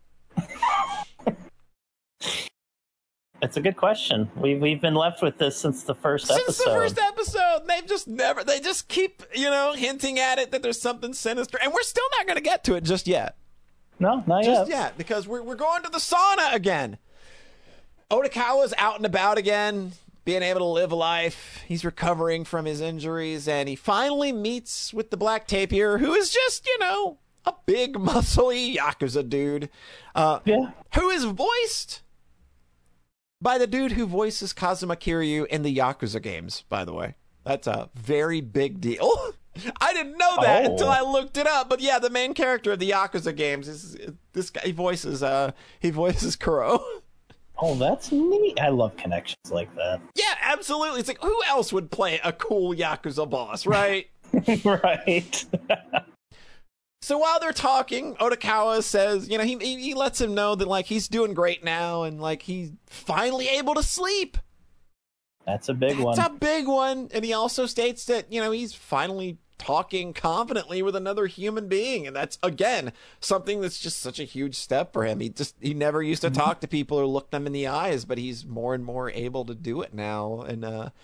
It's a good question. We've we've been left with this since the first Since episode. the first episode, they've just never, they just keep, you know, hinting at it that there's something sinister, and we're still not going to get to it just yet. No, not Just yet. yet, because we're, we're going to the sauna again. Otakawa's out and about again, being able to live life. He's recovering from his injuries, and he finally meets with the Black Tapir, who is just, you know, a big, muscly Yakuza dude. Uh, Yeah. Who is voiced by the dude who voices Kazuma Kiryu in the Yakuza games, by the way. That's a very big deal. I didn't know that Oh. until I looked it up. But yeah, the main character of the Yakuza games is this guy. He voices uh he voices Kuro. Oh, that's neat. I love connections like that. Yeah, absolutely. It's like, who else would play a cool Yakuza boss, right? Right. So while they're talking, Otakawa says, you know, he, he he lets him know that like he's doing great now, and like he's finally able to sleep. That's a big That's one. a big one. And he also states that, you know, he's finally talking confidently with another human being, and that's again something that's just such a huge step for him. He just he never used to talk to people or look them in the eyes, but he's more and more able to do it now. And uh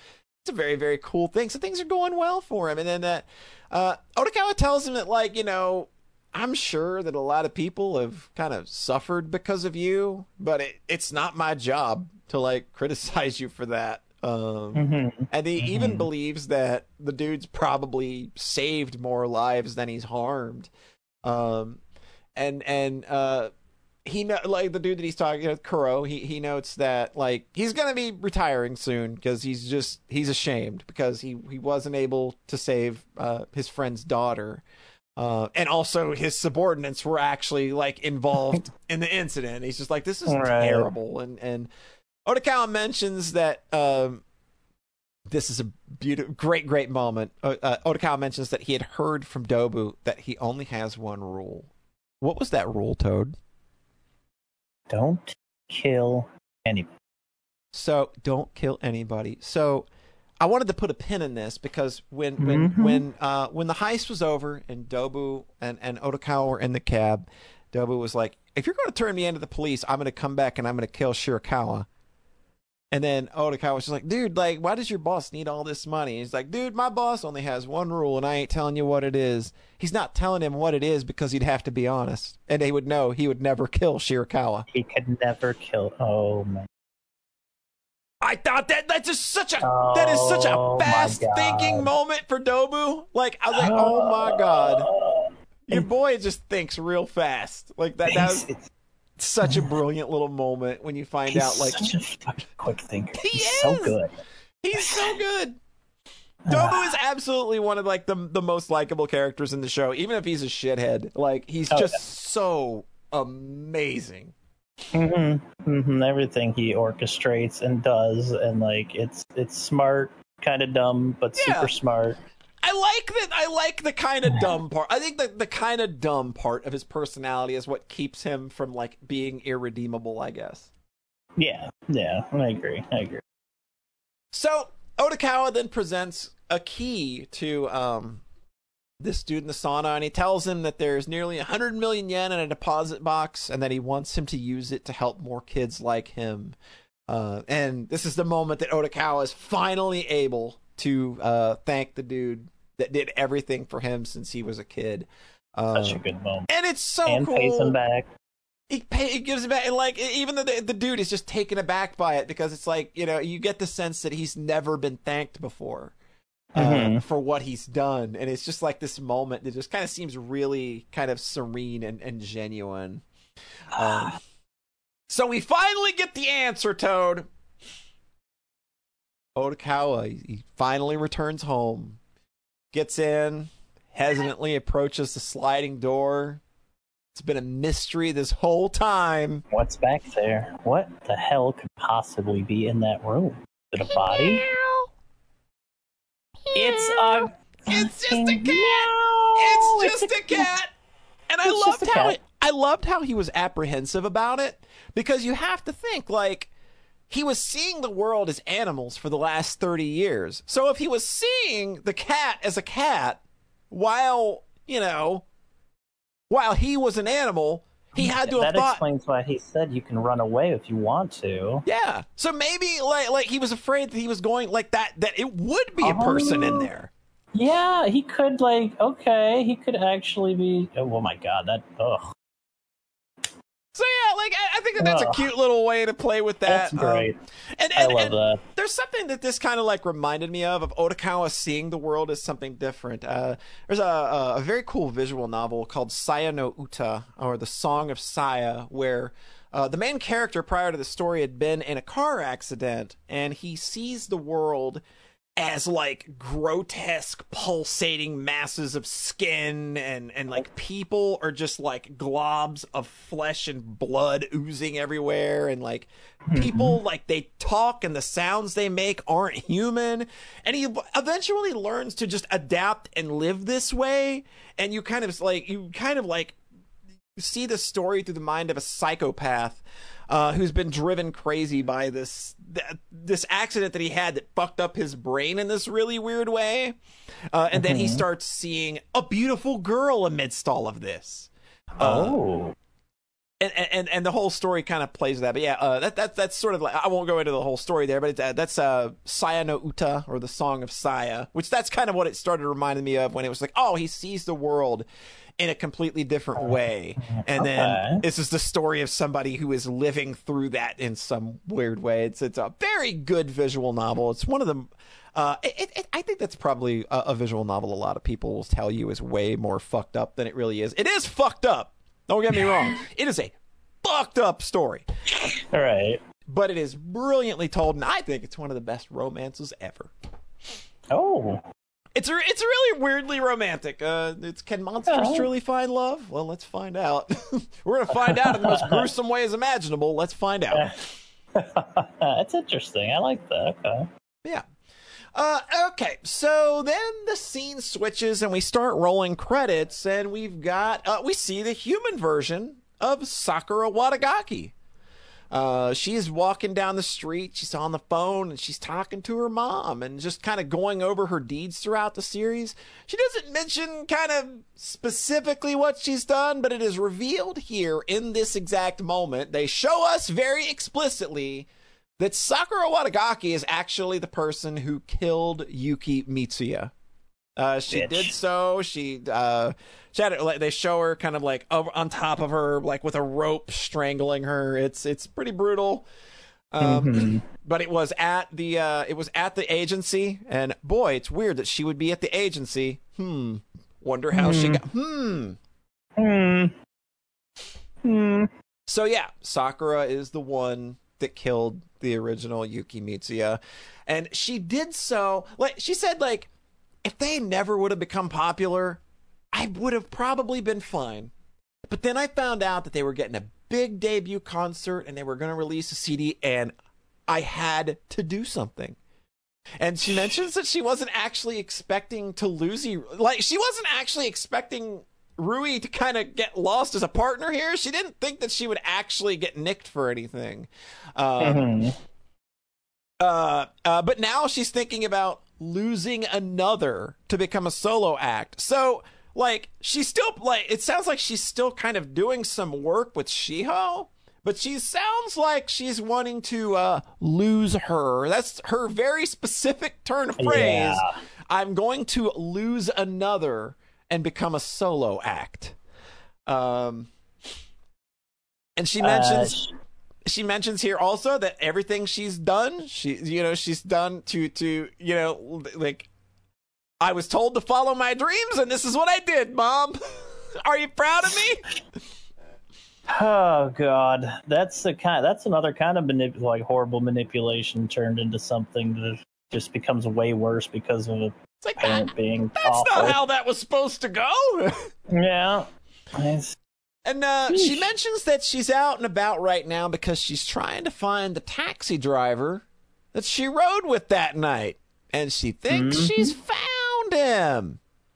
it's a very, very cool thing. So things are going well for him. And then uh, uh, Otokawa tells him that, like, you know, I'm sure that a lot of people have kind of suffered because of you, but it, it's not my job to, like, criticize you for that. Um, mm-hmm. And he mm-hmm. even believes that the dude's probably saved more lives than he's harmed. Um, and, and, uh, he know, like the dude that he's talking with, Kuro, he, he notes that, like, he's going to be retiring soon because he's just, he's ashamed because he, he wasn't able to save, uh, his friend's daughter. Uh, and also his subordinates were actually, like, involved in the incident. He's just like, this is right. terrible. And, and Otokawa mentions that, um, this is a beautiful, great, great moment. Uh, uh, Otokawa mentions that he had heard from Dobu that he only has one rule. What was that rule, Toad? Don't kill anybody. So don't kill anybody. So I wanted to put a pin in this because when when mm-hmm. when uh, when the heist was over and Dobu and, and Otokawa were in the cab, Dobu was like, if you're going to turn me into the police, I'm going to come back and I'm going to kill Shirakawa. And then Otokawa was just like, dude, like, why does your boss need all this money? And he's like, dude, my boss only has one rule and I ain't telling you what it is. He's not telling him what it is because he'd have to be honest. And he would know he would never kill Shirakawa. He could never kill. Oh, man. I thought that that's just such a oh, that is such a fast thinking moment for Dobu. Like, I was like, oh my God. Your boy just thinks real fast. Like that, that was such a brilliant little moment when you find He's out, like, such a fucking quick thinker. He He's is so good. He's so good. Dobu is absolutely one of, like, the the most likable characters in the show, even if he's a shithead. Like, he's oh, just yeah. so amazing. Mm-hmm. Mm-hmm. Everything he orchestrates and does, and, like, it's it's smart, kind of dumb, but yeah. super smart. I like that. I like the kind of dumb part. I think that the kind of dumb part of his personality is what keeps him from, like, being irredeemable, I guess. Yeah, yeah, I agree. I agree. So Otokawa then presents a key to um, this dude in the sauna, and he tells him that there's nearly one hundred million yen in a deposit box, and that he wants him to use it to help more kids like him. Uh, and this is the moment that Otokawa is finally able to uh, thank the dude that did everything for him since he was a kid. Um, Such a good moment. And it's so and cool. And pays him back. He, pay, he gives it back, and, like, even the, the dude is just taken aback by it because it's like, you know, you get the sense that he's never been thanked before uh, mm-hmm. for what he's done, and it's just like this moment that just kind of seems really kind of serene and, and genuine. Um, so we finally get the answer, Toad. Otokawa, he finally returns home, gets in, hesitantly approaches the sliding door. It's been a mystery this whole time. What's back there? What the hell could possibly be in that room? Is it a body? It's a... It's just a cat! It's just it's a, a cat! And I loved how it, I loved how he was apprehensive about it, because you have to think, like, he was seeing the world as animals for the last thirty years. So if he was seeing the cat as a cat while, you know... While he was an animal, he had to have that thought... That explains why he said you can run away if you want to. Yeah. So maybe, like, like he was afraid that he was going, like, that, that it would be a person in there. Yeah, he could, like, okay, he could actually be... Oh, my God, that... Ugh. So, yeah, like, I, I think that that's ugh. a cute little way to play with that. That's great. Um, and, and, I love and that. There's something that this kind of, like, reminded me of, of Otokawa seeing the world as something different. Uh, there's a, a, a very cool visual novel called Saya no Uta, or The Song of Saya, where uh, the main character prior to the story had been in a car accident, and he sees the world as, like, grotesque pulsating masses of skin, and and like people are just like globs of flesh and blood oozing everywhere, and like people mm-hmm. like they talk and the sounds they make aren't human, and he eventually learns to just adapt and live this way. And you kind of like you kind of like see the story through the mind of a psychopath Uh, who's been driven crazy by this th- this accident that he had that fucked up his brain in this really weird way. Uh, and mm-hmm. then he starts seeing a beautiful girl amidst all of this. Uh, oh. and, and and the whole story kind of plays that. But yeah, uh, that that that's sort of like, I won't go into the whole story there, but it's, uh, that's uh, Saya no Uta, or the Song of Saya, which that's kind of what it started reminding me of when it was like, oh, he sees the world in a completely different way, and Okay. then this is the story of somebody who is living through that in some weird way. It's it's a very good visual novel. It's one of the uh it, it, I think that's probably a, a visual novel a lot of people will tell you is way more fucked up than it really is. It is fucked up, don't get me wrong. It is a fucked up story, All right. but it is brilliantly told, and I think it's one of the best romances ever. Oh. It's re- it's really weirdly romantic. Uh, it's can monsters Oh. truly find love? Well, let's find out. We're gonna find out in the most gruesome ways imaginable. Let's find out. That's interesting. I like that. Okay. Yeah. Uh, okay, so then the scene switches and we start rolling credits, and we've got uh, we see the human version of Sakura Wadagaki. Uh, she's walking down the street, she's on the phone, and she's talking to her mom and just kind of going over her deeds throughout the series. She doesn't mention kind of specifically what she's done, but it is revealed here in this exact moment. They show us very explicitly that Sakura Wadagaki is actually the person who killed Yuki Mitsuya. Uh, she Bitch. did so. She, uh, she had, like, they show her kind of like over on top of her, like with a rope strangling her. It's it's pretty brutal. Um, Mm-hmm. but it was at the uh, it was at the agency, and boy, it's weird that she would be at the agency. Hmm. Wonder how she got. Hmm. Hmm. Hmm. So yeah, Sakura is the one that killed the original Yuki Mitsuya, and she did so like she said, like, if they never would have become popular, I would have probably been fine. But then I found out that they were getting a big debut concert and they were going to release a C D, and I had to do something. And she mentions that she wasn't actually expecting to lose you. Like, she wasn't actually expecting Rui to kind of get lost as a partner here. She didn't think that she would actually get nicked for anything. Uh, Mm-hmm. uh, uh, but now she's thinking about losing another to become a solo act. So, like, she's still, like, it sounds like she's still kind of doing some work with Shiho, but she sounds like she's wanting to uh, lose her. That's her very specific turn of phrase. Yeah. I'm going to lose another and become a solo act. Um, and she mentions... Uh, She mentions here also that everything she's done, she, you know, she's done to, to, you know, like, I was told to follow my dreams, and this is what I did, Mom. Are you proud of me? Oh God, that's the kind. That's another kind of manip- like horrible manipulation turned into something that just becomes way worse because of a It's like, parent that, being that's awful. not how that was supposed to go. Yeah. It's- And uh, she Sheesh. mentions that she's out and about right now because she's trying to find the taxi driver that she rode with that night. And she thinks Mhm. she's found him.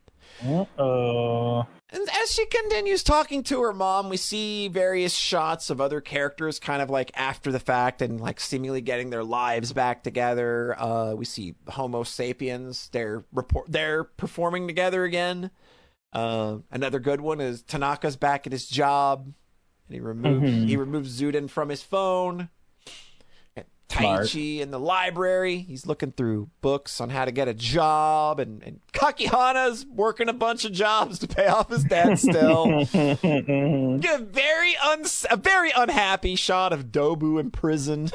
Uh-oh. And as she continues talking to her mom, we see various shots of other characters kind of like after the fact and like seemingly getting their lives back together. Uh, we see Homo sapiens. They're report they're performing together again. Uh, another good one is Tanaka's back at his job, and he removes Mhm. he removes Zuden from his phone. And Smart. Taichi in the library, he's looking through books on how to get a job, and, and Kakihana's working a bunch of jobs to pay off his debt still. Get a very un a very unhappy shot of Dobu in prison.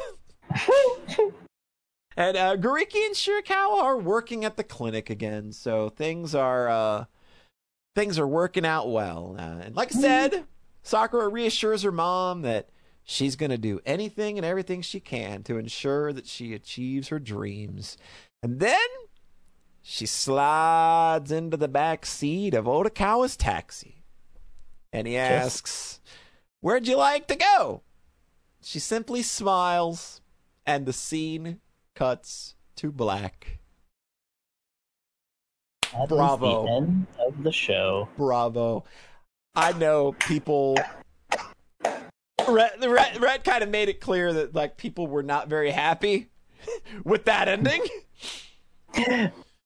And uh, Gariki and Shirakawa are working at the clinic again, so things are uh, things are working out well. Uh, and like I said, Sakura reassures her mom that she's going to do anything and everything she can to ensure that she achieves her dreams. And then she slides into the back seat of Otakawa's taxi. And he asks, "Where'd you like to go?" She simply smiles, and the scene cuts to black. That is Bravo. the end of the show. Bravo. I know people... Rhett, Rhett, Rhett kind of made it clear that like people were not very happy with that ending.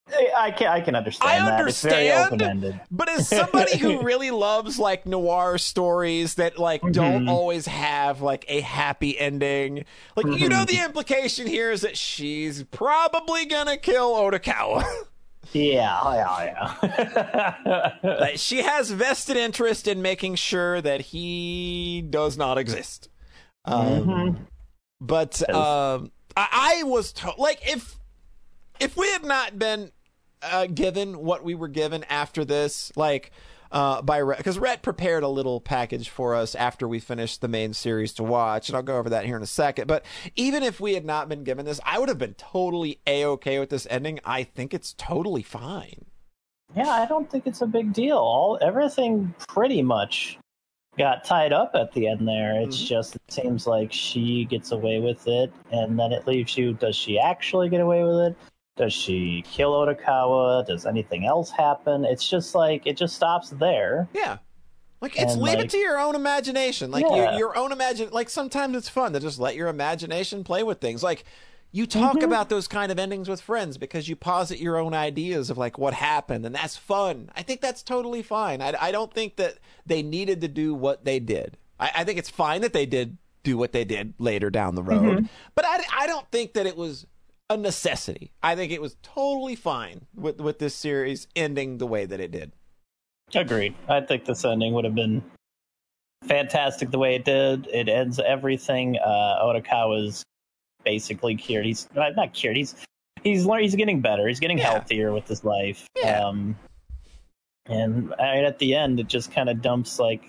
I can I can understand I that. understand, it's very open-ended. But as somebody who really loves like noir stories that like mm-hmm. don't always have like a happy ending, like mm-hmm. you know, the implication here is that she's probably gonna kill Otokawa. Yeah, yeah, yeah. Like, she has vested interest in making sure that he does not exist. Um, mm-hmm. But um, I, I was to- like, if if we had not been uh, given what we were given after this, like uh, by Rhett, because Rhett prepared a little package for us after we finished the main series to watch, and I'll go over that here in a second. But even if we had not been given this, I would have been totally A-okay with this ending. I think it's totally fine. Yeah, I don't think it's a big deal. All everything pretty much got tied up at the end there. It's mm-hmm. just, it seems like she gets away with it, and then it leaves you, does she actually get away with it? Does she kill Otokawa? Does anything else happen? It's just like, it just stops there. Yeah. Like, it's and leave like, it to your own imagination. Like, yeah. your, your own imagine. Like, sometimes it's fun to just let your imagination play with things. Like, you talk mm-hmm. about those kind of endings with friends because you posit your own ideas of, like, what happened, and that's fun. I think that's totally fine. I, I don't think that they needed to do what they did. I, I think it's fine that they did do what they did later down the road. Mm-hmm. But I, I don't think that it was a necessity. I think it was totally fine with, with this series ending the way that it did. Agreed. I think this ending would have been fantastic the way it did. It ends everything. Uh, Otokawa's basically cured. He's not cured. He's he's he's getting better. He's getting yeah. healthier with his life. Yeah. Um, and right at the end, it just kind of dumps like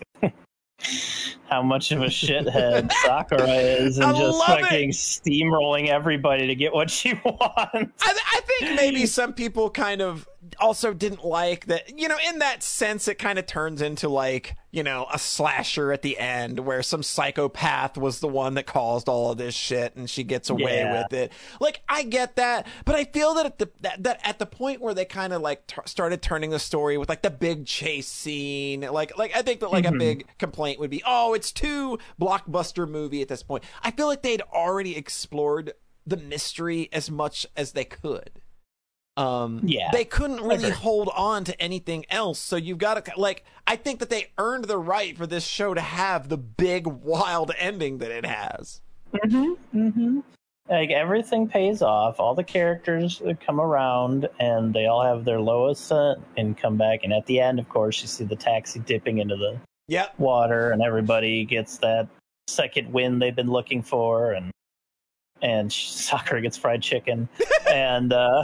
how much of a shithead Sakura is, and I just fucking it. steamrolling everybody to get what she wants. I, th- I think maybe some people kind of also didn't like that, you know, in that sense, it kind of turns into like, you know, a slasher at the end where some psychopath was the one that caused all of this shit and she gets away yeah. with it. Like, I get that, but I feel that at the that, that at the point where they kind of like t- started turning the story with like the big chase scene, like like I think that like mm-hmm. a big complaint would be, oh, it's too blockbuster movie at this point. I feel like they'd already explored the mystery as much as they could. Um, yeah, they couldn't really hold on to anything else. So you've got to, like, I think that they earned the right for this show to have the big, wild ending that it has. Mm-hmm, mm-hmm. Like, everything pays off. All the characters come around, and they all have their lowest uh, and come back. And at the end, of course, you see the taxi dipping into the yep. water, and everybody gets that second win they've been looking for, and and Sakura gets fried chicken, and uh,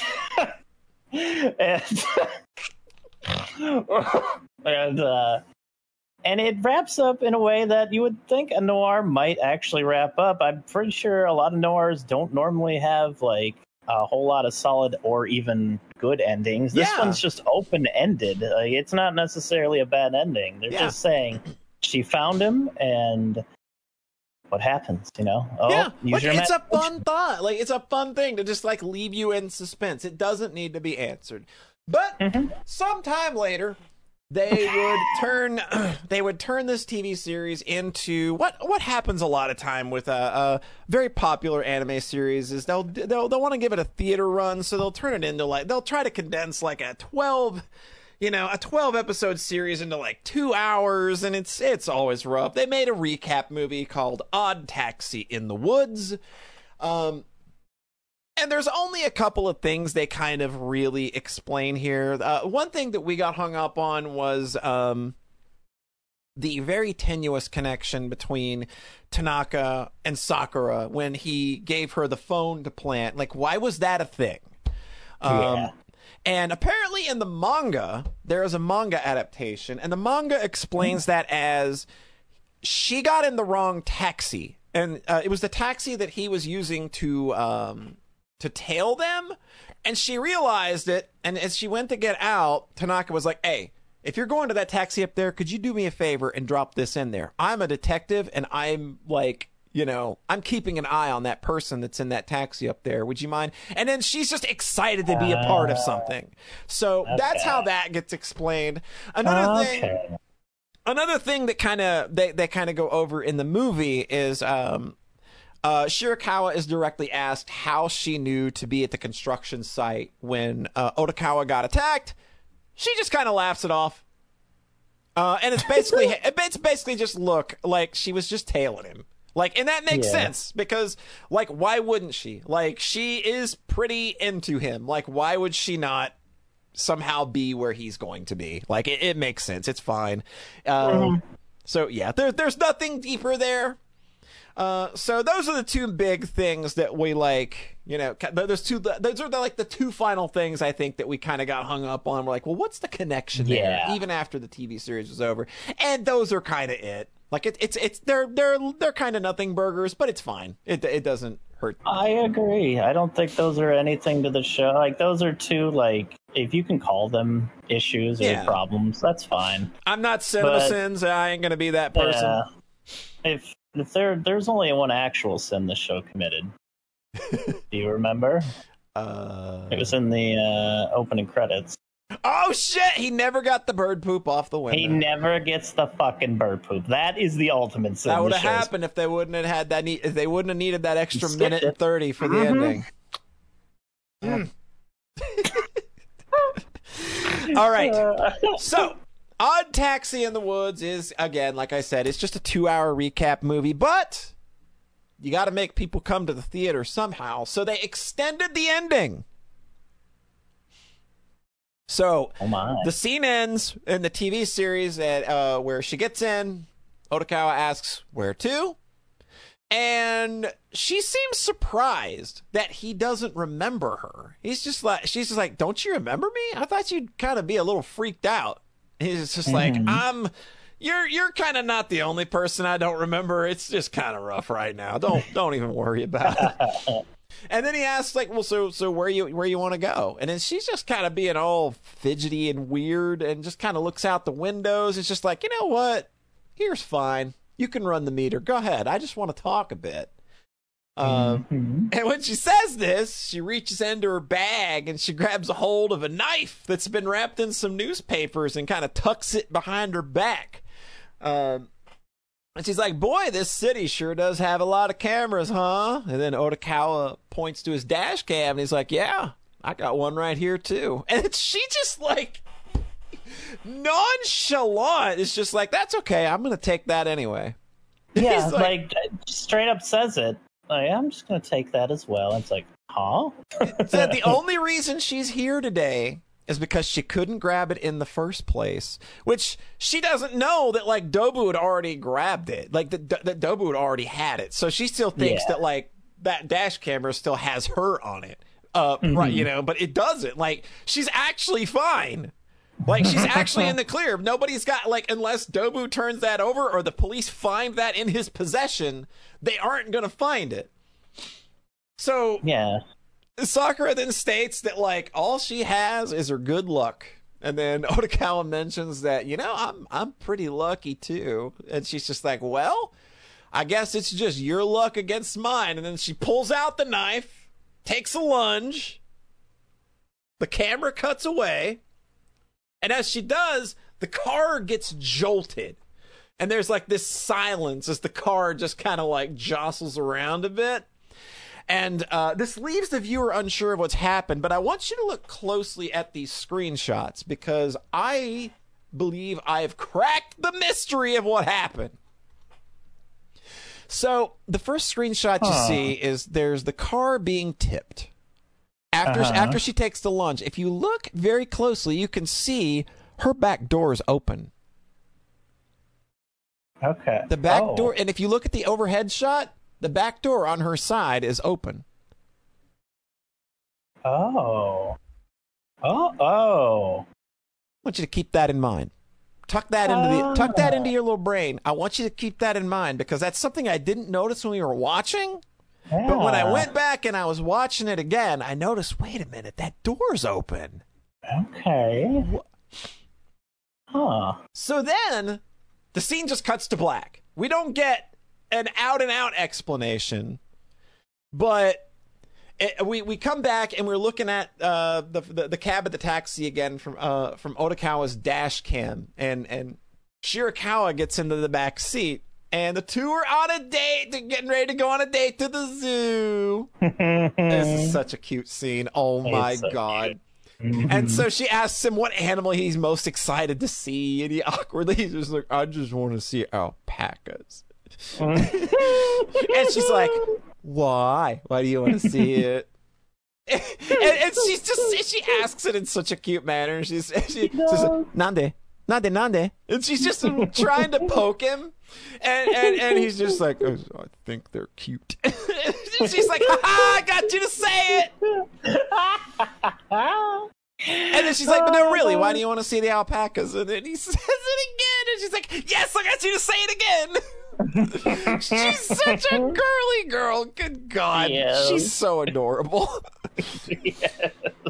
and and uh, and it wraps up in a way that you would think a noir might actually wrap up. I'm pretty sure a lot of noirs don't normally have like a whole lot of solid or even good endings. This yeah. one's just open-ended. Like, it's not necessarily a bad ending. They're yeah. just saying she found him, and what happens, you know? Oh, yeah, like, it's a fun imagination. thought. Like, it's a fun thing to just like leave you in suspense. It doesn't need to be answered. But mm-hmm. sometime later, they would turn they would turn this T V series into what what happens a lot of time with a, a very popular anime series is they'll they'll they'll want to give it a theater run, so they'll turn it into like they'll try to condense like a twelve. You know, a twelve episode series into like two hours, and it's it's always rough. They made a recap movie called Odd Taxi in the Woods. Um, and there's only a couple of things they kind of really explain here. Uh, one thing that we got hung up on was um, the very tenuous connection between Tanaka and Sakura when he gave her the phone to plant. Like, why was that a thing? Um, yeah. And apparently in the manga, there is a manga adaptation, and the manga explains that as she got in the wrong taxi, and uh, it was the taxi that he was using to um, to tail them, and she realized it, and as she went to get out, Tanaka was like, hey, if you're going to that taxi up there, could you do me a favor and drop this in there? I'm a detective, and I'm like... You know, I'm keeping an eye on that person that's in that taxi up there. Would you mind? And then she's just excited to be a part of something. So okay. that's how that gets explained. Another okay. thing, another thing that kind of they, they kind of go over in the movie is um, Uh, Shirakawa is directly asked how she knew to be at the construction site when uh, Otakawa got attacked. She just kind of laughs it off. Uh, and it's basically it's basically just look like she was just tailing him. Like, and that makes yeah. sense because, like, why wouldn't she? Like, she is pretty into him. Like, why would she not somehow be where he's going to be? Like, it, it makes sense. It's fine. Um, mm-hmm. So yeah, there, there's nothing deeper there. Uh, so those are the two big things that we like, you know, there's two, those are the, like the two final things I think that we kind of got hung up on. We're like, well, what's the connection yeah. there? Even after the T V series was over. And those are kind of it. Like it, it's, it's, they're, they're, they're kind of nothing burgers, but it's fine. It, it doesn't hurt. I agree. I don't think those are anything to the show. Like those are two, like, if you can call them issues or yeah. problems, that's fine. I'm not Cinema but, Sins. I ain't going to be that person. Yeah. If, If there, there's only one actual sin the show committed. Do you remember? Uh, it was in the uh, opening credits. Oh shit! He never got the bird poop off the window. He never gets the fucking bird poop. That is the ultimate sin. That would have happened if they wouldn't have had that. Ne- if they wouldn't have needed that extra minute it. and thirty for the mm-hmm. ending. Mm. All right, so. Odd Taxi in the Woods is, again, like I said, it's just a two-hour recap movie, but you got to make people come to the theater somehow, so they extended the ending. So oh the scene ends in the T V series at uh, where she gets in. Otakawa asks, where to? And she seems surprised that he doesn't remember her. He's just like, she's just like, don't you remember me? I thought you'd kind of be a little freaked out. He's just like, mm-hmm. I'm, you're, you're kind of not the only person I don't remember. It's just kind of rough right now. Don't, don't even worry about it. And then he asks, like, well, so, so where you, where you want to go? And then she's just kind of being all fidgety and weird and just kind of looks out the windows. It's just like, you know what? Here's fine. You can run the meter. Go ahead. I just want to talk a bit. Um, mm-hmm. And when she says this, she reaches into her bag and she grabs a hold of a knife that's been wrapped in some newspapers and kind of tucks it behind her back. Um, and she's like, boy, this city sure does have a lot of cameras, huh? And then Otakawa points to his dash cam and he's like, yeah, I got one right here too. And she just like nonchalant is just like, that's okay. I'm going to take that anyway. Yeah, like, like straight up says it. Like, I'm just going to take that as well. It's like, huh? So the only reason she's here today is because she couldn't grab it in the first place, which she doesn't know that, like, Dobu had already grabbed it. Like, that that Dobu had already had it. So she still thinks yeah. that, like, that dash camera still has her on it. Uh, mm-hmm. Right, you know, but it doesn't. Like, she's actually fine. Like, she's actually in the clear. Nobody's got, like, unless Dobu turns that over or the police find that in his possession, they aren't going to find it. So, yeah. Sakura then states that, like, all she has is her good luck. And then Otakawa mentions that, you know, I'm I'm pretty lucky, too. And she's just like, well, I guess it's just your luck against mine. And then she pulls out the knife, takes a lunge. The camera cuts away. And as she does, the car gets jolted. And there's like this silence as the car just kind of like jostles around a bit. And uh, this leaves the viewer unsure of what's happened. But I want you to look closely at these screenshots because I believe I have cracked the mystery of what happened. So the first screenshot you huh. see is there's the car being tipped. After uh-huh. after she takes the lunge, if you look very closely, you can see her back door is open. Okay. The back oh. door, and if you look at the overhead shot, the back door on her side is open. Oh. Oh. Oh. I want you to keep that in mind. Tuck that into the tuck that into your little brain. I want you to keep that in mind because that's something I didn't notice when we were watching. Yeah. But when I went back and I was watching it again, I noticed, wait a minute, that door's open. Okay. Huh. So then the scene just cuts to black. We don't get an out-and-out explanation, but it, we we come back and we're looking at uh, the, the the cab at the taxi again from uh, from Otakawa's dash cam, and and Shirakawa gets into the back seat. and the two are on a date. They're getting ready to go on a date to the zoo. This is such a cute scene. Oh my so god. Mm-hmm. And so she asks him what animal he's most excited to see, and he awkwardly he's just like, I just want to see alpacas. And she's like, why? Why do you want to see it? and, and she's just she asks it in such a cute manner. She's she, she's like, Nande, Nande, Nande, and she's just trying to poke him, and and, and he's just like, oh, I think they're cute. She's like, ha ha, I got you to say it. And then she's like, but no, really, why do you want to see the alpacas? And then he says it again, and she's like, yes, I got you to say it again. She's such a girly girl. Good God. Yes. She's so adorable. Yes.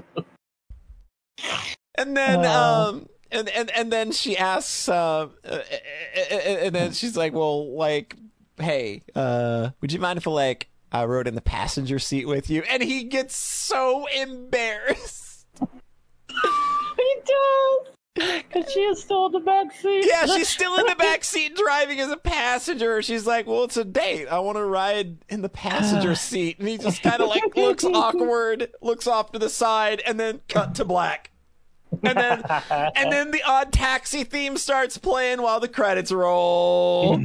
And then, uh. um, and, and, and then she asks, uh, and then she's like, well, like, hey, uh, would you mind if, like, I rode in the passenger seat with you? And he gets so embarrassed. He does. Because she is still in the back seat. Yeah, she's still in the back seat driving as a passenger. She's like, well, it's a date. I want to ride in the passenger seat. And he just kind of like looks awkward, looks off to the side, and then cut to black. And then and then the Odd Taxi theme starts playing while the credits roll.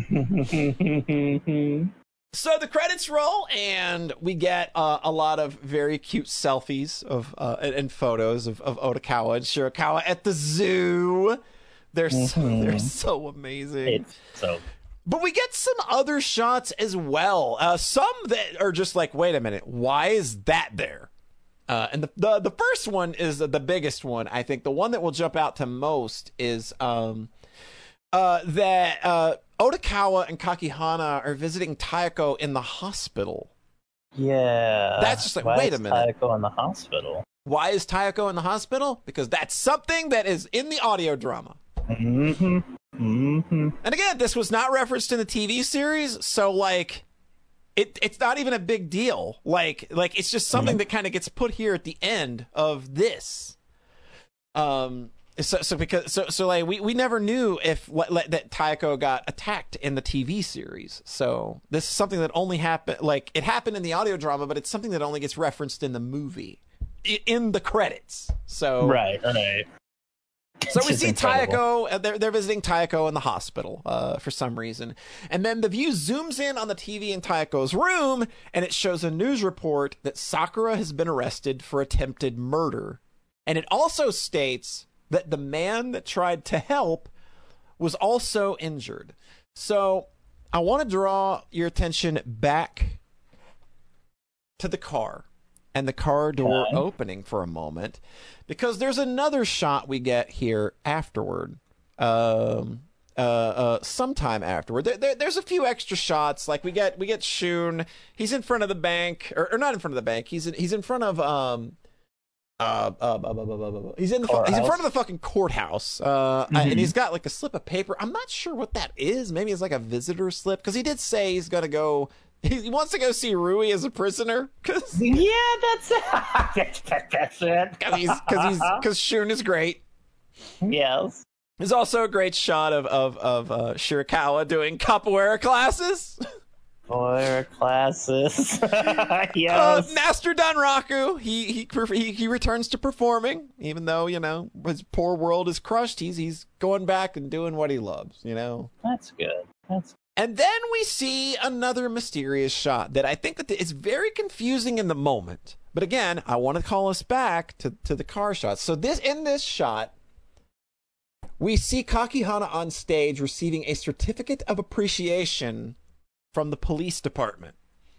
So the credits roll, and we get uh, a lot of very cute selfies of uh, and, and photos of, of Otokawa and Shirakawa at the zoo. They're so, mm-hmm. they're so amazing. It's so. But we get some other shots as well. Uh, some that are just like, wait a minute, why is that there? Uh, and the, the the first one is the biggest one. I think the one that will jump out to most is um, uh, that. Uh, Otokawa and Kakihana are visiting Tayako in the hospital. Yeah. That's just like, Why wait is a minute. Tayako in the hospital? Why is Tayako in the hospital? Because that's something that is in the audio drama. Mm-hmm. Mm-hmm. And again, this was not referenced in the T V series, so like, it it's not even a big deal. Like, like it's just something mm-hmm. that kind of gets put here at the end of this. Um. So, so because so so like we, we never knew if what, that Tayako got attacked in the T V series. So this is something that only happened, like it happened in the audio drama, but it's something that only gets referenced in the movie, in the credits. So right, right. So we see Tayako. They're they're visiting Tayako in the hospital uh, for some reason, and then the view zooms in on the T V in Tayako's room, and it shows a news report that Sakura has been arrested for attempted murder, and it also states that the man that tried to help was also injured. So I want to draw your attention back to the car and the car door okay. opening for a moment, because there's another shot we get here afterward. Um, uh, uh, sometime afterward, there, there, there's a few extra shots. Like we get we get Shun. He's in front of the bank, or, or not in front of the bank. He's in, he's in front of um. Uh, uh, uh, uh, uh, uh, he's in the fu- he's in front of the fucking courthouse, uh, mm-hmm. and he's got like a slip of paper. I'm not sure what that is. Maybe it's like a visitor slip, because he did say he's gonna go. He wants to go see Rui as a prisoner. Cause, yeah, that's it. That's it. Because he's because he's because Shun is great. Yes. There's also a great shot of of of uh, Shirakawa doing capoeira classes. Capoeira classes. Yes. Uh, Master Danraku, he, he he he returns to performing, even though, you know, his poor world is crushed. He's he's going back and doing what he loves, you know. That's good. That's. And then we see another mysterious shot that I think that is very confusing in the moment. But again, I want to call us back to to the car shot. So this in this shot, we see Kakihana on stage receiving a certificate of appreciation from the police department.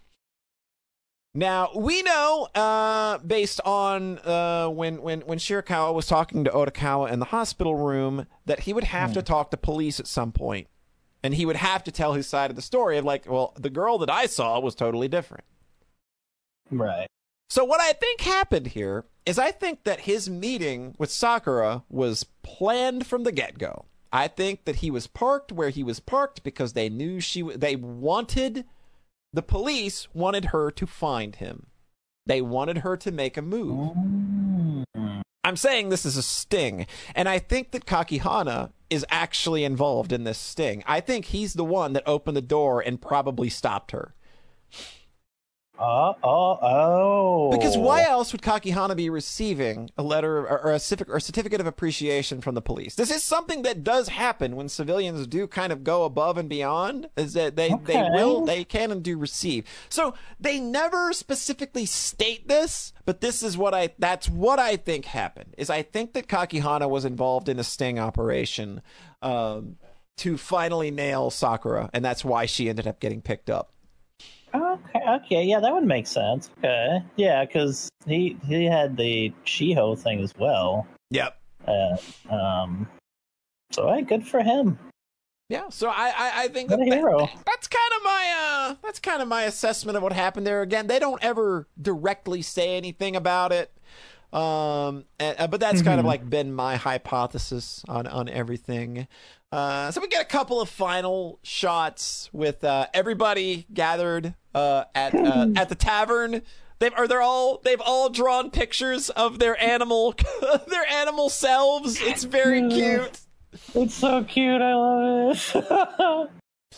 Now, we know, uh, based on uh, when, when, when Shirakawa was talking to Otokawa in the hospital room, that he would have hmm. to talk to police at some point. And he would have to tell his side of the story of like, well, the girl that I saw was totally different. Right. So what I think happened here is I think that his meeting with Sakura was planned from the get-go. I think that he was parked where he was parked because they knew she, they wanted, the police wanted her to find him. They wanted her to make a move. Mm. I'm saying this is a sting, and I think that Kakihana is actually involved in this sting. I think he's the one that opened the door and probably stopped her. Oh, oh, oh. Because why else would Kakihana be receiving a letter or, or, a civic, or a certificate of appreciation from the police? This is something that does happen when civilians do kind of go above and beyond. Is that they, Okay. they will, they can and do receive. So they never specifically state this, but this is what I, that's what I think happened. Is I think that Kakihana was involved in a sting operation um, to finally nail Sakura, and that's why she ended up getting picked up. Okay, okay, yeah, that would make sense. Okay, yeah, because he he had the Shiho thing as well. Yep. Uh, um, so hey, good for him. Yeah, so I I, I think What that, a hero. that that's kind of my uh that's kind of my assessment of what happened there. Again, they don't ever directly say anything about it, um, and, uh, but that's Mm-hmm. kind of like been my hypothesis on on everything. Uh, so we get a couple of final shots with uh, everybody gathered uh, at uh, at the tavern. They've or they're all they've all drawn pictures of their animal their animal selves. It's very cute. It's so cute. I love it.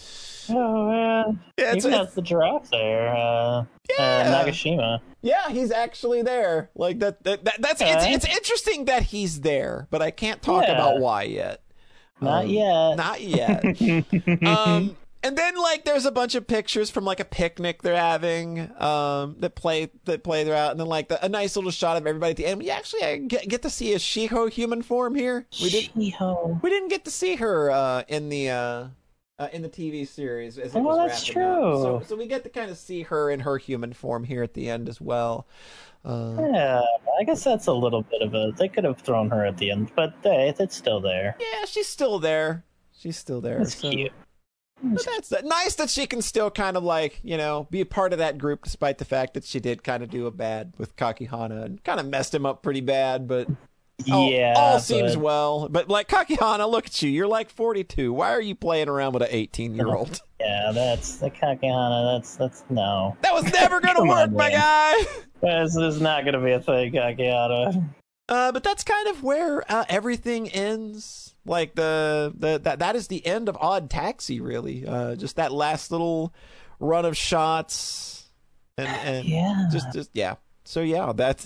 Oh man! Yeah, it's, Even it's, has the giraffe there. Uh, Yeah. uh, Nagashima. yeah, he's actually there. Like that. that, that that's Okay. it's, it's interesting that he's there, but I can't talk Yeah. about why yet. Not Um, yet. Not yet. um, and then like there's a bunch of pictures from like a picnic they're having um, that play that play throughout, and then like the, a nice little shot of everybody at the end. Yeah, actually, I get, get to see a Shiho human form here. We did. Shiho. We didn't get to see her uh, in the uh, uh, in the T V series as it Oh, was that's wrapping up. true. So, so we get to kind of see her in her human form here at the end as well. Uh, Yeah, I guess that's a little bit of a. They could have thrown her at the end, but hey, it's still there. yeah, she's still there. She's still there. That's so. cute. But that's that. Nice that she can still kind of like, you know, be a part of that group despite the fact that she did kind of do a bad with Kakihana and kind of messed him up pretty bad, but all, Yeah, all but- seems well. But like Kakihana, look at you. You're like forty-two. Why are you playing around with an eighteen-year-old? Yeah, that's the Kakihana. That's that's no. That was never going to Come work, on, my man. guy. This is not going to be a thing, Kakihana. Uh, but that's kind of where uh, everything ends. Like the the that that is the end of Odd Taxi, really. Uh, just that last little run of shots, and and Yeah. just just yeah. So yeah, that's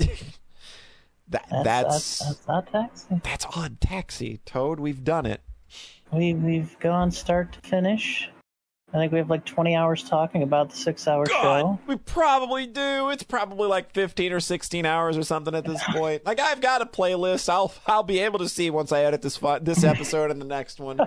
that That's that's that's, that's not taxi. that's Odd Taxi, Toad. We've done it. We we've gone start to finish. I think we have like twenty hours talking about the six-hour God, show. we probably do. It's probably like fifteen or sixteen hours or something at this point. Like I've got a playlist. I'll I'll be able to see once I edit this fi- this episode and the next one.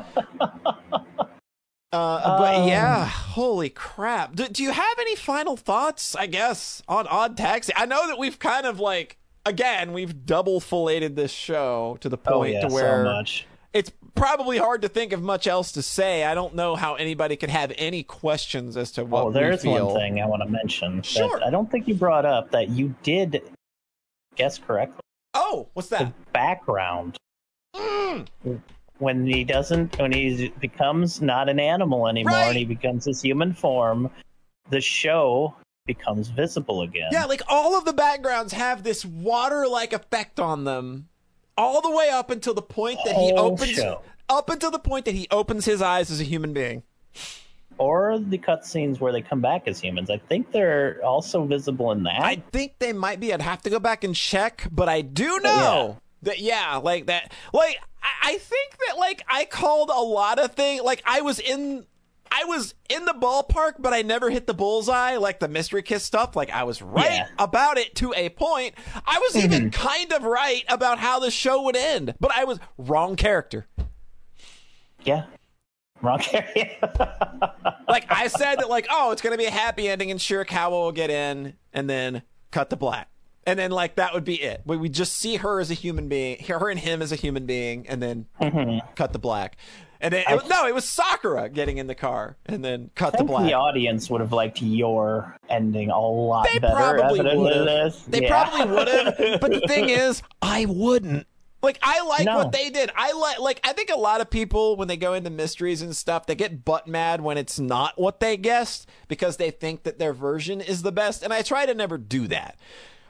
Uh, but Um, yeah, holy crap. Do, do you have any final thoughts, I guess, on Odd Taxi? I know that we've kind of like, again, we've double fillated this show to the point Oh yeah, to where so much. it's probably hard to think of much else to say. I don't know how anybody could have any questions as to what Oh, we there's feel. one thing I want to mention. Sure. That I don't think you brought up that you did guess correctly. Oh, what's The that? background. Mm, When he doesn't, when he becomes not an animal anymore Right. and he becomes his human form, the show becomes visible again. yeah, like all of the backgrounds have this water-like effect on them, all the way up until the point that he Whole opens, show. up until the point that he opens his eyes as a human being. Or the cutscenes where they come back as humans. I think they're also visible in that. I think they might be. I'd have to go back and check, but I do know that, yeah, like that. Like, I, I think that, like, I called a lot of things. Like, I was in. I was in the ballpark, but I never hit the bullseye, like the Mystery Kiss stuff. Like, I was right Yeah. about it to a point. I was even kind of right about how the show would end, but I was wrong character. Yeah. Wrong area. Like, I said that, like, oh, it's going to be a happy ending and Shirakawa will get in, and then cut to black. And then, like, that would be it. We we just see her as a human being, her and him as a human being, and then cut to black. And then, it, was- no, it was Sakura getting in the car, and then cut I to think black. the audience would have liked your ending a lot They better. probably evident would than have. this. They Yeah. probably would have. But the thing is, I wouldn't. Like, I like No. what they did. I like, like, I think a lot of people, when they go into mysteries and stuff, they get butt mad when it's not what they guessed because they think that their version is the best. And I try to never do that.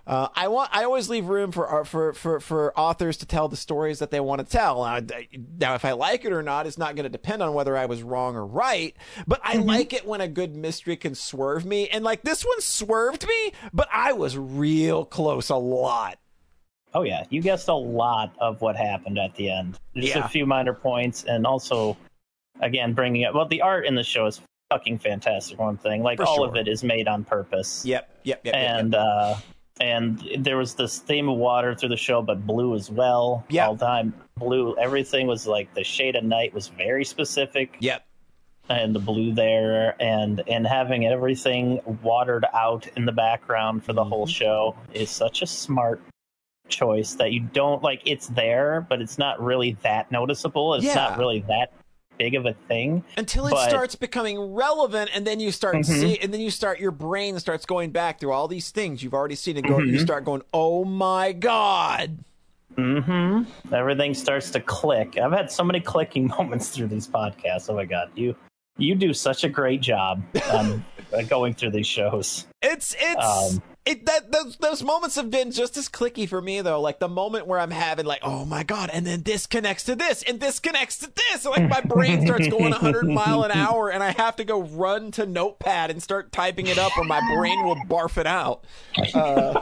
Uh, I want. I always leave room for for for for authors to tell the stories that they want to tell. Uh, now, if I like it or not is not going to depend on whether I was wrong or right. But I mm-hmm. like it when a good mystery can swerve me, and like this one swerved me, but I was real close a lot. Oh yeah, you guessed a lot of what happened at the end. Just yeah. a few minor points, and also, again, bringing up well, the art in the show is fucking fantastic. One thing, like for all sure. of it is made on purpose. Yep, yep, yep. And yep, yep. uh, and there was this theme of water through the show, but blue as well. Yep. All the time, blue. Everything was like the shade of night was very specific. Yep. And the blue there, and and having everything watered out in the background for the mm-hmm. whole show is such a smart choice that you don't like. It's there, but it's not really that noticeable. It's yeah. not really that big of a thing until it but... starts becoming relevant, and then you start mm-hmm. see, and then you start your brain starts going back through all these things you've already seen and go. Mm-hmm. You start going, "Oh my god!" Mm-hmm. Everything starts to click. I've had so many clicking moments through these podcasts. Oh my god, you you do such a great job um, going through these shows. It's it's. Um, It, that those, those moments have been just as clicky for me though. Like the moment where I'm having like, oh my god, and then this connects to this, and this connects to this. Like my brain starts going one hundred mile an hour, and I have to go run to Notepad and start typing it up, or my brain will barf it out. Uh,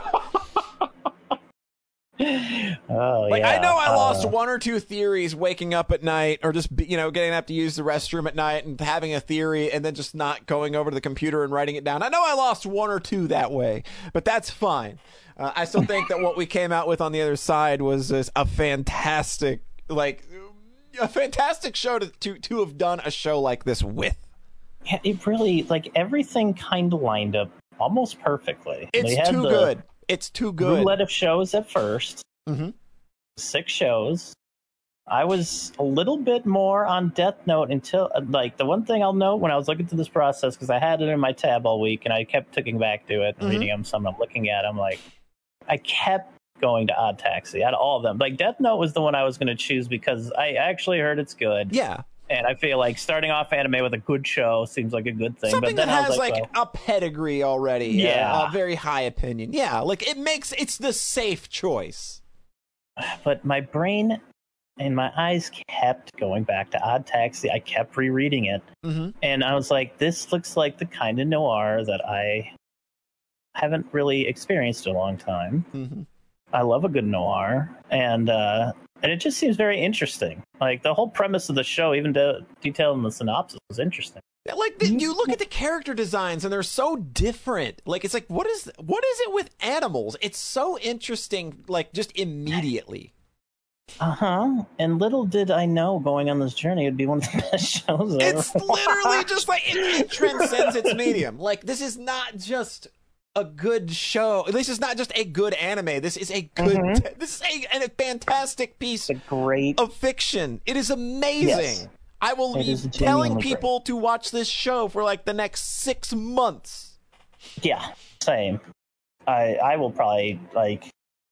oh, like yeah. I know I lost uh, one or two theories waking up at night, or just you know getting up to use the restroom at night and having a theory and then just not going over to the computer and writing it down. I know I lost one or two that way, but that's fine. Uh, I still think that what we came out with on the other side was uh, a fantastic, like a fantastic show to, to to have done a show like this with. Yeah, it really like everything kind of lined up almost perfectly. It's too the, good. It's too good. Roulette of shows at first. Mm-hmm. Six shows. I was a little bit more on Death Note until, like, the one thing I'll note when I was looking through this process, because I had it in my tab all week, and I kept ticking back to it and mm-hmm. reading them, some I'm looking at, I'm like, I kept going to Odd Taxi out of all of them. Like, Death Note was the one I was going to choose because I actually heard it's good. Yeah. And I feel like starting off anime with a good show seems like a good thing. Something but then that has like, like well, a pedigree already. Yeah. A, a very high opinion. Yeah, like it makes, it's the safe choice. But my brain and my eyes kept going back to Odd Taxi. I kept rereading it. Mm-hmm. And I was like, this looks like the kind of noir that I haven't really experienced in a long time. Mm-hmm. I love a good noir. And, uh, And it just seems very interesting. Like, the whole premise of the show, even de- detailed in the synopsis, was interesting. Yeah, like, the, you look at the character designs, and they're so different. Like, it's like, what is what is it with animals? It's so interesting, like, just immediately. Uh-huh. And little did I know, going on this journey, it would be one of the best shows I've It's ever literally watched. just like, it, it transcends its medium. Like, this is not just a good show. This is not just a good anime. This is a good. Mm-hmm. This is a, a fantastic piece It's a great of fiction. It is amazing. Yes. I will It be is telling genuinely people to watch this show for like the next six months. Yeah, same. I I will probably like.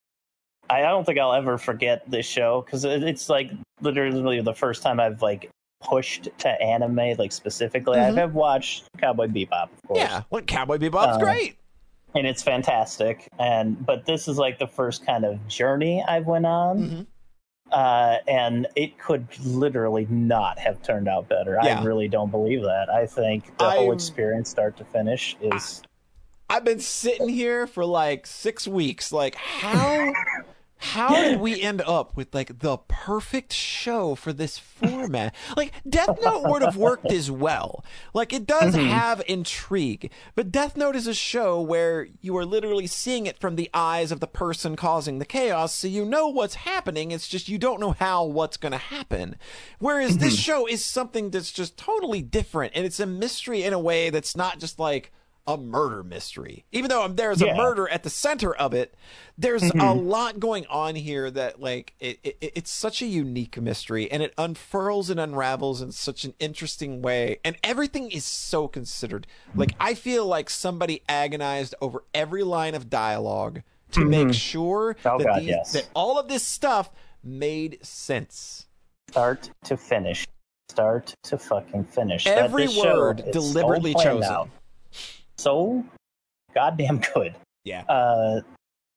I don't think I'll ever forget this show because it, it's like literally the first time I've like pushed to anime like specifically. Mm-hmm. I've watched Cowboy Bebop, of course. Yeah, well, Cowboy Bebop's Uh, great. And it's fantastic. And but this is like the first kind of journey I went on. Mm-hmm. Uh, and it could literally not have turned out better. Yeah. I really don't believe that. I think the I've, whole experience, start to finish, is. I've been sitting here for like six weeks. Like, how how did we end up with like the perfect show for this format? Like, Death Note would have worked as well. Like, it does Mm-hmm. have intrigue, but Death Note is a show where you are literally seeing it from the eyes of the person causing the chaos, so you know what's happening. It's just you don't know how what's going to happen. Whereas this show is something that's just totally different, and it's a mystery in a way that's not just like a murder mystery. Even though there's a Yeah. murder at the center of it, there's Mm-hmm. a lot going on here that like it, it, it's such a unique mystery, and it unfurls and unravels in such an interesting way, and everything is so considered. Like, I feel like somebody agonized over every line of dialogue to Mm-hmm. make sure Oh, that, God, these, yes. that all of this stuff made sense. Start to finish. Start to fucking finish. That Every this show word is so deliberately planned chosen. out. So goddamn good. Yeah. Uh,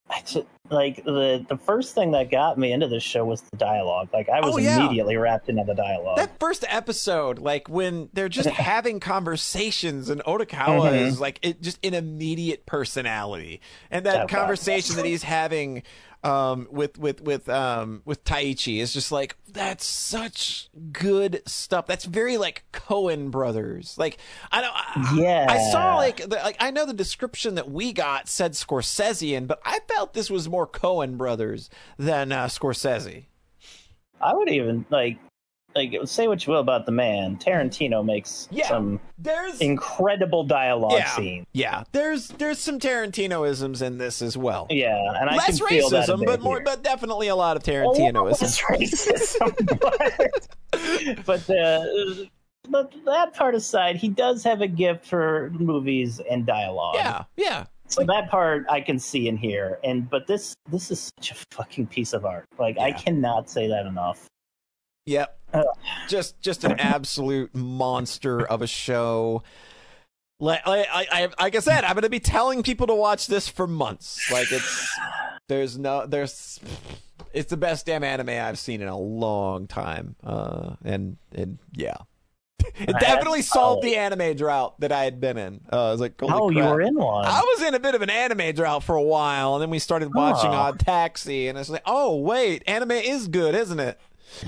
I just, like the the first thing that got me into this show was the dialogue. Like I was Oh, yeah. immediately wrapped into the dialogue. That first episode, like when they're just having conversations, and Otokawa Mhm. is like it, just an immediate personality, and that Okay. conversation that he's having um, with with with um, with Taichi is just like that's such good stuff. That's very like Coen Brothers. Like I don't, I, Yeah. I saw like the, like I know the description that we got said Scorsesean, but I felt this was more Coen Brothers than uh, Scorsese. I would even like like say what you will about the man. Tarantino makes Yeah, some there's incredible dialogue yeah, scenes. yeah. There's there's some Tarantinoisms in this as well. Yeah, and I Less can feel that a racism, bit but more, here. but definitely a lot of A little Tarantinoism. less racism, but, but uh, but that part aside, he does have a gift for movies and dialogue. Yeah, yeah. So that part I can see in here, and but this this is such a fucking piece of art. Like I Yeah. cannot say that enough. Yep. Ugh. Just just an absolute monster of a show. Like, like, I, I, like I said, I'm going to be telling people to watch this for months. Like it's there's no there's it's the best damn anime I've seen in a long time. Uh, and and yeah, it definitely solved the anime drought that I had been in. Uh, I was like, holy Oh, you crap. were in one. I was in a bit of an anime drought for a while, and then we started watching Oh. Odd Taxi, and I was like, oh wait, anime is good, isn't it?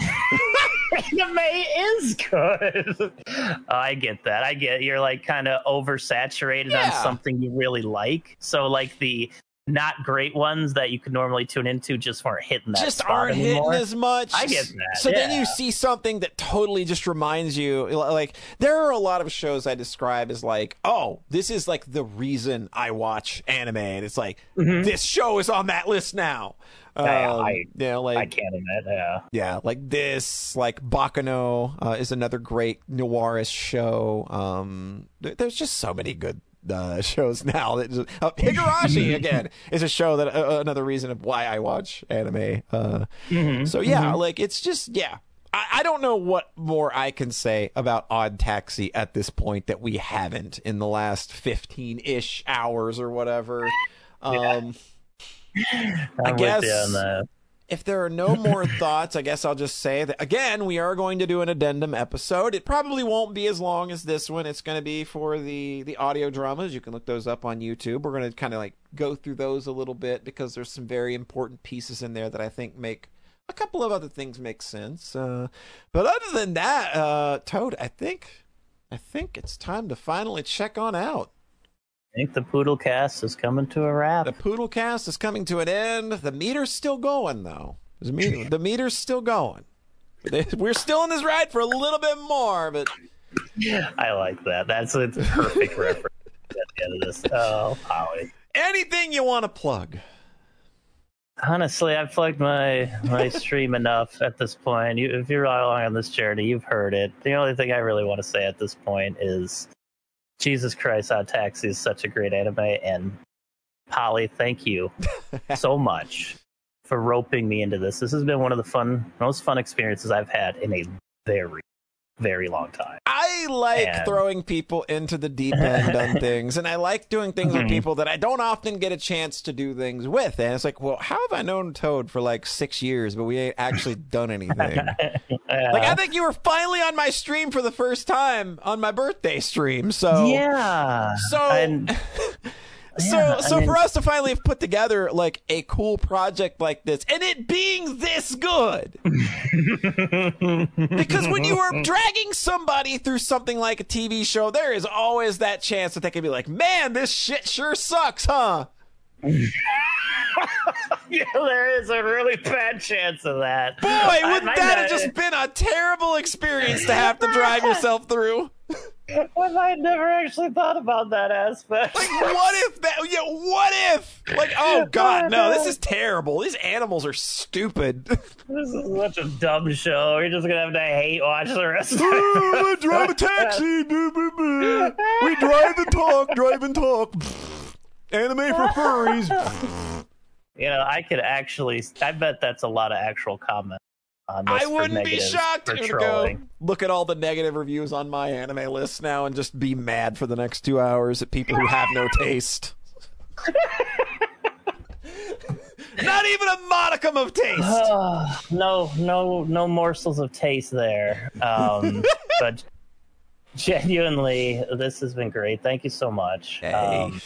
Anime is good. I get that. I get you're like kind of oversaturated Yeah. on something you really like. So like the not great ones that you could normally tune into just weren't hitting that Just spot aren't anymore. hitting as much. I get that, So then yeah. you see something that totally just reminds you, like there are a lot of shows I describe as like, oh, this is like the reason I watch anime, and it's like this show is on that list now. Yeah, Um, I- you know, like I can't admit, yeah. yeah, like this, like Bakano uh, is another great noirish show. Um, there- there's just so many good uh, shows now. That just, uh, Higurashi again is a show that uh, another reason of why I watch anime. Uh, So yeah, like it's just yeah. I, I don't know what more I can say about Odd Taxi at this point that we haven't in the last fifteen-ish hours or whatever. Um, I I'm guess with you on that. if there are no more thoughts, I guess I'll just say that again, we are going to do an addendum episode. It probably won't be as long as this one. It's going to be for the the audio dramas. You can look those up on YouTube. We're going to kind of like go through those a little bit because there's some very important pieces in there that I think make a couple of other things make sense. Uh, but other than that, uh, Toad, I think I think it's time to finally check on out. I think the Poodle Cast is coming to a wrap. The Poodle Cast is coming to an end. The meter's still going, though. The, meter, the meter's still going. We're still in this ride for a little bit more, but I like that. That's a perfect reference at the end of this. Oh, Howie. anything you want to plug? Honestly, I've plugged my my stream enough at this point. You, if you're along on this journey, you've heard it. The only thing I really want to say at this point is, Jesus Christ, Odd Taxi is such a great anime, and Polly, thank you so much for roping me into this. This has been one of the fun, most fun experiences I've had in a very, very long time. I like And- throwing people into the deep end on things, and I like doing things with Mhm. people that I don't often get a chance to do things with. And it's like, well, how have I known Toad for like six years, but we ain't actually done anything? Like, I think you were finally on my stream for the first time on my birthday stream. So yeah. So, And- so, Yeah, I so mean- for us to finally have put together like a cool project like this, and it being this good, because when you are dragging somebody through something like a T V show, there is always that chance that they can be like, "Man, this shit sure sucks, huh?" Yeah, there is a really bad chance of that. Boy, I wouldn't might that have not- just been a terrible experience to have to drag yourself through? I never actually thought about that aspect. Like, what if that? Yeah, what if? Like, oh god, no, this is terrible. These animals are stupid. This is such a dumb show. You're just gonna have to hate watch the rest of it. Oh, I drive a taxi. Boo, boo, boo. We drive and talk, drive and talk. Anime for furries. You know, I could actually. I bet that's a lot of actual comment on this. I for wouldn't be negative- shocked. for I'm gonna go trolling. look at all the negative reviews on my anime list now and just be mad for the next two hours at people who have no taste. Not even a modicum of taste. Uh, no, no, no morsels of taste there. Um, but genuinely, this has been great. Thank you so much. Hey. Um,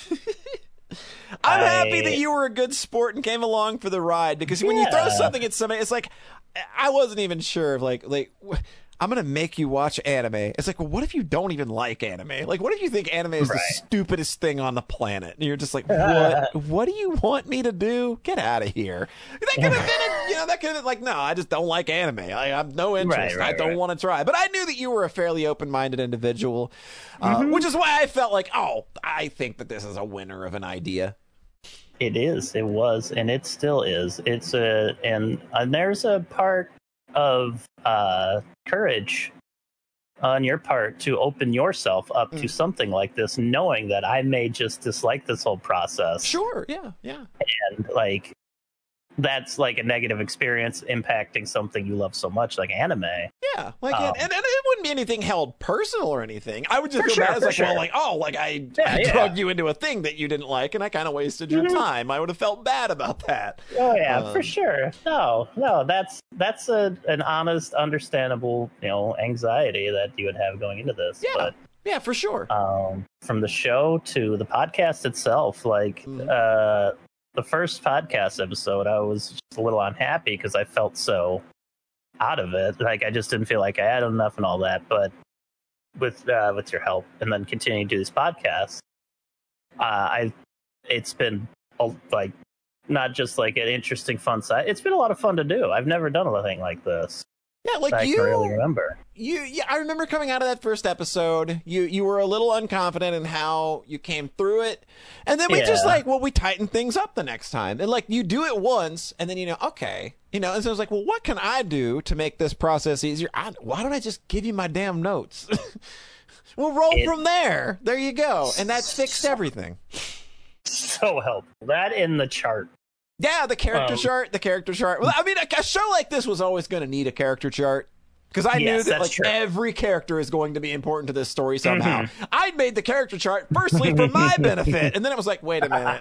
I'm I, happy that you were a good sport and came along for the ride, because when you throw Yeah. something at somebody, it's like, I wasn't even sure if like like I'm gonna make you watch anime. It's like, well, what if you don't even like anime? Like, what if you think anime is Right. the stupidest thing on the planet? And you're just like, what? What do you want me to do? Get out of here. That could have been, a, you know, that could have been like, no, I just don't like anime. I have no interest. Right, right, I don't right. want to try. But I knew that you were a fairly open-minded individual, uh, Mm-hmm. which is why I felt like, oh, I think that this is a winner of an idea. It is. It was, and it still is. It's a, and, and there's a part of uh, courage on your part to open yourself up Mm. to something like this, knowing that I may just dislike this whole process. Sure, yeah, yeah. And like, that's like a negative experience impacting something you love so much, like anime. Yeah, like, Um, and, and it wouldn't be anything held personal or anything. I would just For feel sure, bad. It's for like, well, sure. like, oh, like I, Yeah, I yeah. drugged you into a thing that you didn't like, and I kind of wasted your time. I would have felt bad about that. Oh yeah, Um, for sure. No, no, that's that's a an honest, understandable, you know, anxiety that you would have going into this. Yeah, But yeah, for sure. um, from the show to the podcast itself, like Mhm. uh, the first podcast episode, I was just a little unhappy because I felt so out of it. Like I just didn't feel like I had enough and all that. But with uh, with your help, and then continuing to do this podcast, uh, I it's been uh, like not just like an interesting, fun side. It's been a lot of fun to do. I've never done anything like this. Yeah, like that I you, can really remember. you, yeah. I remember coming out of that first episode. You, you were a little unconfident in how you came through it, and then we just Yeah. like, well, we tightened things up the next time, and like you do it once, and then you know, okay, you know, and so I was like, well, what can I do to make this process easier? I, why don't I just give you my damn notes? We'll roll It- from there. There you go, and that fixed everything. So helpful. That in the chart. Yeah, the character Um, chart, the character chart. Well, I mean, a, a show like this was always going to need a character chart, because I knew Yes, that that's like true. every character is going to be important to this story somehow. Mm-hmm. I'd made the character chart firstly for my benefit, and then it was like, wait a minute.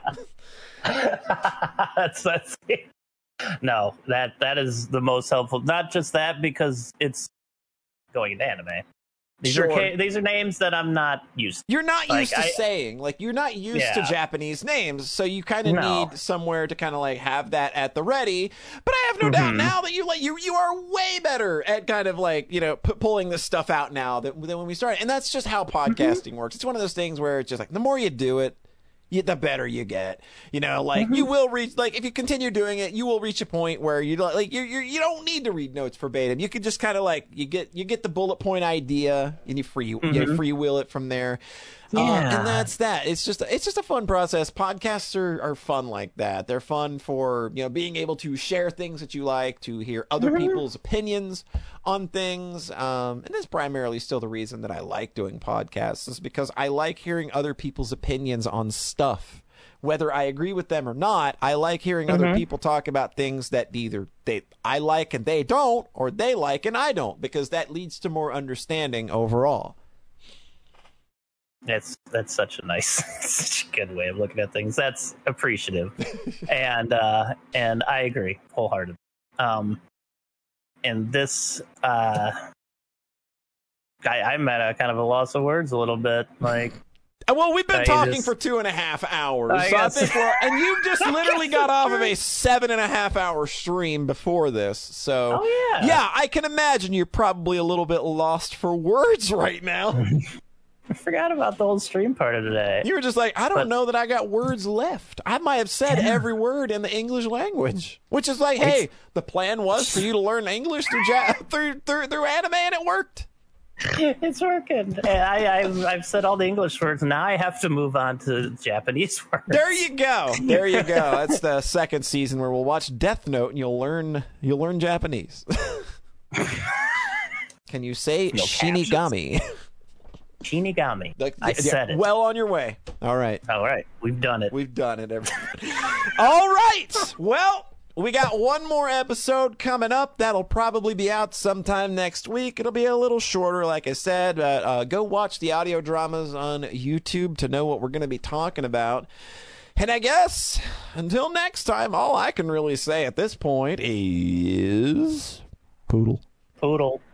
that's that's no, that that is the most helpful. Not just that, because it's going into anime. These Sure. are ca- these are names that I'm not used to. You're not Like, used to I- saying, like, you're not used to Yeah. Japanese names, so you kind of No. need somewhere to kind of like have that at the ready. But I have no doubt Mhm. now that you like you you are way better at kind of like, you know, p- pulling this stuff out now than, than when we started. And that's just how podcasting works. It's one of those things where it's just like the more you do it, you, the better you get. You know, like you will reach, like if you continue doing it, you will reach a point where you don't like you you you don't need to read notes verbatim. You can just kind of like you get you get the bullet point idea and you free you free will it from there. Uh, Yeah. and that's that. It's just it's just a fun process. Podcasts are, are fun like that. They're fun for, you know, being able to share things that you like, to hear other people's opinions on things. Um, and that's primarily still the reason that I like doing podcasts, is because I like hearing other people's opinions on stuff. Whether I agree with them or not, I like hearing other people talk about things that either they I like and they don't, or they like and I don't, because that leads to more understanding overall. That's that's such a nice, such a good way of looking at things. That's appreciative, and uh, and I agree wholeheartedly. Um, and this, uh, I, I'm at a kind of a loss of words a little bit. Like, Uh, Well, we've been I talking just- for two and a half hours, I so I guess- think we're, and you just literally got off of a seven and a half hour stream before this. So, Oh, yeah. yeah, I can imagine you're probably a little bit lost for words right now. I forgot about the whole stream part of today. You were just like, I don't But- know that I got words left. I might have said every word in the English language, which is like, hey, the plan was for you to learn English through ja- through, through through anime, and it worked. It's working. And I, I've, I've said all the English words. Now I have to move on to Japanese words. There you go. There you go. That's the second season where we'll watch Death Note and you'll learn you'll learn Japanese. Can you say No Shinigami? Shinigami. Like, I yeah, said it. Well on your way. All right. All right, we've done it. We've done it, everybody. All right. Well, we got one more episode coming up. That'll probably be out sometime next week. It'll be a little shorter, like I said. But uh, go watch the audio dramas on YouTube to know what we're going to be talking about. And I guess until next time, all I can really say at this point is poodle. Poodle.